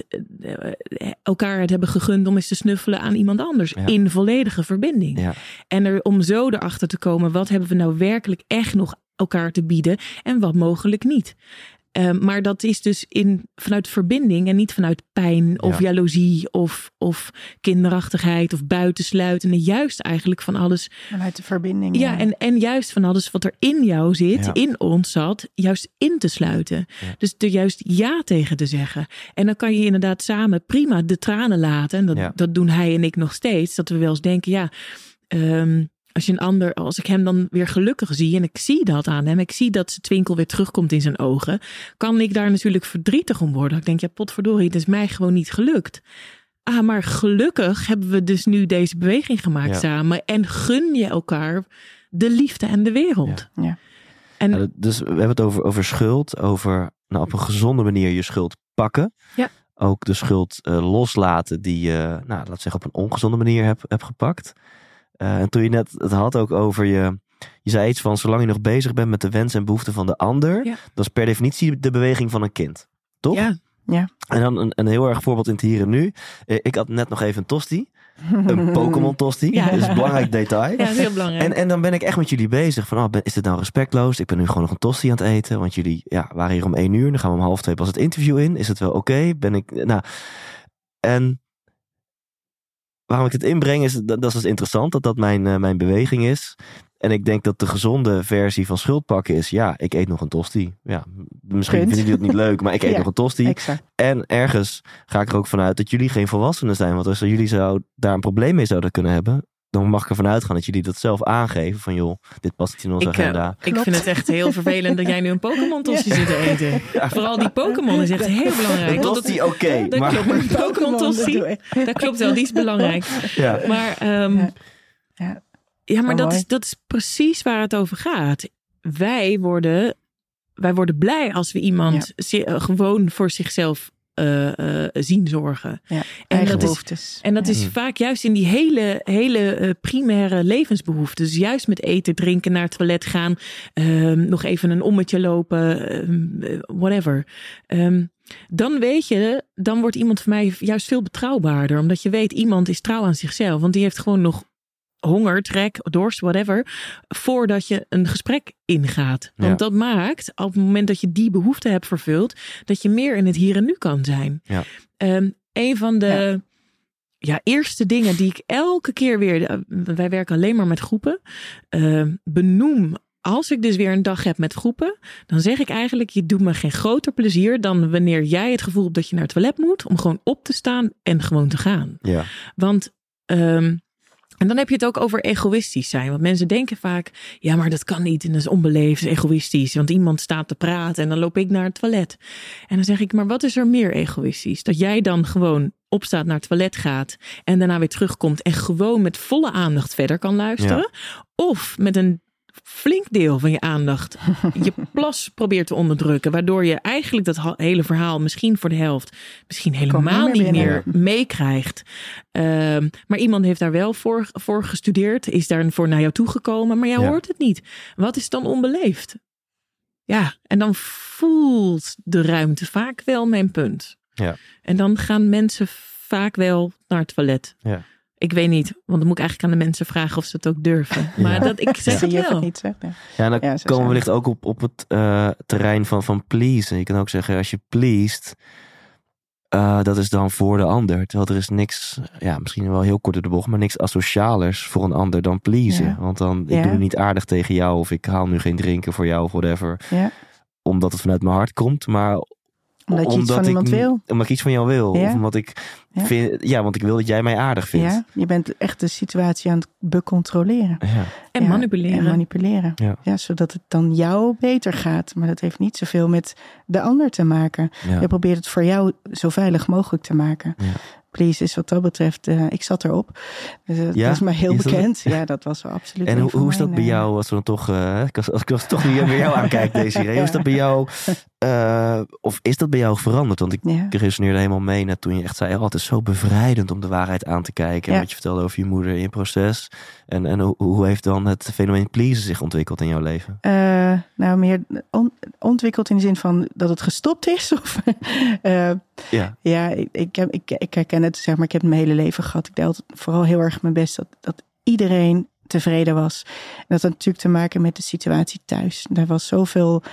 elkaar het hebben gegund om eens te snuffelen aan iemand anders. Ja. In volledige verbinding. Ja. En er, om zo erachter te komen, wat hebben we nou werkelijk echt nog elkaar te bieden en wat mogelijk niet. Uh, maar dat is dus in, vanuit verbinding en niet vanuit pijn of ja. jaloezie of, of kinderachtigheid of buitensluiten. En juist eigenlijk van alles. Vanuit de verbinding. Ja, ja. En, en juist van alles wat er in jou zit, ja. in ons zat, juist in te sluiten. Ja. Dus er juist ja tegen te zeggen. En dan kan je inderdaad samen prima de tranen laten. En dat, ja. dat doen hij en ik nog steeds. Dat we wel eens denken, ja... Um, Als je een ander, als ik hem dan weer gelukkig zie en ik zie dat aan hem, ik zie dat zijn twinkel weer terugkomt in zijn ogen, kan ik daar natuurlijk verdrietig om worden. Ik denk, ja, potverdorie, het is mij gewoon niet gelukt. Ah, maar gelukkig hebben we dus nu deze beweging gemaakt ja. samen en gun je elkaar de liefde en de wereld. Ja. Ja. En, ja, dus we hebben het over, over schuld, over nou, op een gezonde manier je schuld pakken. Ja. Ook de schuld uh, loslaten die je, nou, laten we zeggen, op een ongezonde manier hebt heb gepakt. Uh, en toen je net het had ook over je... Je zei iets van, zolang je nog bezig bent met de wensen en behoeften van de ander... Ja. Dat is per definitie de beweging van een kind. Toch? Ja. ja. En dan een, een heel erg voorbeeld in het hier en nu. Uh, ik had net nog even een tosti. Een Pokémon tosti. Ja. Dat is een belangrijk detail. Ja, dat is heel belangrijk. En, en dan ben ik echt met jullie bezig. Van, oh, ben, is dit nou respectloos? Ik ben nu gewoon nog een tosti aan het eten. Want jullie ja, waren hier om één uur. Dan gaan we om half twee pas het interview in. Is het wel oké? Okay? Ben ik... Nou... En... Waarom ik het inbreng is, dat, dat is dus interessant, dat dat mijn, uh, mijn beweging is. En ik denk dat de gezonde versie van schuld pakken is, ja, ik eet nog een tosti. Ja, misschien vinden jullie het niet leuk, maar ik eet ja, nog een tosti. Exact. En ergens ga ik er ook vanuit dat jullie geen volwassenen zijn. Want als jullie zou, daar een probleem mee zouden kunnen hebben, dan mag ik ervan uitgaan dat jullie dat zelf aangeven. Van joh, dit past niet in onze ik, agenda. Uh, ik vind het echt heel vervelend dat jij nu een Pokémon tosti ja. zit te eten. Ja. Vooral die Pokémon is echt heel belangrijk. Een tosti oké. Okay, dat maar... klopt, maar een Pokémon tosti, dat klopt wel, die is belangrijk. Ja. Maar, um, ja. Ja. ja, maar dat is, dat is precies waar het over gaat. Wij worden, wij worden blij als we iemand ja. gewoon voor zichzelf Uh, uh, zien zorgen. Ja, en, dat is, en dat ja. is vaak juist in die hele, hele uh, primaire levensbehoeften. Dus juist met eten, drinken, naar het toilet gaan. Uh, nog even een ommetje lopen. Uh, whatever. Um, dan weet je, dan wordt iemand voor mij juist veel betrouwbaarder. Omdat je weet, iemand is trouw aan zichzelf. Want die heeft gewoon nog honger, trek, dorst, whatever, voordat je een gesprek ingaat. Want ja. dat maakt, op het moment dat je die behoefte hebt vervuld, dat je meer in het hier en nu kan zijn. Ja. Um, een van de ja. Ja, eerste dingen die ik elke keer weer, wij werken alleen maar met groepen, uh, benoem. Als ik dus weer een dag heb met groepen, dan zeg ik eigenlijk, je doet me geen groter plezier dan wanneer jij het gevoel hebt dat je naar het toilet moet, om gewoon op te staan en gewoon te gaan. Ja. Want um, en dan heb je het ook over egoïstisch zijn. Want mensen denken vaak, ja, maar dat kan niet. En dat is onbeleefd, egoïstisch. Want iemand staat te praten en dan loop ik naar het toilet. En dan zeg ik, maar wat is er meer egoïstisch? Dat jij dan gewoon opstaat, naar het toilet gaat en daarna weer terugkomt en gewoon met volle aandacht verder kan luisteren. Ja. Of met een flink deel van je aandacht je plas probeert te onderdrukken. Waardoor je eigenlijk dat hele verhaal misschien voor de helft, misschien helemaal niet meer meekrijgt. Uh, maar iemand heeft daar wel voor, voor gestudeerd, is daarvoor naar jou toegekomen, maar jij ja. hoort het niet. Wat is dan onbeleefd? Ja, en dan voelt de ruimte vaak wel mijn punt. Ja. En dan gaan mensen vaak wel naar het toilet. Ja. Ik weet niet, want dan moet ik eigenlijk aan de mensen vragen of ze het ook durven. Maar ja. dat, ik zeg ja. het wel. Niet, ja, en dan ja, komen we wellicht ook op, op het uh, terrein van, van pleasen. Je kan ook zeggen, als je pleased, uh, dat is dan voor de ander. Terwijl er is niks, ja, misschien wel heel kort door de bocht, maar niks asocialers voor een ander dan pleasen. Ja. Want dan, ik ja. doe het niet aardig tegen jou of ik haal nu geen drinken voor jou of whatever. Ja. Omdat het vanuit mijn hart komt, maar Omdat je omdat iets van ik, iemand wil. Omdat ik iets van jou wil. Ja. Of omdat ik ja. vind, ja, want ik wil dat jij mij aardig vindt. Ja, je bent echt de situatie aan het becontroleren. Ja. En ja, manipuleren. En manipuleren. Ja. Ja, zodat het dan jou beter gaat. Maar dat heeft niet zoveel met de ander te maken. Ja. Je probeert het voor jou zo veilig mogelijk te maken. Ja. Please is wat dat betreft, uh, ik zat erop. Dus, uh, ja? Dat is mij heel is bekend. Dat... Ja, dat was wel absoluut. En hoe, hoe is dat mijn, bij jou, als we dan toch, uh, als, als ik als toch nu bij jou aankijk, Desiree, ja. hoe is dat bij jou, uh, of is dat bij jou veranderd? Want ik ja. resoneerde helemaal mee net toen je echt zei, oh, het is zo bevrijdend om de waarheid aan te kijken. En ja. wat je vertelde over je moeder in je proces. En, en hoe, hoe heeft dan het fenomeen pleasen zich ontwikkeld in jouw leven? Uh, nou, meer on, ontwikkeld in de zin van dat het gestopt is? Of, uh, ja, ja ik, ik, heb, ik, ik herken het, zeg maar, ik heb het mijn hele leven gehad. Ik deed vooral heel erg mijn best dat, dat iedereen tevreden was. En dat had natuurlijk te maken met de situatie thuis. Er was zoveel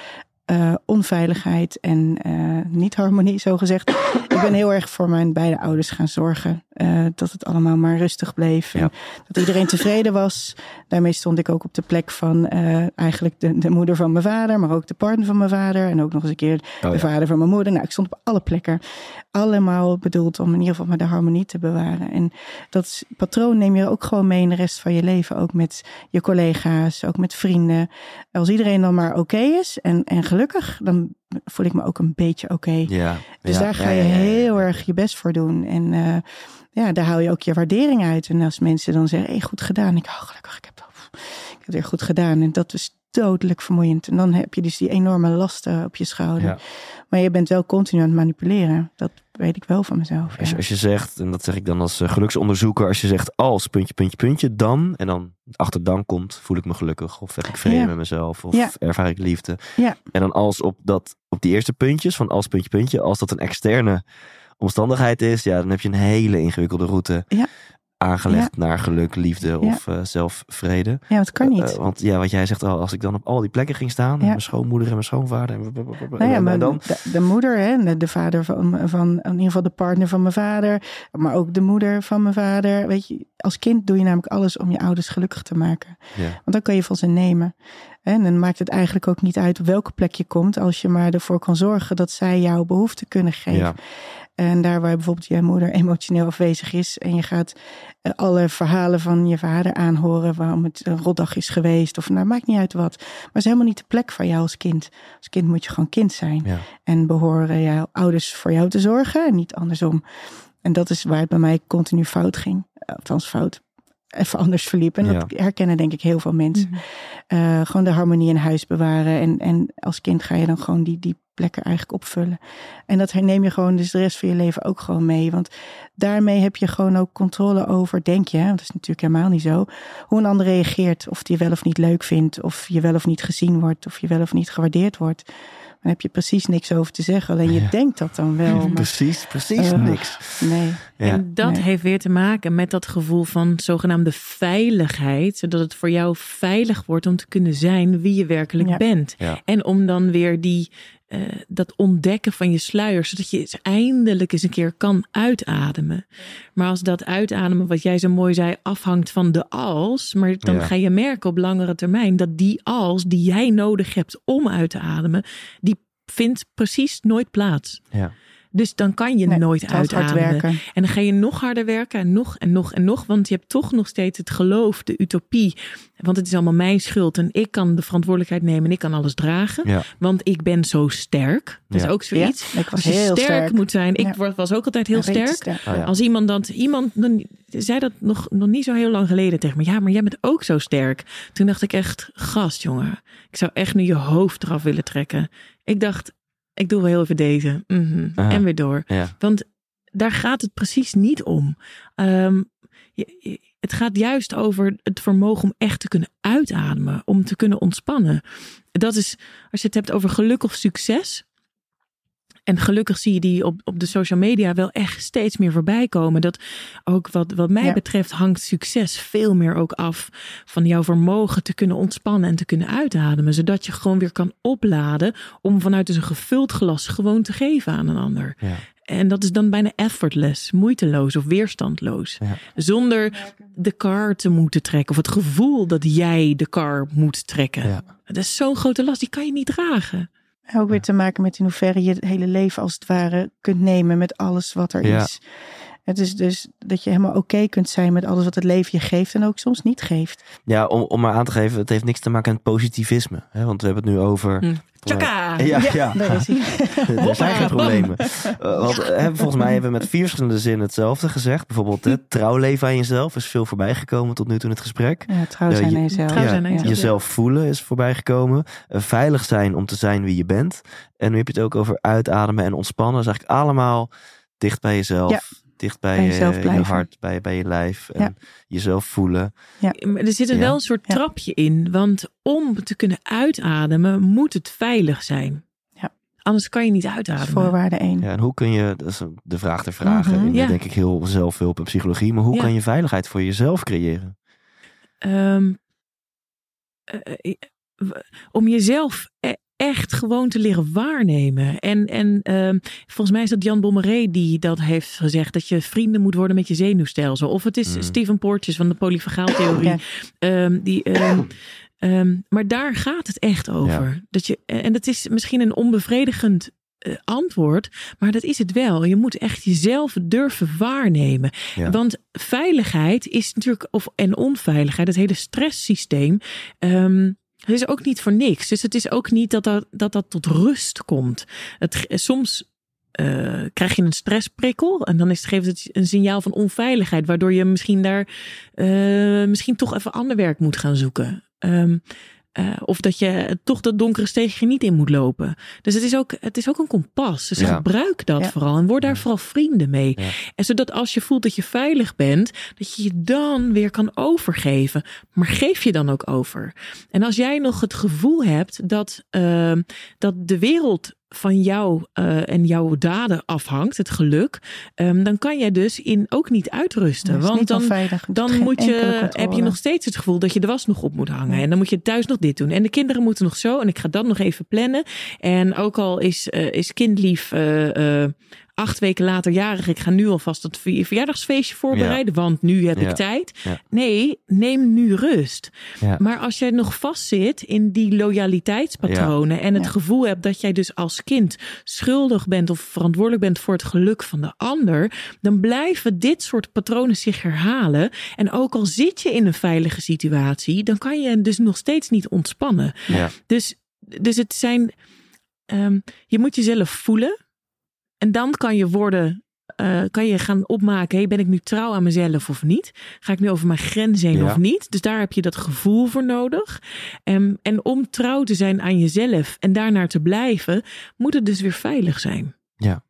uh, onveiligheid en uh, niet-harmonie, zo gezegd. Ik ben heel erg voor mijn beide ouders gaan zorgen. Uh, dat het allemaal maar rustig bleef. Ja. En dat iedereen tevreden was. Daarmee stond ik ook op de plek van uh, eigenlijk de, de moeder van mijn vader, maar ook de partner van mijn vader. En ook nog eens een keer de oh, ja. vader van mijn moeder. Nou, ik stond op alle plekken. Allemaal bedoeld om in ieder geval maar de harmonie te bewaren. En dat patroon neem je ook gewoon mee in de rest van je leven. Ook met je collega's, ook met vrienden. Als iedereen dan maar oké okay is en, en gelukkig, dan voel ik me ook een beetje oké. Okay. Ja, dus ja, daar ga je ja, ja, ja, heel ja. erg je best voor doen. En uh, ja, daar haal je ook je waardering uit. En als mensen dan zeggen, hey, goed gedaan. Ik, oh, gelukkig, ik heb, dat, ik heb het weer goed gedaan. En dat is dodelijk vermoeiend. En dan heb je dus die enorme lasten op je schouder. Ja. Maar je bent wel continu aan het manipuleren. Dat weet ik wel van mezelf. Ja. Als, je, als je zegt, en dat zeg ik dan als uh, geluksonderzoeker, als je zegt als, puntje, puntje, puntje, dan, en dan achter dan komt, voel ik me gelukkig. Of heb ik vrede ja. met mezelf. Of ja. ervaar ik liefde. Ja. En dan als op, dat, op die eerste puntjes, van als, puntje, puntje, als dat een externe omstandigheid is, ja, dan heb je een hele ingewikkelde route. Ja. aangelegd ja. naar geluk, liefde ja. of uh, zelfvrede. Ja, dat kan niet. Uh, want ja, wat jij zegt al, als ik dan op al die plekken ging staan, ja. mijn schoonmoeder en mijn schoonvader. En, nou ja, maar dan de, de moeder, hè, de vader van, van, in ieder geval de partner van mijn vader, maar ook de moeder van mijn vader. Weet je, als kind doe je namelijk alles om je ouders gelukkig te maken. Ja. Want dan kan je van ze nemen. En dan maakt het eigenlijk ook niet uit op welke plek je komt, als je maar ervoor kan zorgen dat zij jouw behoeften kunnen geven. Ja. En daar waar bijvoorbeeld je moeder emotioneel afwezig is en je gaat alle verhalen van je vader aanhoren waarom het een rotdag is geweest of nou, maakt niet uit wat. Maar het is helemaal niet de plek voor jou als kind. Als kind moet je gewoon kind zijn. Ja. En behoren jouw ouders voor jou te zorgen en niet andersom. En dat is waar het bij mij continu fout ging. Althans fout. Even anders verliep. En ja. dat herkennen denk ik heel veel mensen. Mm-hmm. Uh, gewoon de harmonie in huis bewaren. En, en als kind ga je dan gewoon die, die plekken eigenlijk opvullen. En dat herneem je gewoon dus de rest van je leven ook gewoon mee. Want daarmee heb je gewoon ook controle over, denk je, want dat is natuurlijk helemaal niet zo, hoe een ander reageert. Of die je wel of niet leuk vindt. Of je wel of niet gezien wordt. Of je wel of niet gewaardeerd wordt. Dan heb je precies niks over te zeggen. Alleen je ja. denkt dat dan wel. Maar, precies, precies uh, niks. Nee. Ja. En dat nee. heeft weer te maken met dat gevoel van zogenaamde veiligheid. Zodat het voor jou veilig wordt om te kunnen zijn wie je werkelijk ja. bent. Ja. En om dan weer die, uh, dat ontdekken van je sluier. Zodat je eindelijk eens een keer kan uitademen. Maar als dat uitademen, wat jij zo mooi zei, afhangt van de als. Maar dan ja. ga je merken op langere termijn dat die als die jij nodig hebt om uit te ademen, die vindt precies nooit plaats. Ja. Dus dan kan je nee, nooit uitademen. En dan ga je nog harder werken en nog en nog en nog. Want je hebt toch nog steeds het geloof, de utopie. Want het is allemaal mijn schuld. En ik kan de verantwoordelijkheid nemen en ik kan alles dragen. Ja. Want ik ben zo sterk. Dat ja. is ook zoiets. Ja, ik was Als je heel sterk, sterk moet zijn. Ik ja. was ook altijd heel ja, sterk. sterk. Oh, ja. Als iemand dan... Iemand dan, zei dat nog, nog niet zo heel lang geleden tegen me. Ja, maar jij bent ook zo sterk. Toen dacht ik echt, gast jongen. Ik zou echt nu je hoofd eraf willen trekken. Ik dacht... Ik doe wel heel even deze. Mm-hmm. En weer door. Ja. Want daar gaat het precies niet om. Um, je, je, het gaat juist over het vermogen om echt te kunnen uitademen. Om te kunnen ontspannen. Dat is, als je het hebt over geluk of succes. En gelukkig zie je die op, op de social media wel echt steeds meer voorbij komen. Dat ook wat, wat mij ja. betreft hangt succes veel meer ook af van jouw vermogen te kunnen ontspannen en te kunnen uitademen. Zodat je gewoon weer kan opladen om vanuit dus een gevuld glas gewoon te geven aan een ander. Ja. En dat is dan bijna effortless, moeiteloos of weerstandloos. Ja. Zonder de kar te moeten trekken of het gevoel dat jij de kar moet trekken. Ja. Dat is zo'n grote last, die kan je niet dragen. Ook weer te maken met in hoeverre je het hele leven als het ware kunt nemen met alles wat er ja. is. Het is dus dat je helemaal oké okay kunt zijn met alles wat het leven je geeft en ook soms niet geeft. Ja, om, om maar aan te geven, het heeft niks te maken met positivisme. Hè? Want we hebben het nu over... Hm. Tjaka! Ja, ja, ja. Daar is hij. Er zijn geen problemen. Uh, want, hè, volgens mij hebben we met vier verschillende zinnen hetzelfde gezegd. Bijvoorbeeld het trouwleven aan jezelf is veel voorbij gekomen tot nu toe in het gesprek. Ja, trouw zijn uh, je, aan jezelf. Trouw zijn aan ja, jezelf. Jezelf voelen is voorbij gekomen. Uh, veilig zijn om te zijn wie je bent. En nu heb je het ook over uitademen en ontspannen. Dat is eigenlijk allemaal dicht bij jezelf. Ja. Dicht bij, bij je, je hart, bij, bij je lijf. En ja. jezelf voelen. Ja. Maar er zit er ja. wel een soort ja. trapje in. Want om te kunnen uitademen moet het veilig zijn. Ja. Anders kan je niet uitademen. Dat is voorwaarde één. Ja, en hoe kun je, dat is de vraag ter vragen. Mm-hmm. In ja. denk ik heel zelfhulp en psychologie. Maar hoe ja. kan je veiligheid voor jezelf creëren? Um, uh, uh, om jezelf... Uh, echt gewoon te leren waarnemen. En, en uh, volgens mij is dat Jan Bommeré die dat heeft gezegd, dat je vrienden moet worden met je zenuwstelsel. Of het is mm. Stephen Porges van de polyfagaaltheorie. Ja. Um, die, um, um, maar daar gaat het echt over. Ja. Dat je, en dat is misschien een onbevredigend uh, antwoord, maar dat is het wel. Je moet echt jezelf durven waarnemen. Ja. Want veiligheid is natuurlijk, of en onveiligheid, het hele stresssysteem, Um, het is ook niet voor niks. Dus het is ook niet dat dat, dat, dat tot rust komt. Het, soms uh, krijg je een stressprikkel. En dan is het, geeft het een signaal van onveiligheid. Waardoor je misschien daar uh, misschien toch even ander werk moet gaan zoeken. Um, Uh, of dat je toch dat donkere steegje niet in moet lopen. Dus het is ook, het is ook een kompas. Dus ja. gebruik dat ja. vooral. En word daar ja. vooral vrienden mee. Ja. En zodat als je voelt dat je veilig bent, dat je je dan weer kan overgeven. Maar geef je dan ook over. En als jij nog het gevoel hebt dat, uh, dat de wereld van jou uh, en jouw daden afhangt, het geluk, um, dan kan jij dus in ook niet uitrusten. Want dan, dan moet je, heb je nog steeds het gevoel dat je de was nog op moet hangen. Ja. En dan moet je thuis nog dit doen. En de kinderen moeten nog zo. En ik ga dat nog even plannen. En ook al is, uh, is kindlief Uh, uh, acht weken later jarig, ik ga nu alvast dat verjaardagsfeestje voorbereiden, ja. want nu heb ja. ik tijd. Ja. Nee, neem nu rust. Ja. Maar als jij nog vastzit in die loyaliteitspatronen ja. en het ja. gevoel hebt dat jij dus als kind schuldig bent of verantwoordelijk bent voor het geluk van de ander, dan blijven dit soort patronen zich herhalen. En ook al zit je in een veilige situatie, dan kan je dus nog steeds niet ontspannen. Ja. Dus, dus het zijn, um, je moet jezelf voelen. En dan kan je worden, uh, kan je gaan opmaken, hey, ben ik nu trouw aan mezelf of niet? Ga ik nu over mijn grens heen ja. of niet? Dus daar heb je dat gevoel voor nodig. En, en om trouw te zijn aan jezelf en daarnaar te blijven, moet het dus weer veilig zijn. Ja.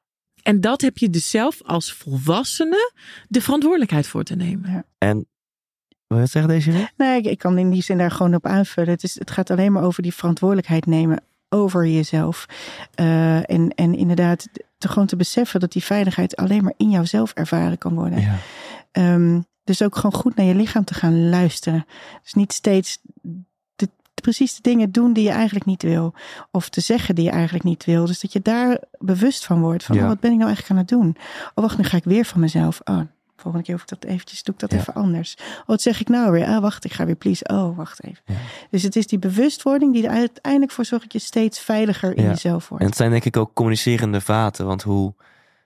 En dat heb je dus zelf als volwassene de verantwoordelijkheid voor te nemen. Ja. En wil je het zeggen, Desiree? Nee, ik, ik kan in die zin daar gewoon op aanvullen. Het, is, het gaat alleen maar over die verantwoordelijkheid nemen over jezelf. Uh, en, en inderdaad te gewoon te beseffen dat die veiligheid alleen maar in jouzelf ervaren kan worden. Ja. Um, dus ook gewoon goed naar je lichaam te gaan luisteren. Dus niet steeds de, precies de dingen doen die je eigenlijk niet wil. Of te zeggen die je eigenlijk niet wil. Dus dat je daar bewust van wordt. Van ja. oh, wat ben ik nou eigenlijk aan het doen? Oh wacht, nu ga ik weer van mezelf. Oh, volgende keer hoef ik dat eventjes, doe ik dat ja. even anders. Oh, wat zeg ik nou weer? Ah, wacht, ik ga weer please. Oh, wacht even. Ja. Dus het is die bewustwording die er uiteindelijk voor zorgt dat je steeds veiliger in ja. jezelf wordt. En het zijn denk ik ook communicerende vaten. Want hoe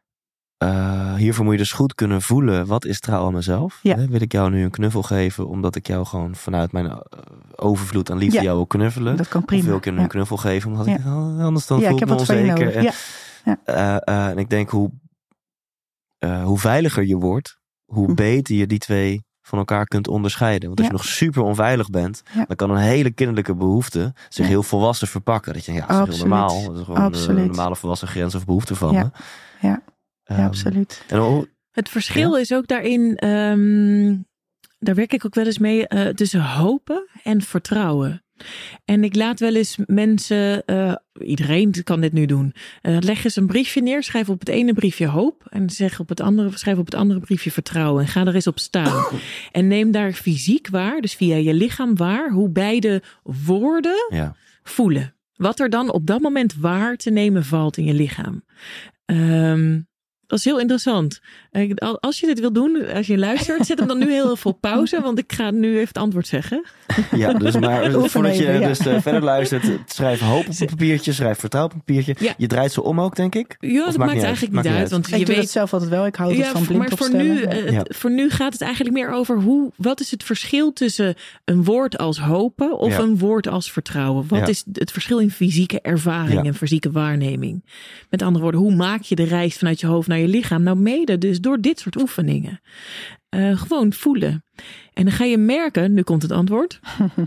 uh, hiervoor moet je dus goed kunnen voelen. Wat is trouw aan mezelf? Ja. Wil ik jou nu een knuffel geven omdat ik jou gewoon vanuit mijn uh, overvloed aan liefde ja. jou wil knuffelen? Dat kan prima. Of wil ik je ja. een knuffel geven omdat ja. ik oh, anders dan ja, voel ik me onzeker. En, ja. Ja. Uh, uh, en ik denk hoe, uh, hoe veiliger je wordt, hoe beter je die twee van elkaar kunt onderscheiden. Want als ja. je nog super onveilig bent, ja. dan kan een hele kinderlijke behoefte zich ja. heel volwassen verpakken. Dat je ja, dat is heel normaal. Dat is gewoon absoluut. Een normale volwassen grens of behoefte van ja. me. Ja, ja um, absoluut. En hoe, het verschil ja? is ook daarin, um, daar werk ik ook wel eens mee, uh, tussen hopen en vertrouwen. En ik laat wel eens mensen, uh, iedereen kan dit nu doen. Uh, leg eens een briefje neer, schrijf op het ene briefje hoop. En zeg op het andere, schrijf op het andere briefje vertrouwen. En ga er eens op staan. En neem daar fysiek waar, dus via je lichaam waar, hoe beide woorden ja. voelen. Wat er dan op dat moment waar te nemen valt in je lichaam. Um, Dat is heel interessant. Als je dit wil doen, als je luistert, zet hem dan nu heel veel pauze, want ik ga nu even het antwoord zeggen. Ja, dus maar voordat je ja. dus uh, verder luistert, schrijf hoop op een papiertje, schrijf vertrouw op een papiertje. Ja. Je draait ze om ook, denk ik? Ja, dat maakt, maakt eigenlijk niet uit. uit want ik je doe weet het zelf altijd wel. Ik hou het ja, van blind maar voor opstellen. nu, uh, ja. voor nu gaat het eigenlijk meer over hoe, wat is het verschil tussen een woord als hopen of ja. een woord als vertrouwen? Wat ja. is het verschil in fysieke ervaring ja. en fysieke waarneming? Met andere woorden, hoe maak je de reis vanuit je hoofd naar je lichaam? Nou, mede dus door dit soort oefeningen. Uh, gewoon voelen. En dan ga je merken, nu komt het antwoord.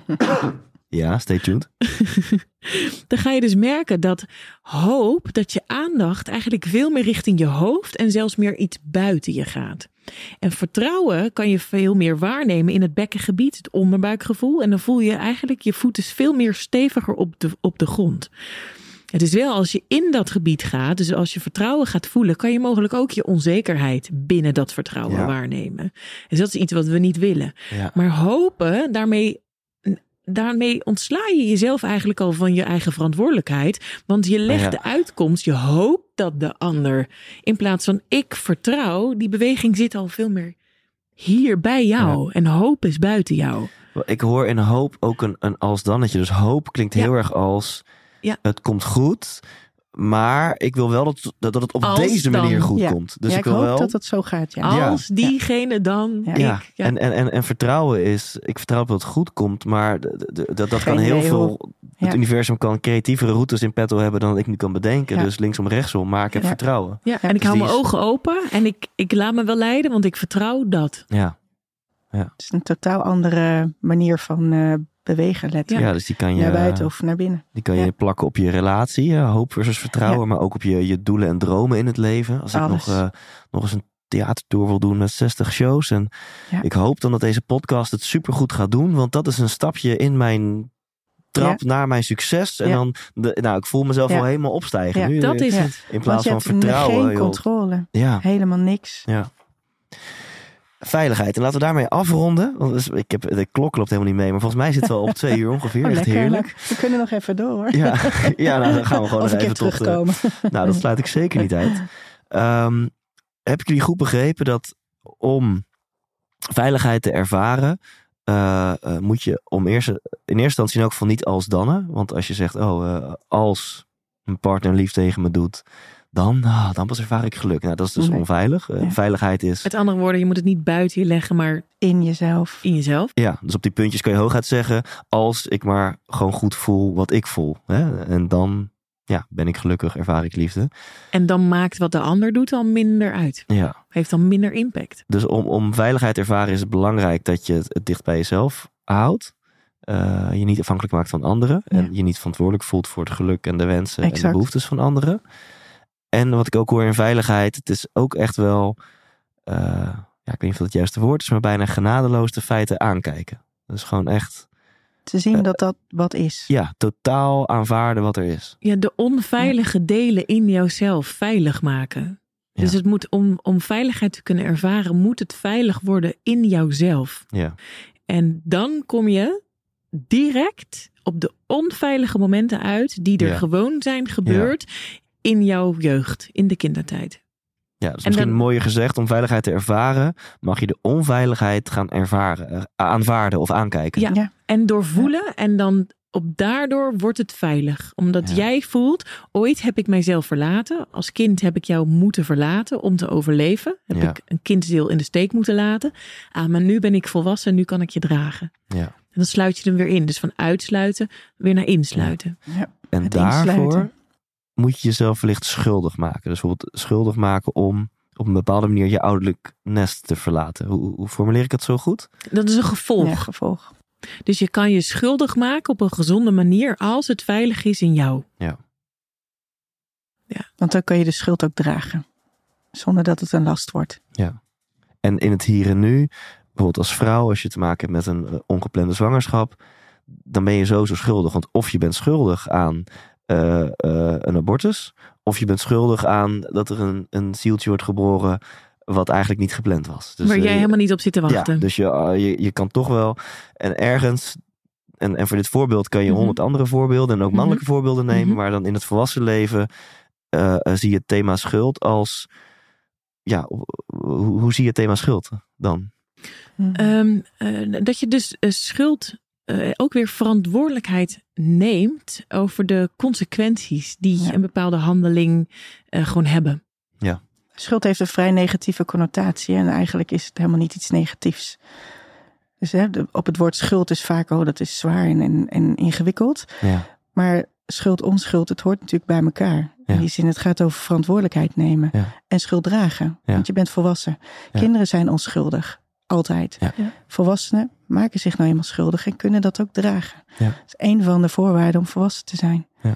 Ja, stay tuned. Dan ga je dus merken dat hoop, dat je aandacht eigenlijk veel meer richting je hoofd en zelfs meer iets buiten je gaat. En vertrouwen kan je veel meer waarnemen in het bekkengebied, het onderbuikgevoel. En dan voel je eigenlijk je voeten veel meer steviger op de, op de grond. Het is wel als je in dat gebied gaat, dus als je vertrouwen gaat voelen, kan je mogelijk ook je onzekerheid binnen dat vertrouwen ja. waarnemen. Dus dat is iets wat we niet willen. Ja. Maar hopen, daarmee, daarmee ontsla je jezelf eigenlijk al van je eigen verantwoordelijkheid. Want je legt ja. de uitkomst, je hoopt dat de ander, in plaats van ik vertrouw, die beweging zit al veel meer hier bij jou. Ja. En hoop is buiten jou. Ik hoor in hoop ook een, een als-dannetje. Dus hoop klinkt heel ja. erg als ja. het komt goed. Maar ik wil wel dat, dat het op als deze dan. manier goed ja. komt. Dus ja, ik, ik wil hoop wel dat het zo gaat. Ja. Als ja. diegene dan ja. ik. Ja. Ja. En, en, en, en vertrouwen is... Ik vertrouw dat het goed komt. Maar de, de, de, dat kan heel veel... Het ja. universum kan creatievere routes in petto hebben dan ik nu kan bedenken. Ja. Dus linksom, rechtsom. Maar ik heb ja. vertrouwen. Ja. En ik dus hou mijn is... ogen open. En ik, ik laat me wel leiden. Want ik vertrouw dat. Ja. ja. Het is een totaal andere manier van... Uh, bewegen letterlijk. Ja, dus die kan je naar buiten of naar binnen. Die kan je ja. plakken op je relatie, ja, hoop versus vertrouwen, ja. maar ook op je, je doelen en dromen in het leven. Als Alles. ik nog, uh, nog eens een theatertour wil doen met zestig shows. En ja. ik hoop dan dat deze podcast het supergoed gaat doen, want dat is een stapje in mijn trap ja. naar mijn succes. En ja. dan, de, nou, ik voel mezelf ja. al helemaal opstijgen ja, nu. Dat is het. In plaats van vertrouwen. Geen controle. Ja. Helemaal niks. Ja. Veiligheid. En laten we daarmee afronden. Want ik heb, de klok loopt helemaal niet mee. Maar volgens mij zitten we al op twee uur ongeveer. Oh, echt lekker, heerlijk. Leuk. We kunnen nog even door hoor. Ja, ja nou, dan gaan we gewoon nog even terugkomen. tot... Uh, nou, dat sluit ik zeker niet uit. Um, heb ik jullie goed begrepen dat om veiligheid te ervaren... Uh, uh, moet je om eerste, in eerste instantie in elk geval niet als dannen. Want als je zegt, oh, uh, als een partner lief tegen me doet... Dan, ah, dan pas ervaar ik geluk. Nou, dat is dus nee. onveilig. Uh, ja. Veiligheid is... Met andere woorden, je moet het niet buiten je leggen, maar... In jezelf. In jezelf. Ja, dus op die puntjes kan je hooguit zeggen... als ik maar gewoon goed voel wat ik voel. Hè? En dan ja, ben ik gelukkig, ervaar ik liefde. En dan maakt wat de ander doet al minder uit. Ja. Heeft dan minder impact. Dus om, om veiligheid te ervaren is het belangrijk... dat je het, het dicht bij jezelf houdt. Uh, je niet afhankelijk maakt van anderen. Ja. En je niet verantwoordelijk voelt voor het geluk en de wensen... Exact. En de behoeftes van anderen. En wat ik ook hoor in veiligheid, het is ook echt wel, uh, ja, ik weet niet of dat het juiste woord is, maar bijna genadeloos de feiten aankijken. Dus gewoon echt... Te zien uh, dat dat wat is. Ja, totaal aanvaarden wat er is. Ja, de onveilige ja. delen in jouzelf veilig maken. Ja. Dus het moet, om, om veiligheid te kunnen ervaren, moet het veilig worden in jouzelf. Ja. En dan kom je direct op de onveilige momenten uit, die er ja. gewoon zijn gebeurd... Ja. In jouw jeugd, in de kindertijd. Ja, dat is misschien dan, mooier gezegd. Om veiligheid te ervaren, mag je de onveiligheid gaan ervaren, aanvaarden of aankijken. Ja, ja. En doorvoelen ja. en dan op daardoor wordt het veilig. Omdat ja. jij voelt, ooit heb ik mijzelf verlaten. Als kind heb ik jou moeten verlaten om te overleven. Heb ja. ik een kindsdeel in de steek moeten laten. Ah, maar nu ben ik volwassen, nu kan ik je dragen. Ja. En dan sluit je hem weer in. Dus van uitsluiten weer naar insluiten. Ja. Ja. En het daarvoor... Insluiten. Moet je jezelf wellicht schuldig maken. Dus bijvoorbeeld schuldig maken om op een bepaalde manier je ouderlijk nest te verlaten. Hoe, hoe formuleer ik het zo goed? Dat is een gevolg. Ja, gevolg. Dus je kan je schuldig maken op een gezonde manier als het veilig is in jou. Ja. Ja. Want dan kan je de schuld ook dragen. Zonder dat het een last wordt. Ja. En in het hier en nu, bijvoorbeeld als vrouw, als je te maken hebt met een ongeplande zwangerschap, dan ben je sowieso schuldig. Want of je bent schuldig aan Uh, uh, een abortus, of je bent schuldig aan dat er een, een zieltje wordt geboren wat eigenlijk niet gepland was. Dus, waar jij uh, helemaal niet op zit te wachten. Ja, dus je, uh, je, je kan toch wel, en ergens, en, en voor dit voorbeeld kan je honderd mm-hmm. andere voorbeelden en ook mannelijke mm-hmm. voorbeelden nemen, mm-hmm. maar dan in het volwassen leven uh, uh, zie je het thema schuld als, ja, hoe, hoe zie je het thema schuld dan? Um, uh, dat je dus uh, schuld Uh, ook weer verantwoordelijkheid neemt over de consequenties die ja. een bepaalde handeling uh, gewoon hebben. Ja. Schuld heeft een vrij negatieve connotatie en eigenlijk is het helemaal niet iets negatiefs. Dus hè, de, op het woord schuld is vaak, oh dat is zwaar en, en, en ingewikkeld. Ja. Maar schuld, onschuld, het hoort natuurlijk bij elkaar. Ja. In die zin, het gaat over verantwoordelijkheid nemen ja. en schuld dragen. Ja. Want je bent volwassen. Ja. Kinderen zijn onschuldig. Altijd. Ja. Ja. Volwassenen maken zich nou eenmaal schuldig en kunnen dat ook dragen. Ja. Dat is een van de voorwaarden om volwassen te zijn. Ja.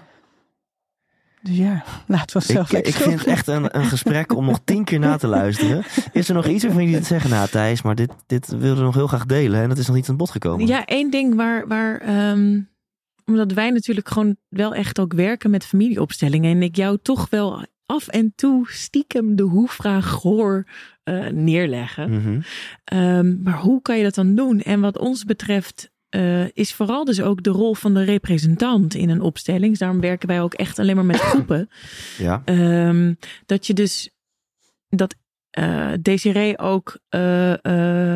Dus ja, laten we onszelf Ik, ik vind het echt een, een gesprek om nog tien keer na te luisteren. Is er nog iets waarvan jullie te zeggen? Nou Thijs, maar dit, dit wilden we nog heel graag delen. En dat is nog niet aan bod gekomen. Ja, één ding waar... waar um, omdat wij natuurlijk gewoon wel echt ook werken met familieopstellingen. En ik jou toch wel af en toe stiekem de hoe-vraag hoor uh, neerleggen. Mm-hmm. Um, maar hoe kan je dat dan doen? En wat ons betreft uh, is vooral dus ook de rol van de representant in een opstelling. Dus daarom werken wij ook echt alleen maar met groepen. Ja. Um, dat je dus, dat uh, Desiree ook uh, uh,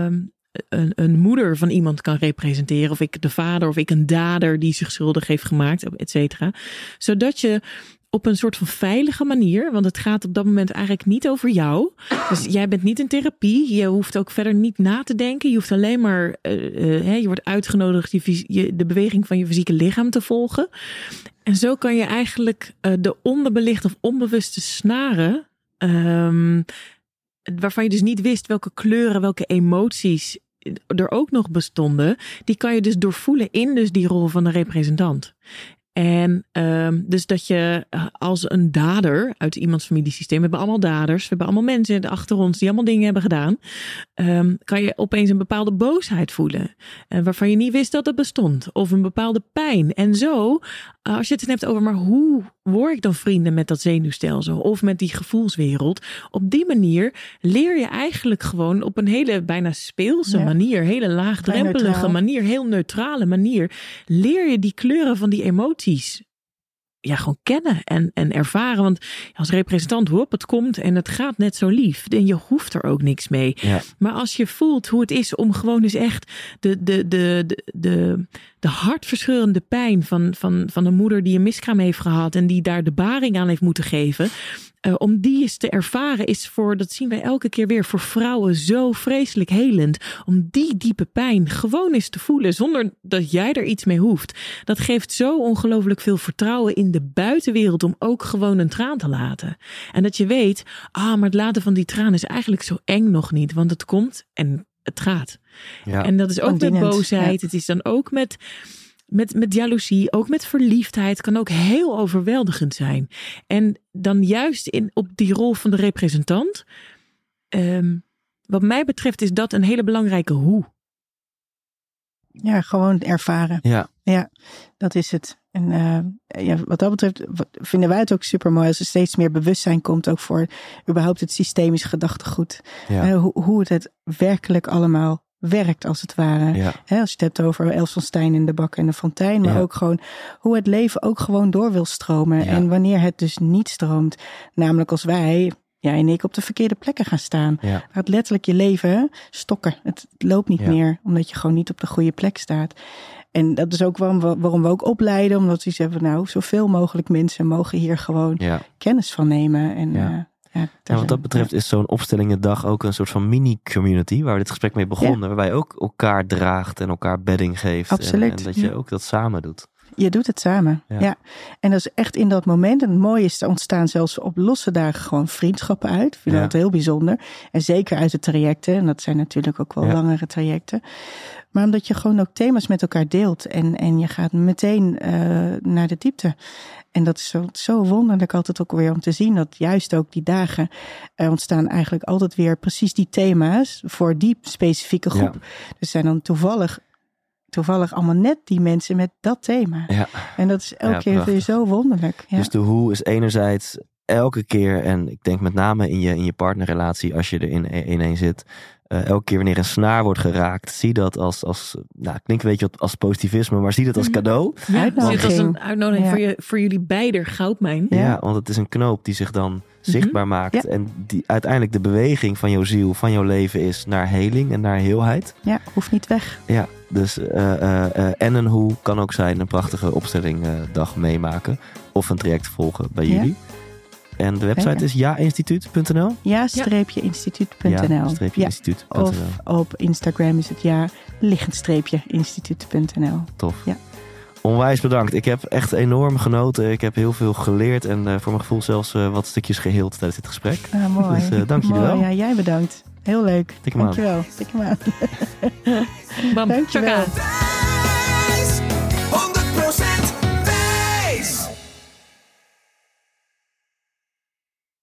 een, een moeder van iemand kan representeren. Of ik de vader, of ik een dader die zich schuldig heeft gemaakt, et cetera. Zodat je op een soort van veilige manier, want het gaat op dat moment eigenlijk niet over jou. Dus jij bent niet in therapie. Je hoeft ook verder niet na te denken. Je hoeft alleen maar, uh, uh, je wordt uitgenodigd je, je, de beweging van je fysieke lichaam te volgen. En zo kan je eigenlijk uh, de onderbelichte of onbewuste snaren, um, waarvan je dus niet wist welke kleuren, welke emoties er ook nog bestonden, die kan je dus doorvoelen in dus die rol van de representant. En um, dus dat je als een dader uit iemands familiesysteem, we hebben allemaal daders, we hebben allemaal mensen achter ons die allemaal dingen hebben gedaan, um, kan je opeens een bepaalde boosheid voelen, uh, waarvan je niet wist dat het bestond, of een bepaalde pijn. En zo, uh, als je het hebt over, maar hoe word ik dan vrienden met dat zenuwstelsel of met die gevoelswereld? Op die manier leer je eigenlijk gewoon op een hele bijna speelse ja. manier, hele laagdrempelige manier, heel neutrale manier, leer je die kleuren van die emoties ja, gewoon kennen en, en ervaren. Want als representant, hoop, het komt en het gaat net zo lief. En je hoeft er ook niks mee. Ja. Maar als je voelt hoe het is om gewoon eens echt de, de, de, de, de, de hartverscheurende pijn van, van, van een moeder die een miskraam heeft gehad en die daar de baring aan heeft moeten geven. Uh, om die eens te ervaren is voor, dat zien wij elke keer weer, voor vrouwen zo vreselijk helend. Om die diepe pijn gewoon eens te voelen zonder dat jij er iets mee hoeft. Dat geeft zo ongelooflijk veel vertrouwen in de buitenwereld om ook gewoon een traan te laten. En dat je weet, ah, maar het laten van die traan is eigenlijk zo eng nog niet. Want het komt en het gaat. Ja. En dat is ook met boosheid. Ja. Het is dan ook met... Met, met jaloezie, ook met verliefdheid, kan ook heel overweldigend zijn. En dan juist in, op die rol van de representant, um, wat mij betreft is dat een hele belangrijke hoe. Ja, gewoon ervaren. Ja, ja dat is het. En uh, ja, wat dat betreft vinden wij het ook super mooi als er steeds meer bewustzijn komt, ook voor überhaupt het systemisch gedachtegoed. Ja. Uh, hoe, hoe het, het werkelijk allemaal werkt, als het ware. Ja. He, als je het hebt over Els van Stein en de bak en de fontein, maar ja. ook gewoon hoe het leven ook gewoon door wil stromen. Ja. En wanneer het dus niet stroomt, namelijk als wij, jij en ik, op de verkeerde plekken gaan staan. Ja. Gaat letterlijk je leven stokken. Het loopt niet ja. meer, omdat je gewoon niet op de goede plek staat. En dat is ook waarom we, waarom we ook opleiden, omdat we zeggen, nou, zoveel mogelijk mensen mogen hier gewoon ja. kennis van nemen. En ja. Uh, Ja, ja, wat dat betreft is zo'n opstellingendag ook een soort van mini-community waar we dit gesprek mee begonnen. Ja. Waarbij je ook elkaar draagt en elkaar bedding geeft. Absoluut. En, en dat je ja. ook dat samen doet. Je doet het samen, ja. ja. En dat is echt in dat moment. En het mooie is, er ontstaan zelfs op losse dagen gewoon vriendschappen uit. Ik vind ja. dat heel bijzonder. En zeker uit de trajecten. En dat zijn natuurlijk ook wel ja. langere trajecten. Maar omdat je gewoon ook thema's met elkaar deelt. En, en je gaat meteen uh, naar de diepte. En dat is zo, zo wonderlijk altijd ook weer om te zien. Dat juist ook die dagen uh, ontstaan eigenlijk altijd weer precies die thema's. Voor die specifieke groep. Ja. Dus zijn dan toevallig... Toevallig allemaal net die mensen met dat thema. Ja. En dat is elke ja, keer weer zo wonderlijk. Ja. Dus de hoe is enerzijds elke keer, en ik denk met name in je, in je partnerrelatie, als je er in, in één zit, uh, elke keer wanneer een snaar wordt geraakt, zie dat als, als nou, klinkt een beetje als positivisme, maar zie dat als cadeau. Ja, zie het als een uitnodiging ja. voor, je, voor jullie beider goudmijn. Ja. ja, want het is een knoop die zich dan zichtbaar maakt. Ja. En die uiteindelijk de beweging van jouw ziel, van jouw leven is naar heling en naar heelheid. Ja, hoeft niet weg. Ja, dus uh, uh, uh, en een hoe kan ook zijn een prachtige opstellingdag uh, meemaken. Of een traject volgen bij ja. jullie. En de website okay. is ja instituut punt n l? Ja-instituut punt n l. Ja-instituut punt n l. Of op Instagram is het ja-instituut punt n l. Tof. Ja. Onwijs bedankt. Ik heb echt enorm genoten. Ik heb heel veel geleerd en uh, voor mijn gevoel zelfs uh, wat stukjes geheeld tijdens dit gesprek. Ah, mooi. Dus uh, dank jullie wel. Ja, jij bedankt. Heel leuk. Tik hem aan. Dankjewel. Tik hem aan. Bam. Dankjewel.